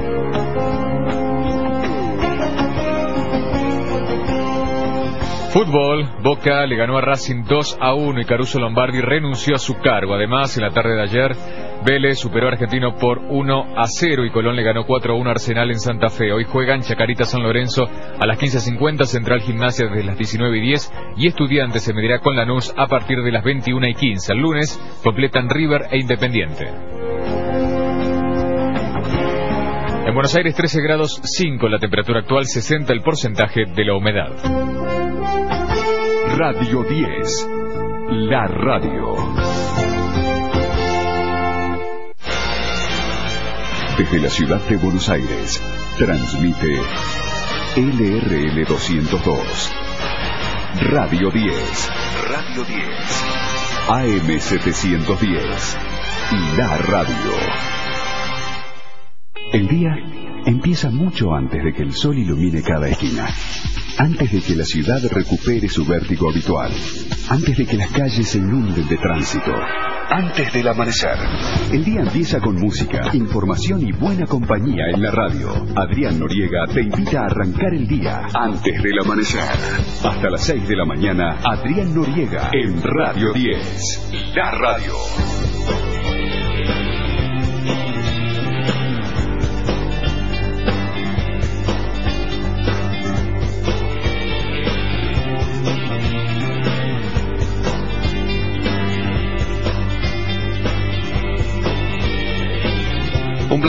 Fútbol, Boca le ganó a Racing 2-1 y Caruso Lombardi renunció a su cargo. Además, en la tarde de ayer, Vélez superó a Argentino por 1-0 y Colón le ganó 4-1 a Arsenal en Santa Fe. Hoy juegan Chacarita San Lorenzo a las 15:50, Central Gimnasia desde las 19:10 y Estudiantes se medirá con Lanús a partir de las 21:15. El lunes completan River e Independiente. En Buenos Aires 13 grados 5 la temperatura actual, 60 el porcentaje de la humedad. Radio 10, la radio. Desde la ciudad de Buenos Aires, transmite LRL 202. Radio 10. Radio 10. AM 710. La radio. El día empieza mucho antes de que el sol ilumine cada esquina. Antes de que la ciudad recupere su vértigo habitual. Antes de que las calles se inunden de tránsito. Antes del amanecer. El día empieza con música, información y buena compañía en la radio. Adrián Noriega te invita a arrancar el día antes del amanecer. Hasta las 6 de la mañana, Adrián Noriega en Radio 10. La radio.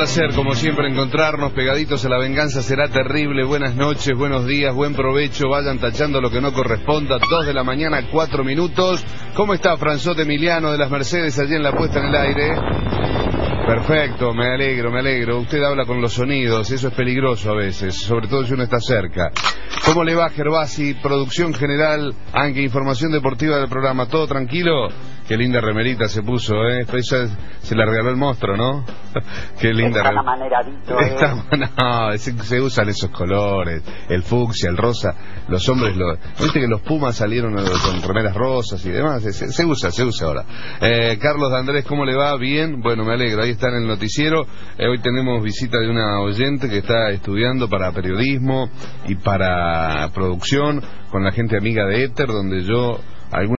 placer, como siempre, encontrarnos pegaditos a la venganza. Será terrible. Buenas noches, buenos días, buen provecho. Vayan tachando lo que no corresponda. 2 de la mañana, 4 minutos. ¿Cómo está Franzote Emiliano de las Mercedes allí en la puesta en el aire? Perfecto, me alegro. Usted habla con los sonidos, eso es peligroso a veces, sobre todo si uno está cerca. ¿Cómo le va, Gervasi? Producción general, aunque información deportiva del programa. ¿Todo tranquilo? Qué linda remerita se puso, ¿eh? Esa se la regaló el monstruo, ¿no? Qué linda remerita. No, se usan esos colores, el fucsia, el rosa. Los hombres, viste que los Pumas salieron con remeras rosas y demás. Se usa ahora. Carlos de Andrés, ¿cómo le va? Bien, bueno, me alegro. Ahí está en el noticiero. Hoy tenemos visita de una oyente que está estudiando para periodismo y para producción con la gente amiga de Éter, donde yo